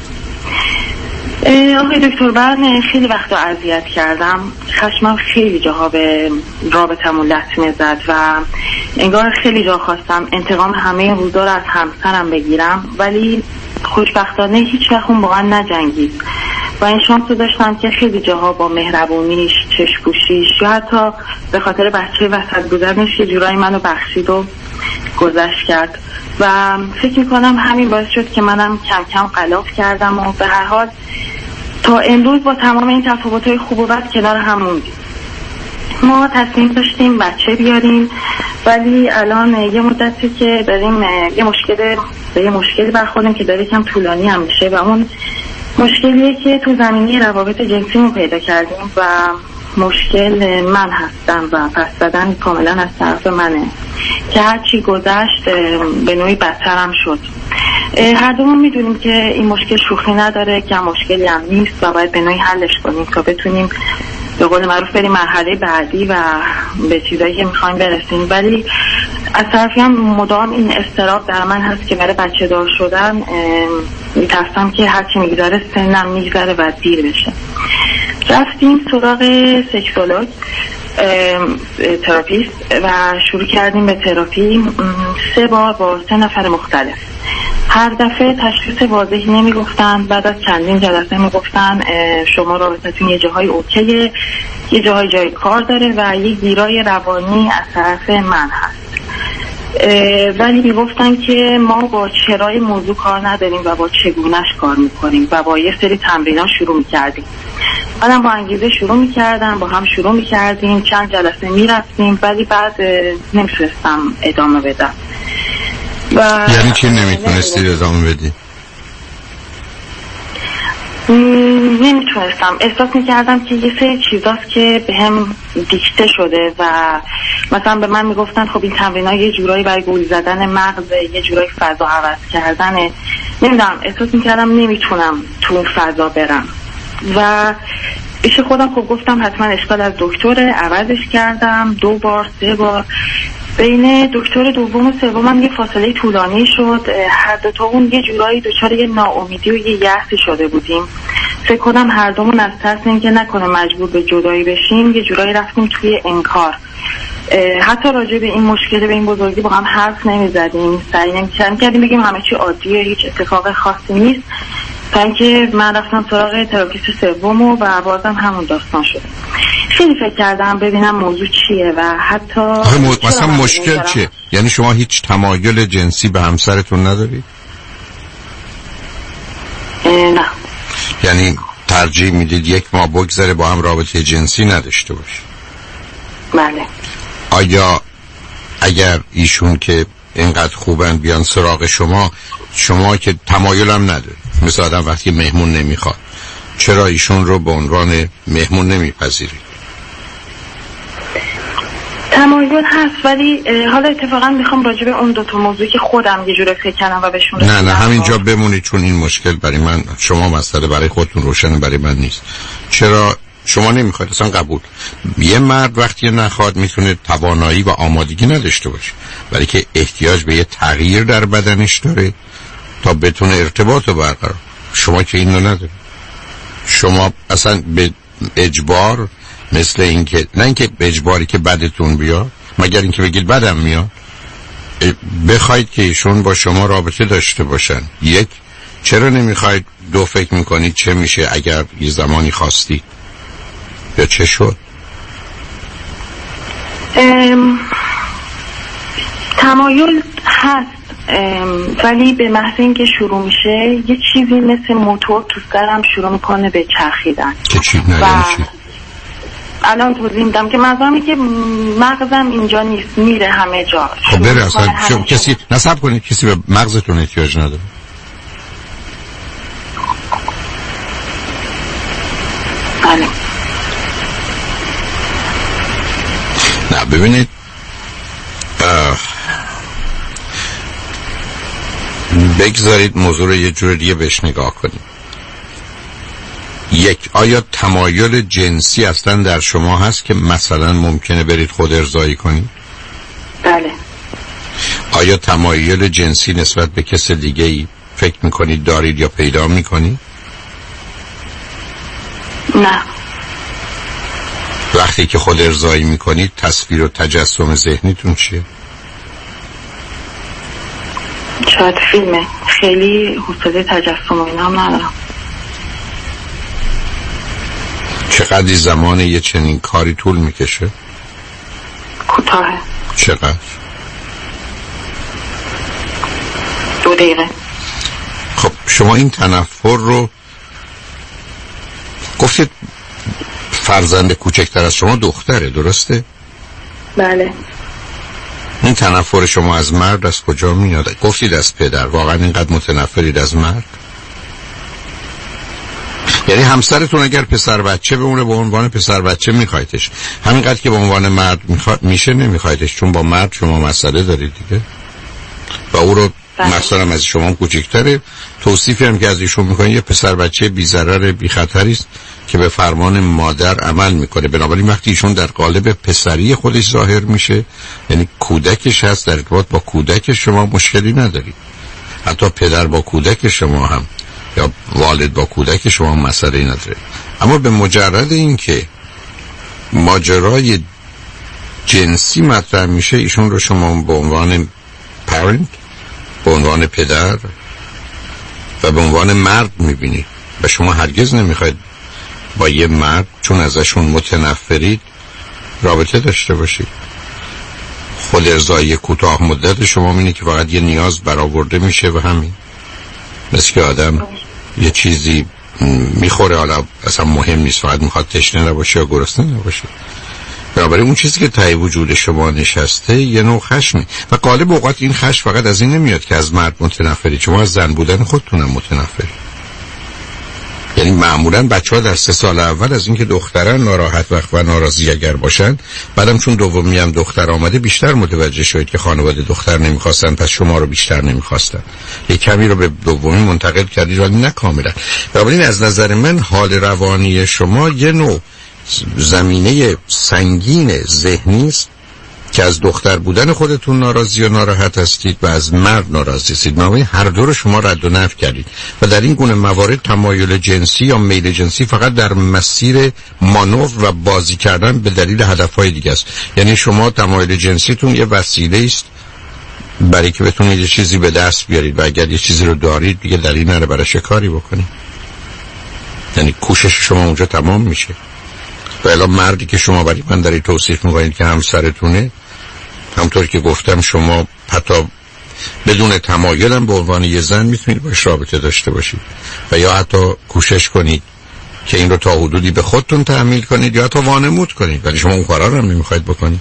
آقای دکتر، من خیلی وقتا اذیت کردم، خشمم خیلی جاها به رابطمون لطمه زد و انگار خیلی جا خواستم انتقام همه این روزا رو از همسرم بگیرم، ولی خوشبختانه هیچ وقت اون با من نجنگید و این شانس رو داشتم که خیلی جاها با مهربونیش، چشم‌پوشیش یا حتی به خاطر بچه وسط بودنش یه جورایی منو بخشید و گذشت کرد و فکر میکنم همین باعث شد که منم کم کم غلاف کردم و به هر حال تا امروز با تمام این تفاوت‌های خوب و بد کنار هم موندیم. ما تصمیم داشتیم بچه بیاریم، ولی الان یه مدتی که داریم یه مشکل به یه مشکلی برخوردیم که داره کم طولانی هم میشه و اون مشکلیه که تو زمینه روابط جنسیمون پیدا کردیم و مشکل من هستم و پس دادن کاملا از طرف منه که هرچی گذشت به نوعی بدترم شد. هر دومون میدونیم که این مشکل شوخی نداره، که مشکلی هم نیست و باید به نوعی حلش کنیم تا بتونیم به قول معروف بریم مرحله بعدی و به چیزایی که میخوایم برسیم. ولی از طرفی هم مدام این اضطراب در من هست که برای بچه دار شدن میترسم که هرچی میگذاره سنم میگذاره و دیر بشه. رفتیم سراغ سکسولوگ تراپیست و شروع کردیم به تراپی سه بار با سه نفر مختلف. هر دفعه تشخیص واضحی نمیگفتن، بعد از چندین جلسه میگفتن شما رابطتون یه جاهای اوکیه، یه جاهای جای کار داره و یه گیرای روانی از طرف من هست، ولی میگفتن که ما با چرای موضوع کار نداریم و با چگونش کار میکنیم و با یه سری تمرینات شروع میکردیم. منم با انگیزه شروع میکردم، با هم شروع میکردیم، چند جلسه میرفتیم، ولی بعد نمیتونستم ادامه بدم. و یعنی چی نمیتونستی ادامه بدی؟ نمیتونستم، احساس میکردم که یه سری چیزاست که به هم دیکته شده و مثلا به من میگفتن خب این تمرین ها یه جورایی برای گول زدن مغز، یه جورایی فضا عوض کردنه. نمیدونم، احساس میکردم نمیتونم تو اون فضا برم و پیش خودم خب گفتم حتما اشکال از دکتره، عوضش کردم دو بار سه بار. بین دکتر دوم و سومم یه فاصله طولانی شد، هر دو تا اون یه جورایی دچار یه ناامیدی و یه یأسی شده بودیم. فکر کنم هر دومون از ترس اینکه نکنه مجبور به جدایی بشیم یه جورایی رفتیم توی انکار. حتی راجع به این مشکل به این بزرگی با هم حرف نمیزدیم، سعی نمی‌کردیم بگیم همه چی عادیه، هیچ اتفاق خاصی نیست، تا اینکه من رفتم سراغ تراپیست سوم و بازم همون داستان شد. خیلی فکر کردم ببینم موضوع چیه و حتی م... مثلا مشکل چیه؟ یعنی شما هیچ تمایل جنسی به همسرتون ندارید؟ نه. یعنی ترجیح میدید یک ماه بگذره با هم رابطه جنسی نداشته باشید؟ بله. آیا اگر ایشون که اینقدر خوبن بیان سراغ شما، شما که تمایل هم ندارید، مثل آدم وقتی مهمون نمیخواد، چرا ایشون رو به عنوان مهمون نمیپذیرید؟ تمایل هست، ولی حالا اتفاقا میخوام راجع به اون دو تا موضوعی که خودم یه جوری فکر کردم و بهشون نه نه همینجا بمونید، چون این مشکل برای من، شما مسئله برای خودتون روشنه، برای من نیست. چرا شما نمیخواید؟ اصلا قبول. یه مرد وقتی نخواد میتونه توانایی و آمادگی نداشته باشه، ولی که احتیاج به یه تغییر در بدنش داره تا بتونه ارتباط رو برقرار. شما که اینو ندارید. شما اصلا به اجبار، مثل اینکه نه اینکه به اجباری که بدتون بیاد، مگر اینکه بگید بدم میاد، بخواید که ایشون با شما رابطه داشته باشن. یک، چرا نمیخواید؟ دو، فکر میکنید چه میشه اگر یه زمانی خواستید؟ یا چه شد؟ ام... تمایل هست، ولی به محض اینکه شروع میشه یه چیزی مثل موتور تو سرم شروع میکنه به چرخیدن. که چی؟ نه و... یعنی چی؟ الان توضیح میدم که منظورم که مغزم اینجا نیست، میره همه جا. خب بره اصلا شو... کسی نصب کنید کسی به مغزتون احتیاج نداره. بله. نه ببینید بگذارید موضوع رو یه جور دیگه بهش نگاه کنیم. یک، آیا تمایل جنسی اصلا در شما هست که مثلا ممکنه برید خود ارضایی کنید؟ بله. آیا تمایل جنسی نسبت به کس دیگه ای فکر میکنید دارید یا پیدا میکنید؟ نه. وقتی که خود ارضایی میکنید تصویر و تجسم ذهنیتون چیه؟ شاید فیلمه. خیلی حوصله تجسم اینا هم ندارم. چقدر زمان یه چنین کاری طول میکشه؟ کوتاه. چقدر؟ دو دقیقه. خب شما این تنفر رو گفتید فرزند کوچکتر از شما دختره، درسته؟ بله. این تنفر شما از مرد از کجا میاد؟ گفتید از پدر. واقعا اینقدر متنفرید از مرد؟ یعنی همسرتون اگر پسر بچه بمونه به عنوان پسر بچه میخوایدش، همینقدر که به عنوان مرد میخوا... میشه نمیخوایدش، چون با مرد شما مسئله دارید دیگه و او رو مثلا از شما کوچکتره. توصیفی هم که از ایشون میکنید یه پسر بچه بی ضرر بی خطری است که به فرمان مادر عمل میکنه. بنابراین وقتی ایشون در قالب پسری خودش ظاهر میشه، یعنی کودکش هست، در ارتباط با کودک شما مشکلی ندارید. حتی پدر با کودک شما هم یا والد با کودک شما مسئله نداره. اما به مجرد این که ماجرای جنسی مطرح میشه، ایشون رو شما به عنوان پرنت، به عنوان پدر و به عنوان مرد میبینید و شما هرگز نمیخواید با یه مرد چون ازشون متنفرید رابطه داشته باشید. خود ارضایی کوتاه مدت شما اینه که فقط یه نیاز برآورده میشه و همین. مثل که آدم یه چیزی میخوره، حالا اصلا مهم نیست، فقط میخواد تشنه نباشه یا گرسنه نباشه. بنابراین اون چیزی که تای وجود شما نشسته یه نوع خشمه و غالب اوقات این خشم فقط از این نمیاد که از مرد متنفری، شما از زن بودن خودتونم متنفری. یعنی معمولا بچه ها در سه سال اول از اینکه دخترن ناراحت وقت و ناراضی اگر باشن، بعدم چون دومی هم دختر آمده بیشتر متوجه شدید که خانواده دختر نمیخواستن، پس شما رو بیشتر نمیخواستن. یک کمی رو به دومی منتقل کردید ولی نه کاملا. بنابراین از نظر من حال روانی شما یه نوع زمینه سنگین ذهنی است که از دختر بودن خودتون ناراضی و ناراحت هستید و از مرد ناراضی هستید. بنابراین هر دو رو شما رد و نفی کردید و در این گونه موارد تمایل جنسی یا میل جنسی فقط در مسیر مانور و بازی کردن به دلیل هدفهای دیگه است. یعنی شما تمایل جنسیتون یه وسیله است برای که بتونید یه چیزی به دست بیارید و اگر یه چیزی رو دارید دیگه دلیل نره برای شکاری بکنید. یعنی کوشش شما اونجا تمام میشه. و الان مردی که شما برای من دارید توصیف میکنید که همسرتونه، همطور که گفتم شما حتی بدون تمایلم به عنوان یه زن میتونید باش رابطه داشته باشید و یا حتی کوشش کنید که این رو تا حدودی به خودتون تحمیل کنید یا حتی وانمود کنید، ولی شما اون کارا رو هم نمیخواید بکنید.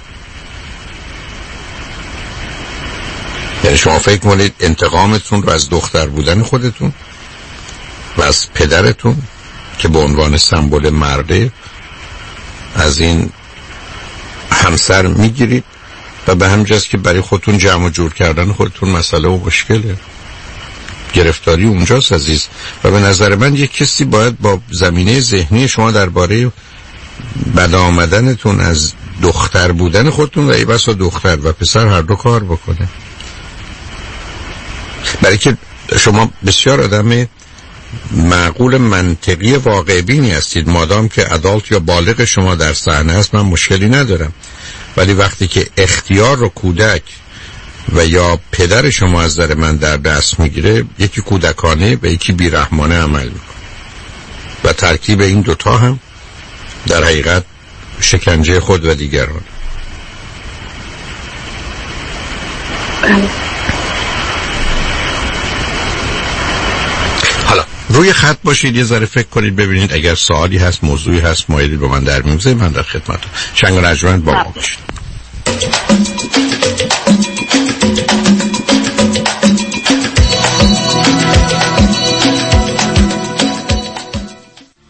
یعنی شما فکر کنید انتقامتون رو از دختر بودن خودتون و از پدرتون که به عنوان سمبل مرده از این همسر میگیرید و به همجاست که برای خودتون جمع و جور کردن خودتون مسئله و مشکله. گرفتاری اونجاست عزیز. و به نظر من یک کسی باید با زمینه ذهنی شما درباره بد آمدنتون از دختر بودن خودتون و ای بسا دختر و پسر هر دو کار بکنه. برای که شما بسیار آدم معقول منطقی واقع بینی هستید. مادام که ادالت یا بالغ شما در صحنه است من مشکلی ندارم، ولی وقتی که اختیار رو کودک و یا پدر شما از در من در دست میگیره، یکی کودکانه و یکی بیرحمانه عمل میکنه و ترکیب این دوتا هم در حقیقت شکنجه خود و دیگران. حالا روی خط باشید، یه ذره فکر کنید ببینید اگر سوالی هست، موضوعی هست، مایلید با من در میون، من در خدمتم. شنگ و رجمند با ما باشید.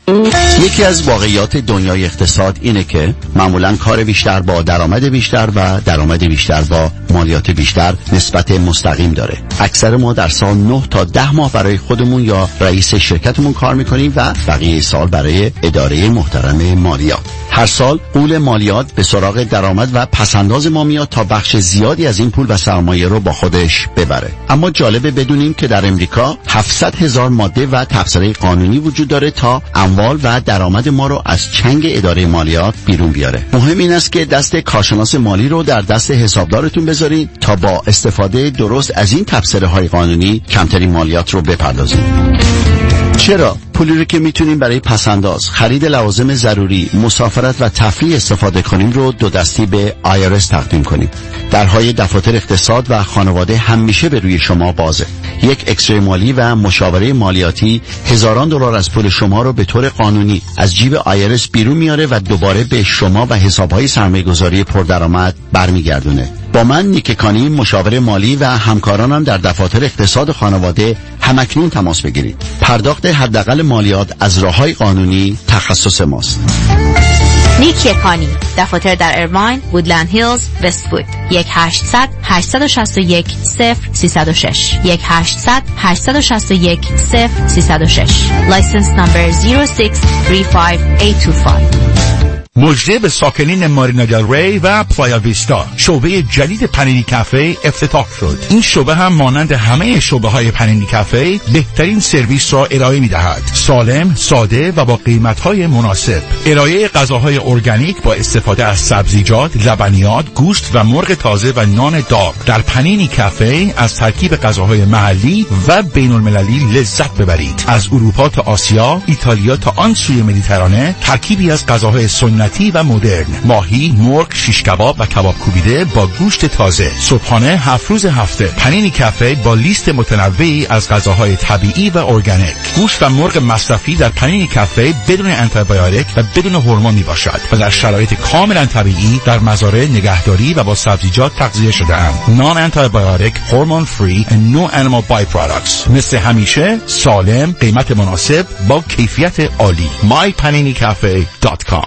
یکی از واقعیات دنیای اقتصاد اینه که معمولاً کار بیشتر با درآمد بیشتر و درآمد بیشتر با مالیات بیشتر نسبت مستقیم داره. اکثر ما در سال نه تا ده ماه برای خودمون یا رئیس شرکتمون کار میکنیم و بقیه سال برای اداره محترم مالیات. هر سال غول مالیات به سراغ درآمد و پسنداز ما میاد تا بخش زیادی از این پول و سرمایه رو با خودش ببره. اما جالبه بدونیم که در امریکا هفتصد هزار ماده و تبصره قانونی وجود داره تا اموال و درآمد ما رو از چنگ اداره مالیات بیرون بیاره. مهم این است که دست کارشناس مالی رو در دست حسابدارتون بذارید تا با استفاده درست از این تبصره های قانونی کمترین مالیات رو بپردازید. چرا؟ پولی رو که میتونیم برای پسنداز، خرید لوازم ضروری، مسافرت و تفریح استفاده کنیم رو دو دستی به آی آر اس تقدیم کنیم. درهای دفاتر اقتصاد و خانواده همیشه به روی شما بازه. یک اکسره مالی و مشاوره مالیاتی هزاران دلار از پول شما رو به طور قانونی از جیب آی آر اس بیرون میاره و دوباره به شما و حسابهای سرمایه‌گذاری پردرآمد برمیگردونه. با من نیککانی مشاور مالی و همکارانم در دفاتر اقتصاد خانواده همکنون تماس بگیرید. پرداخت حداقل مالیات از راه‌های قانونی تخصص ماست. نیککانی دفاتر در ایرواین، وودلند هیلز، وست‌وود. یک هشتصد هشتصد و شصت و یک صفر سیصد و شش یک هشتصد هشتصد و شصت و یک صفر سیصد و شش. لایسنس نمبر صفر شش سه پنج هشت دو پنج. مژده به ساکنین مارینا دل ری و پلایا ویستا، شعبه جدید پنینی کافه افتتاح شد. این شعبه هم مانند همه شعبه های پنینی کافه بهترین سرویس را ارائه می دهد. سالم، ساده و با قیمت های مناسب. ارائه غذاهای ارگانیک با استفاده از سبزیجات، لبنیات، گوشت و مرغ تازه و نان داغ. در پنینی کافه از ترکیب غذاهای محلی و بین المللی لذت ببرید. از اروپا تا آسیا، ایتالیا تا آن سوی مدیترانه، ترکیبی از غذاهای سنتی و مدرن، ماهی، مرغ، شیش کباب و کباب کوبیده با گوشت تازه. صبحانه هفت روز هفته. پنینی کافه با لیست متنوعی از غذاهای طبیعی و ارگانیک. گوشت و مرغ مصرفی در پنینی کافه بدون آنتیبیوتیک و بدون هورمون می باشد و در شرایط کاملا طبیعی در مزارع نگهداری و با سبزیجات تغذیه شده اند. نان آنتیبیوتیک، هورمون فری and no animal byproducts. مثل همیشه سالم، قیمت مناسب با کیفیت عالی. my panini cafe dot com.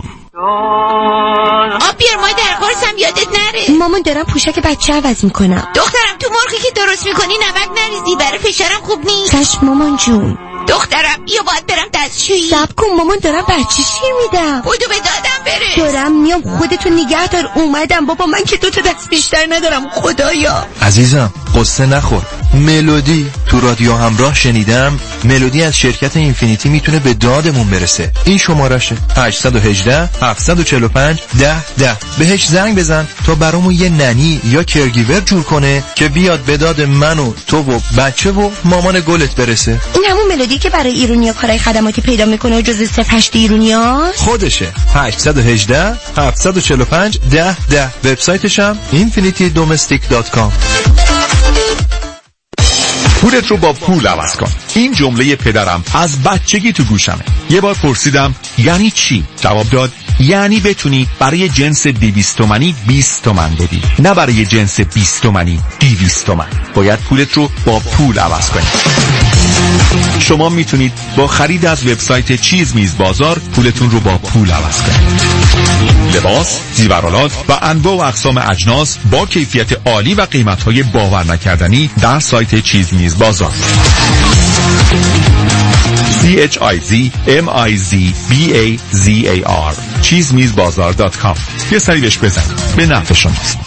آب بیار مادر، قرصم یادت نره. مامان دارم پوشک بچه عوض میکنم. دخترم تو مرغی که درست میکنی نمک نریزی، برای فشارم خوب نیست. چشم مامان جون. دخترم بیا باید برم دستشویی. صبر کن مامان، دارم بچه شیر میدم. بودو به دادم برس. دارم میام، خودتو نگه دار. اومدم بابا، من که دو تا دست بیشتر ندارم خدایا. عزیزم قصه نخور. ملودی تو رادیو همراه شنیدم ملودی از شرکت اینفینیتی میتونه به دادمون برسه. این شمارشه هشت یک هشت هفت چهار پنج ده ده. بهش زنگ بزن تا برامون یه ننی یا کرگیور جور کنه که بیاد به داد من و تو و بچه و مامان گلت برسه. این همون ملودی که برای ایرونیا کارهای خدماتی پیدا میکنه و جزء صفر هشت ایرونیا خودشه. هشت یک هشت هفت چهار پنج ده ده. وبسایتش هم اینفینیتی دومستیک دات کام. پولت رو با پول عوض کن. این جمله پدرم از بچگی تو گوشمه. یه بار پرسیدم یعنی چی؟ جواب داد یعنی بتونی برای جنس دویست تومانی بیست تومن بدی، نه برای جنس بیست تومانی دویست تومن. باید پولت رو با پول عوض کنی. شما میتونید با خرید از وبسایت چیز میز بازار پولتون رو با پول عوض کنید. لباس، زیورالات و انواع و اقسام اجناس با کیفیت عالی و قیمت‌های باور نکردنی در سایت چیز میز بازار. C H I Z M I Z B A Z A R چیز میز بازار دات کام. یه سری بهش بزن، به نفع شماست.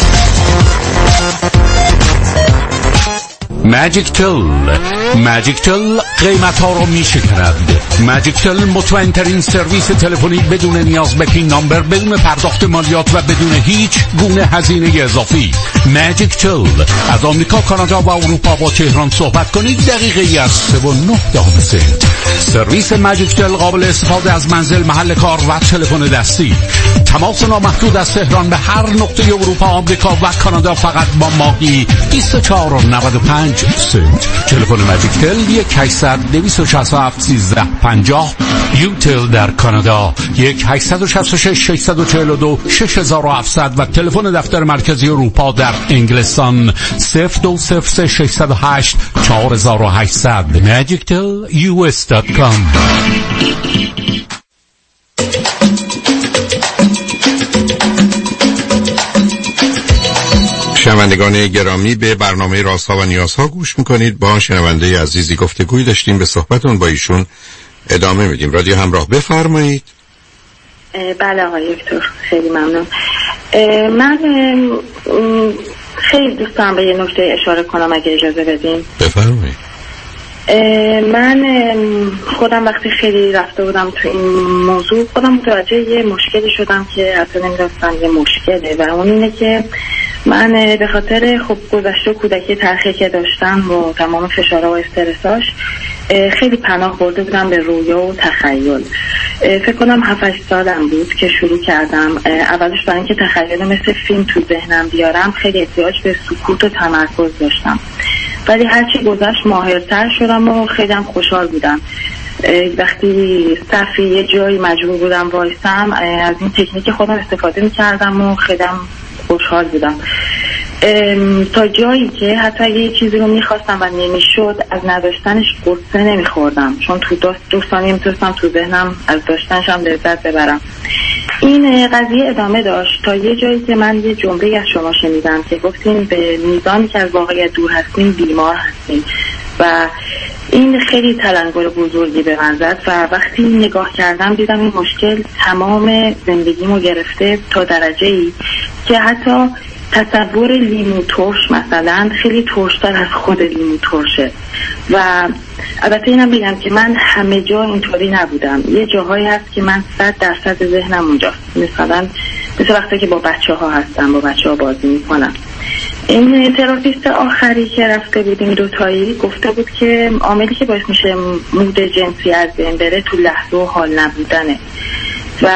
ماجیک تل ماجیک تل قیمت ها رو می شکرند. ماجیک تل مطمئن ترین سرویس تلفنی بدون نیاز به پین نامبر، بدون پرداخت مالیات و بدون هیچ گونه هزینه اضافی. ماجیک تل از آمریکا، کانادا و اروپا با تهران صحبت کنید دقیقه ای از سه و نه دهم سنت. سرویس ماجیک تل قابل استفاده از منزل، محل کار و تلفن دستی. تماس نامحدود از تهران به هر نقطه اروپا، آمریکا و کانادا فقط با ماهی بیست و چهار و نود و پنج سنت. تلفن ماجیک تل یک هشتصد دویست و شصت و هفت سیزده پنجاه. یوتل در کانادا یک هشتصد و شصت و شش ششصد و چهل و دو شش هزار و هفتصد و تلفن دفتر مرکزی اروپا در انگلستان صفر دو صفر سه ششصد و هشت چهار هزار و هشتصد. ماجیک تل یو اس دات کام. شنوندگان گرامی، به برنامه رازها و نیازها گوش میکنید. با شنونده عزیزی گفتگوی داشتیم، به صحبتون با ایشون ادامه میدیم. رادیو همراه، بفرمایید. بله آقای دکتر، خیلی ممنون. من خیلی دوست دارم به یه نکته اشاره کنم اگه اجازه بدین. بفرمایید. من خودم وقتی خیلی رفته بودم تو این موضوع، خودم متوجه یه مشکلی شدم که حتی نمیدونستم یه مشکله، و اون اینه که من به خاطر خب گذشته کودکی تلخی که داشتم و تمام فشارها و استرساش خیلی پناه برده بودم به رویا و تخیل. فکر کنم هفت هشت سالم بود که شروع کردم. اولش برای اینکه تخیل مثل فیلم تو ذهنم بیارم خیلی احتیاج به سکوت و تمرکز داشتم، ولی هرچی گذشت ماهرتر شدم و خیلی هم خوشحال بودم. وقتی صفی یه جایی مجبور بودم وایسم، از این تکنیک خودم استفاده می‌کردم و خیلی هم خوشحال بودم، تا جایی که حتی یه چیزی رو میخواستم و نمیشد، از نداشتنش قصه نمیخوردم، چون تو دو, دو ثانیه میتونستم تو ذهنم از داشتنش هم لذت ببرم. این قضیه ادامه داشت تا یه جایی که من یه جمله از شما شنیدم که گفتین به میزانی که از واقعیت دور هستیم بیمار هستیم، و این خیلی تلنگر بزرگی به من زد. و وقتی نگاه کردم دیدم این مشکل تمام زندگیمو گرفته تا درجه‌ای که حتی تصور لیمو ترش مثلا خیلی ترشتر از خود لیمو ترشه. و البته اینم بگم که من همه جا اینطوری نبودم، یه جاهایی هست که من صد درصد ذهنم اونجاست، مثلا مثل وقتی که با بچه ها هستم، با بچه ها بازی میکنم. این تراپیست آخری که رفته بودیم دوتایی گفته بود که عاملی که باعث میشه مود جنسی از بین بره تو لحظه و حال نبودنه. و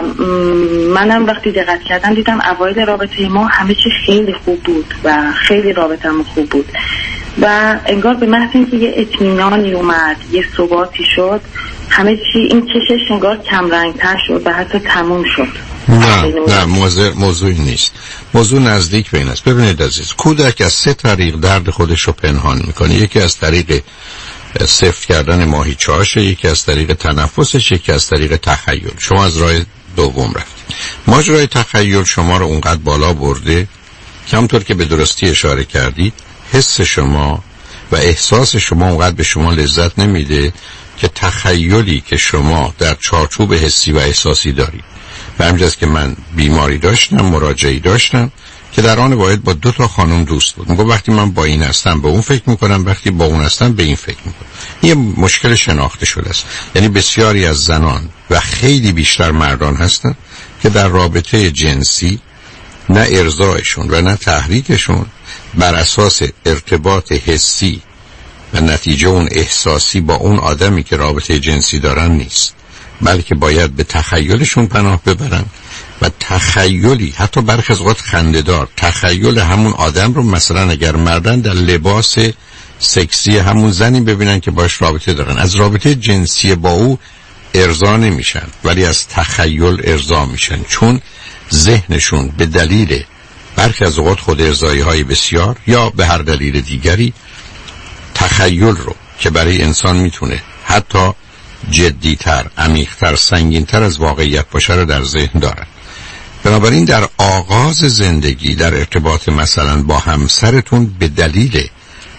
منم وقتی دقت کردم دیدم اوایل رابطه ما همه چی خیلی خوب بود و خیلی رابطه‌مون خوب بود، و انگار به محض اینکه یه اطمینانی اومد، یه ثباتی شد، همه چی این کشش انگار کم رنگ‌تر شد و حتی تموم شد. نه نه موضوع موضوعی نیست، موضوع نزدیک به این است. ببینید عزیز، کودک از سه طریق درد خودش رو پنهان میکنه. یکی از طریق سفت کردن ماهیچه‌هاش، یکی از طریق تنفسش، یکی از طریق تخیل. شما از راه دوم رفتید. ماجرای تخیل شما رو اونقدر بالا برده که همونطور که به درستی اشاره کردید، حس شما و احساس شما اونقدر به شما لذت نمیده که تخیلی که شما در چارچوب حسی و احساسی دارید. و همینجاست که من بیماری داشتم، مراجعی داشتم که در آن واحد با دو تا خانم دوست بود. میگه وقتی من با این هستم به اون فکر میکنم، وقتی با اون هستم به این فکر میکنم. این مشکل شناخته شده است. یعنی بسیاری از زنان و خیلی بیشتر مردان هستن که در رابطه جنسی نه ارضایشون و نه تحریکشون بر اساس ارتباط حسی و نتیجه اون احساسی با اون آدمی که رابطه جنسی دارن نیست، بلکه باید به تخیلشون پناه ببرن و تخیلی حتی برخی از اوقات خنده‌دار، تخیل همون آدم رو مثلا اگر مردن در لباس سکسی همون زنی ببینن که باش رابطه دارن، از رابطه جنسی با او ارضا نمیشن ولی از تخیل ارضا میشن، چون ذهنشون به دلیل برخی از اوقات خود ارضایی های بسیار یا به هر دلیل دیگری تخیل رو که برای انسان میتونه حتی جدیتر، عمیقتر، سنگینتر از واقعیت باشه رو در ذهن دارن. بنابراین در آغاز زندگی در ارتباط مثلا با همسرتون به دلیل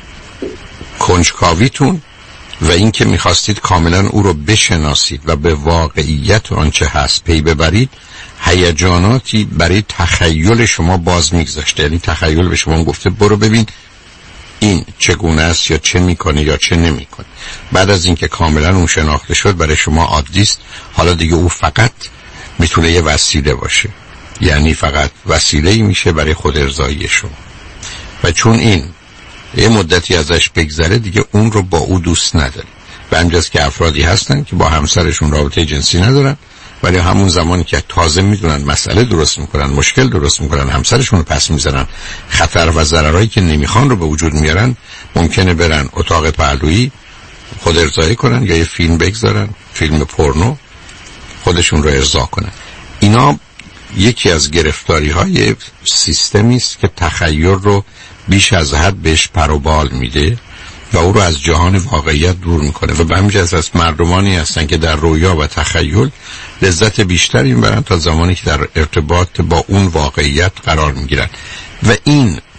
کنجکاویتون و اینکه میخواستید کاملا او رو بشناسید و به واقعیت آنچه هست پی ببرید، هیجاناتی برای تخیل شما باز میگذاشته. یعنی تخیل به شما گفته برو ببین این چگونه است یا چه میکنه یا چه نمیکنه. بعد از اینکه کاملا اون شناخته شد برای شما عادی است. حالا دیگه او فقط میتونه یه وسیله باشه، یعنی فقط وسیله‌ای میشه برای خود ارضایی شما. و چون این یه مدتی ازش بگذره دیگه اون رو با او دوست نداره. و همینجاست که افرادی هستن که با همسرشون رابطه جنسی ندارن، ولی همون زمانی که تازه میدونن مسئله درست میکنن، مشکل درست میکنن، همسرشون رو پس میزنن، خطر و ضررهایی که نمیخوان رو به وجود میارن، ممکنه برن اتاق پهلویی خود ارضایی کنن یا یه فیلم بگذارن، فیلم پورنو، خودشون رو ارضا کنن. اینا یکی از گرفتاری های سیستمی است که تخیل رو بیش از حد بهش پر و بال میده و او رو از جهان واقعیت دور میکنه. و به همین جهت از مردمانی هستن که در رویا و تخیل لذت بیشتری میبرن تا زمانی که در ارتباط با اون واقعیت قرار میگیرن. و این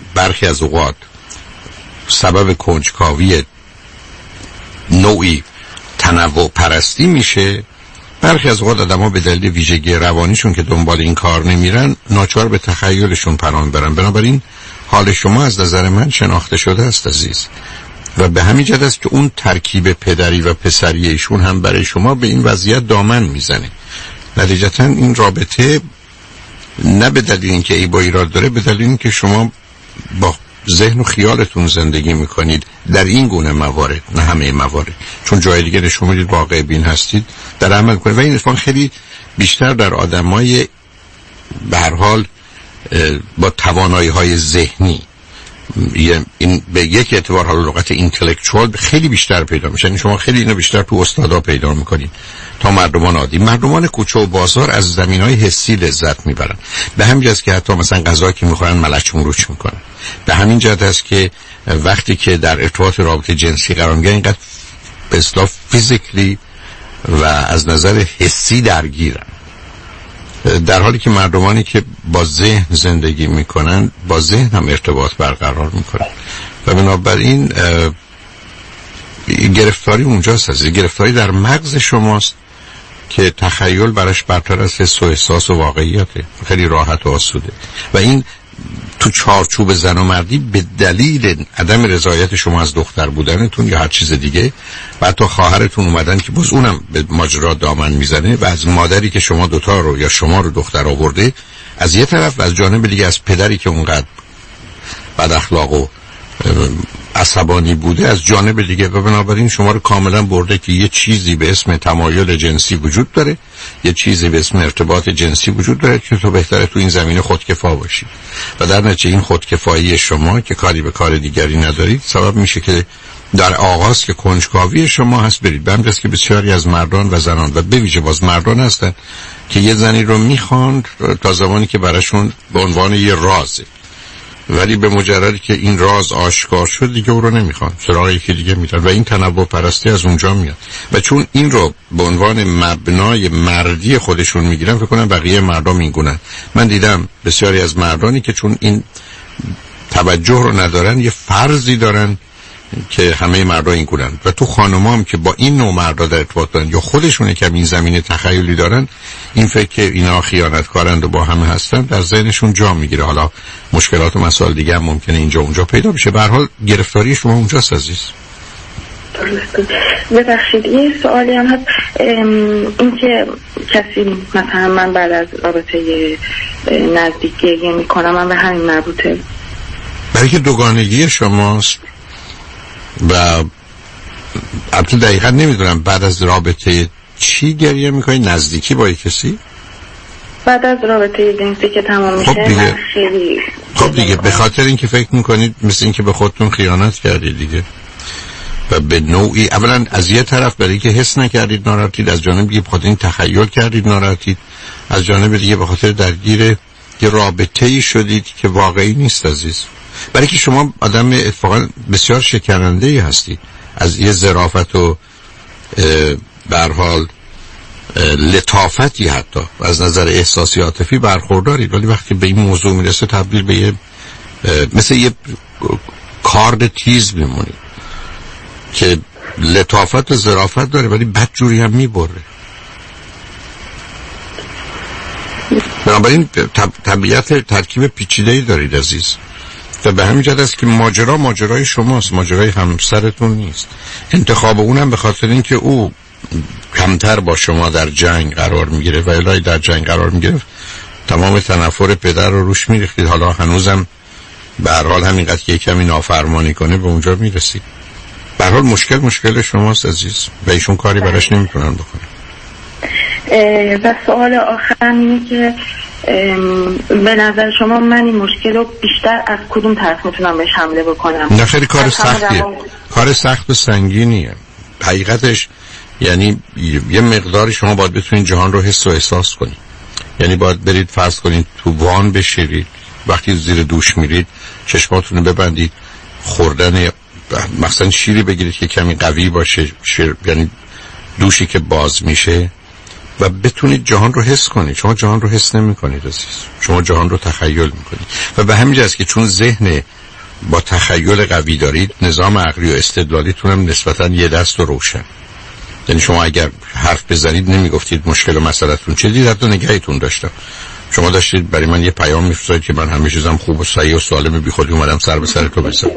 برخی از اوقات سبب کنجکاوی نوعی تنوع پرستی میشه، برخی از اوقات آدم ها به دلیل ویژگی روانیشون که دنبال این کار نمیرن ناچار به تخیلشون پناه برن. بنابراین حال شما از نظر من شناخته شده است عزیز، و به همین جهت است که اون ترکیب پدری و پسری ایشون هم برای شما به این وضعیت دامن میزنه. نتیجتا این رابطه نه به دلیل اینکه ای با ایراد داره، به دلیل اینکه شما با ذهن و خیالتون زندگی میکنید در این گونه موارد، نه همه موارد، چون جای دیگه نشون میدید واقع بین هستید در عمل کنید. و این اتفاق خیلی بیشتر در آدمای به هر حال با توانایی های ذهنی، این به یک اعتبار حالا لغت اینتלקچوال خیلی بیشتر پیدا میشه. یعنی شما خیلی اینو بیشتر تو استادا پیدا میکنید تا مردمان عادی. مردمان کوچه و بازار از زمینهای حسی لذت میبرن، به همین جهت که حتی مثلا غذا که میخورن ملچ مروچ میکنن. به همین جهت است که وقتی که در ارتباط رابطه جنسی قرار میگیرن اینقدر به اصطلاح فیزیکلی و از نظر حسی درگیرن، در حالی که مردمانی که با ذهن زندگی میکنن با ذهن هم ارتباط برقرار میکنن. و بنابراین گرفتاری اونجاست، از گرفتاری در مغز شماست که تخیل براش برتر از حس و احساس و واقعیته، خیلی راحت و آسوده. و این تو چارچوب زن و مردی به دلیل عدم رضایت شما از دختر بودنتون یا هر چیز دیگه، و حتی خواهرتون اومدن که باز اونم به ماجرا دامن میزنه، و از مادری که شما دوتا رو یا شما رو دختر آورده از یه طرف، و از جانب دیگه از پدری که اونقدر بد اخلاق و عصبانی بوده از جانب دیگه. و بنابراین شما رو کاملا برده که یه چیزی به اسم تمایل جنسی وجود داره، یه چیزی به اسم ارتباط جنسی وجود داره که تو بهتره تو این زمینه خودکفا باشی. و در نتیجه این خودکفایی شما که کاری به کار دیگری ندارید سبب میشه که در آغاز که کنجکاوی شما هست برید به همجاست که بسیاری از مردان و زنان و به ویژه باز مردان هستن که یه زنی رو میخوان تا زمانی که براشون به عنوان یه رازه، ولی به مجردی که این راز آشکار شد دیگه او رو نمیخوان، سراغ یکی دیگه میرن. و این تنوع پرستی از اونجا میاد. و چون این رو به عنوان مبنای مردی خودشون میگیرن، فکر کنم بقیه مردم اینگونن. من دیدم بسیاری از مردانی که چون این توجه رو ندارن یه فرضی دارن که همه مردها اینگونن، و تو خانم‌ها هم که با این نوع مردا در ارتباط دارن یا خودشون که این زمینه تخیلی دارن، این فکر که اینا خیانتکارند و با همه هستن در ذهنشون جا میگیره. حالا مشکلات و مسائل دیگه هم ممکنه اینجا اونجا پیدا بشه. به هر حال گرفتاری شما اونجاست عزیز. ببخشید یه سوالی هم هست، این که کسی مثلا من بعد از رابطه نزدیک گریه میکنم، من به همین مربوطه؟ برای که دوگانگی شماست و البته دقیقا نمیدونم بعد از رابطه چی گریه میکنی؟ نزدیکی با کسی؟ بعد از رابطه جنسی که تمام میشه. خب دیگه خیلی خب دیگه به خاطر اینکه فکر میکنید مثل اینکه به خودتون خیانت کردید دیگه، و به نوعی اولا از یه طرف برای اینکه حس نکردید ناراحتید، از جانب دیگه بخاطر این تخیل کردید ناراحتید، از جانب دیگه به خاطر درگیر یه رابطه‌ای شدید که واقعی نیست عزیز. برای که شما آدم اتفاقا بسیار شکننده‌ای هستید، از یه ظرافت و به هر حال لطافتی حتی از نظر احساسی عاطفی برخوردارید، ولی وقتی به این موضوع میرسه تبدیل به یه مثل یه کارد تیز میمونید که لطافت و ظرافت داره ولی بدجوری هم میبره. بنابراین طبیعت ترکیب پیچیده‌ای دارید عزیز، و به همین جهت است که ماجرا ماجرای شماست، ماجرای همسرتون نیست. انتخاب اونم به خاطر اینکه او کمتر با شما در جنگ قرار میگیره و الهی در جنگ قرار میگیره تمام تنفر پدر رو روش میریختید. حالا هنوزم به هر حال همینقدر که کمی نافرمانی کنه به اونجا میرسید. به هر حال مشکل مشکل شماست عزیز و ایشون کاری براش نمیتونن بکنن. و سوال آخرم اینه که به نظر شما من این مشکل رو بیشتر از کدوم طرف میتونم بهش حمله بکنم؟ نه خیلی کار سختیه، کار سخت و سنگینیه حقیقتش. یعنی یه مقداری شما باید بتونید جهان رو حس و احساس کنید. یعنی باید برید فرض کنید تو وان بشیرید، وقتی زیر دوش میرید چشماتون رو ببندید، خوردن مثلا شیری بگیرید که کمی قوی باشه، شیر یعنی دوشی که باز میشه، و بتونید جهان رو حس کنید. شما جهان رو حس نمی کنید عزیز، شما جهان رو تخیل میکنید. و به همین جاست که چون ذهن با تخیل قوی دارید، نظام عقلی و استدلالیتون هم نسبتاً یه دست و روشن. یعنی شما اگر حرف بزنید نمیگفتید مشکل و مسئله‌تون چه دید، حتی نگاهتون داشتم. شما داشتید برای من یه پیام میفرستید که من همه چیزم خوب و صحیح و سالم، بی خودی اومدم سر به سر تو بزنم.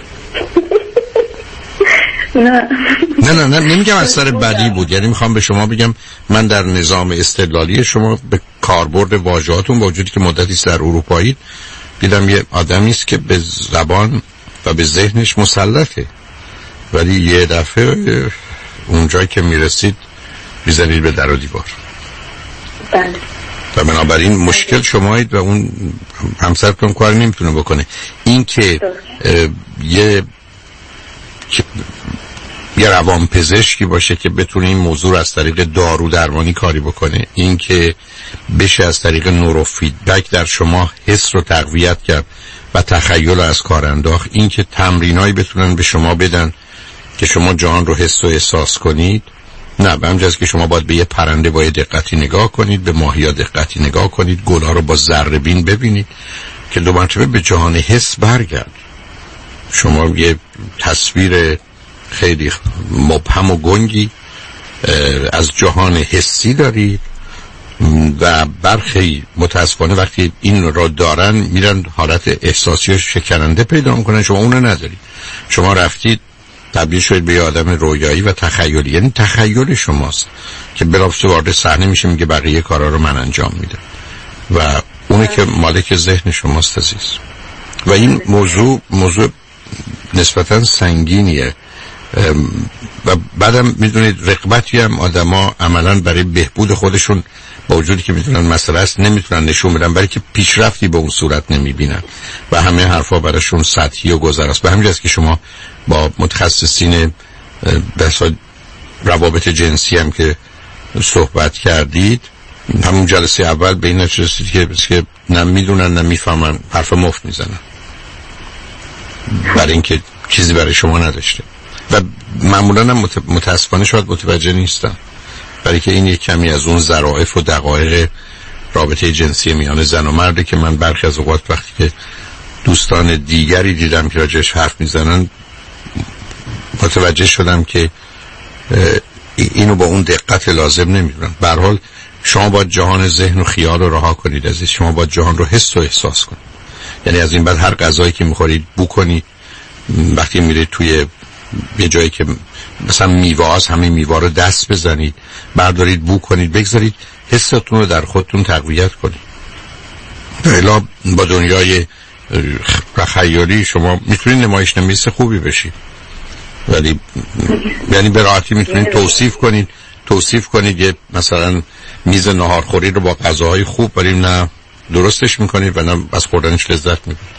نه نه نه نه نمیگم از سر بدی بود، یعنی میخوام به شما بگم من در نظام استدلالی شما به کاربرد واژه‌هاتون با وجودی که مدتی است در اروپایی دیدم یه آدمی است که به زبان و به ذهنش مسلطه، ولی یه دفعه اونجایی که میرسید میزنید به در و دیوار. بله. و بنابراین مشکل شمایید و اون همسرتون کار نمیتونه بکنه. این که یه یه روان پزشکی باشه که بتونه این موضوع رو از طریق دارو درمانی کاری بکنه، این که بشه از طریق نورو فیدبک در شما حس رو تقویت کرد و تخیل رو از کار انداخت، این که تمرینایی بتونن به شما بدن که شما جهان رو حس و احساس کنید. نه، به همجاز که شما باید به یه پرنده با یه دقتی نگاه کنید، به ماهیا دقتی نگاه کنید، گلها رو با ذره بین ببینید که دو مرتبه به جهان حس برگرد. شما یه تصویر خیلی مبهم و گنگی از جهان حسی دارید و برخی متاسفانه وقتی این را دارن میرن حالت احساسی شکننده پیدا میکنن، شما اونو ندارید. شما رفتید تبدیل شدید به یه آدم رویایی و تخیلی، یعنی تخیل شماست که بلافاصله وارد صحنه میشه میگه بقیه کارا رو من انجام میدم و اونه که مالک ذهن شماست عزیز. و این موضوع موضوع نسبتا سنگینیه و بعدم میدونید رغبتی هم آدما عملا برای بهبود خودشون با وجودی که میدونن مسئله است نمیتونن نشون بدن، برای که پیشرفتی به اون صورت نمیبینن و همه حرفا براشون سطحی و گذراست. به همین جاست که شما با متخصصین بحث روابط جنسی هم که صحبت کردید همون جلسه اول به این نتیجه رسید که که نه میدونن نه میفهمن، حرف مفت میزنن برای اینکه چیزی برای شما نداشته و معمولا هم متاسفانه شاید متوجه نیستن، برای که این یک کمی از اون ظرافت و دقایق رابطه جنسی میان زن و مرده که من برخی از اوقات وقتی که دوستان دیگری دیدم که راجعش حرف میزنن متوجه شدم که اینو با اون دقت لازم نمیدونن. به هر حال شما باید جهان ذهن و خیال رو رها کنید عزیز، شما باید جهان رو حس و احساس کنید. یعنی از این بعد هر غذایی که میخورید بو کنید، وقتی میرید توی یه جایی که مثلا میوه هست همین میوه رو دست بزنید، بردارید بو کنید، بگذارید حستون رو در خودتون تقویت کنید. الا با دنیای خیالی شما میتونید نمایش نویس خوبی بشید، ولی یعنی به راحتی میتونید توصیف کنید توصیف کنید یه مثلا میز ناهارخوری رو با غذاهای خوب، ولی نه درستش میکنید و نه از خوردنش لذت میبرید.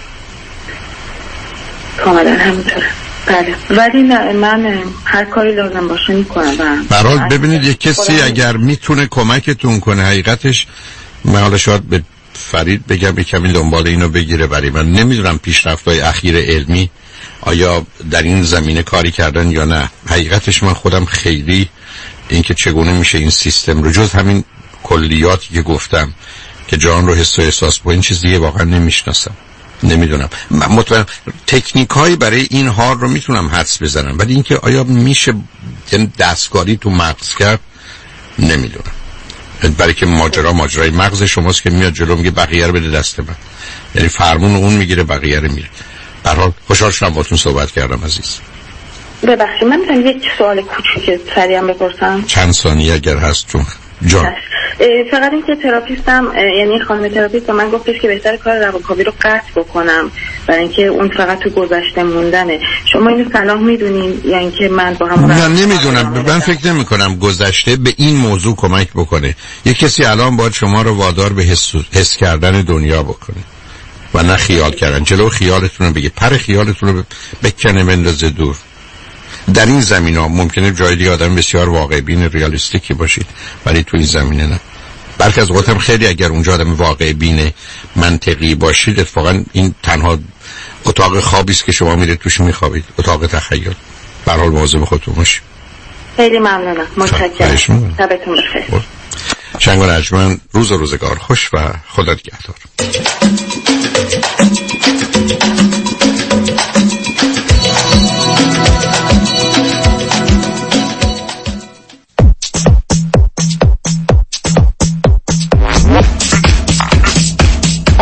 کاملا همینطوره. بله، ولی نه من هر کاری لازم باشه میکنم. برای ببینید یک کسی اگر میتونه کمکتون کنه، حقیقتش من حالا شاید به فرید بگم کمی دنبال اینو بگیره، برای من نمیدونم پیشرفت‌های اخیر علمی آیا در این زمینه کاری کردن یا نه. حقیقتش من خودم خیلی اینکه چگونه میشه این سیستم رو جز همین کلیاتی که گفتم که جان رو حس و احساس با این چیز دیگه واقعا نمیشناسم، نمیدونم. مطمئن تکنیک هایی برای این حال رو میتونم حدس بزنم، ولی اینکه آیا میشه یعنی دستکاری تو مغز کرد نمیدونم، برای که ماجرا ماجرای مغز شماست که میاد جلو میگه بقیه رو بده دست من، یعنی فرمون اون میگیره بقیه رو میره. به هر حال خوشحال شدم باهاتون صحبت کردم عزیز. ببخشید من میتونم یک سوال کوچیک سریع بپرسم؟ چند ثانیه اگر هست چون جان. فقط این که تراپیستم یعنی خانم تراپیست من گفتش که بهتر کار روانکاوی رو قطع بکنم برای اینکه اون فقط تو گذشته موندنه. شما اینو صلاح میدونین یا اینکه من با هم نه نمیدونم، من فکر نمی کنم گذشته به این موضوع کمک بکنه. یک کسی الان باید شما رو وادار به حس, حس کردن دنیا بکنه و نه خیال کردن. جلو خیالتون رو بگه، پر خیالتون رو بکنه بندازه دور. در این زمینه ها ممکنه جای دیگه آدم بسیار واقع بین ریالیستیکی باشید، ولی تو این زمینه نه. بلکه از وقت هم خیلی اگر اونجا آدم واقع بین منطقی باشید، اتفاقا این تنها اتاق خوابی است که شما میرید توش میخوابید، اتاق تخیل. به هر حال مواظب خودتون باشید. خیلی ممنونم، متشکرم. شبتون بخیر. شنگ و نجمن، روز و روزگار خوش و خدا نگهدار.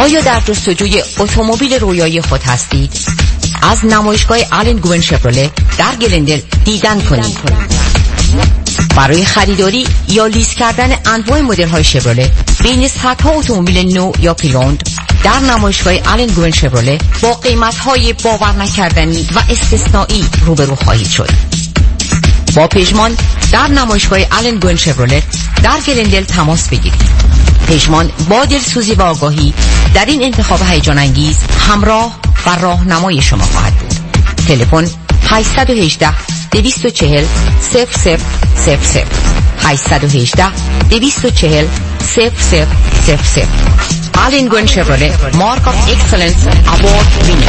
آیا در جستجوی اتومبیل رویایی خود هستید؟ از نمایشگاه آلن گوین شفرله در گلندل دیدن کنید. برای خریداری یا لیز کردن انواع مدل‌های شفرله بین صدها اتومبیل نو یا پری‌اوند در نمایشگاه آلن گوین شفرله با قیمت‌های باور نکردنی و استثنایی روبرو خواهید شد. با پژمان در نمایشگاه آلن گوین شفرله در گلندل تماس بگیرید. پژمان با دلسوزی و آگاهی در این انتخاب هیجان انگیز همراه و راهنمای شما خواهد بود. تلفن هشت یک هشت دو چهار صفر صفر صفر صفر هشت یک هشت دو چهار صفر صفر صفر صفر. آلن گوین شفرله مارک آف اکسلنس اوارد وینر.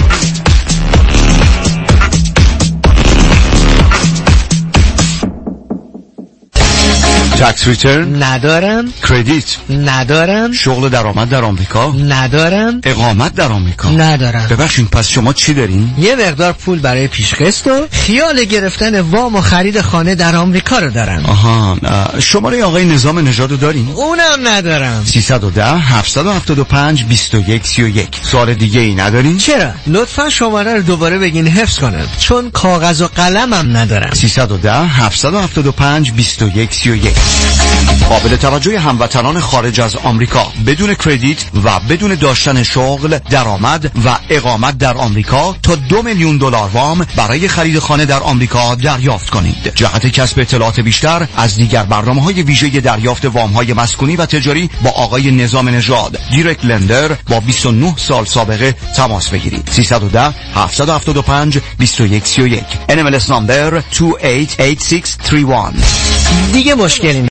تکس ریترن ندارم. کردیت ندارم. شغل درآمد در آمریکا ندارم. اقامت در آمریکا ندارم. ببخشید پس شما چی دارین؟ یه مقدار پول برای پیشقسط و خیال گرفتن وام و خرید خانه در آمریکا رو دارم. آها شماره آقای نظام نژاد رو دارین؟ اونم ندارم. سیصد و ده هفتصد و هفتاد و پنج بیست و یک سی و یک. سوال دیگه ای ندارین؟ چرا؟ لطفا شماره رو دوباره بگین حفظ کنم چون کاغذ و قلمم ندارم. سیصد و ده هفتصد و هفتاد و پنج بیست و یک سی و یک. قابل توجه هموطنان خارج از آمریکا بدون کردیت و بدون داشتن شغل، درآمد و اقامت در آمریکا تا دو میلیون دلار وام برای خرید خانه در آمریکا دریافت کنید. جهت کسب اطلاعات بیشتر از دیگر برنامه‌های ویژه دریافت وام‌های مسکونی و تجاری با آقای نظام نژاد دایرکت لندر با بیست و نه سال سابقه تماس بگیرید. سیصد و ده هفتصد و هفتاد و پنج بیست و یک سی و یک. ان ام ال اس نمبر دو هشت هشت شش سه یک. دیگه مشکلی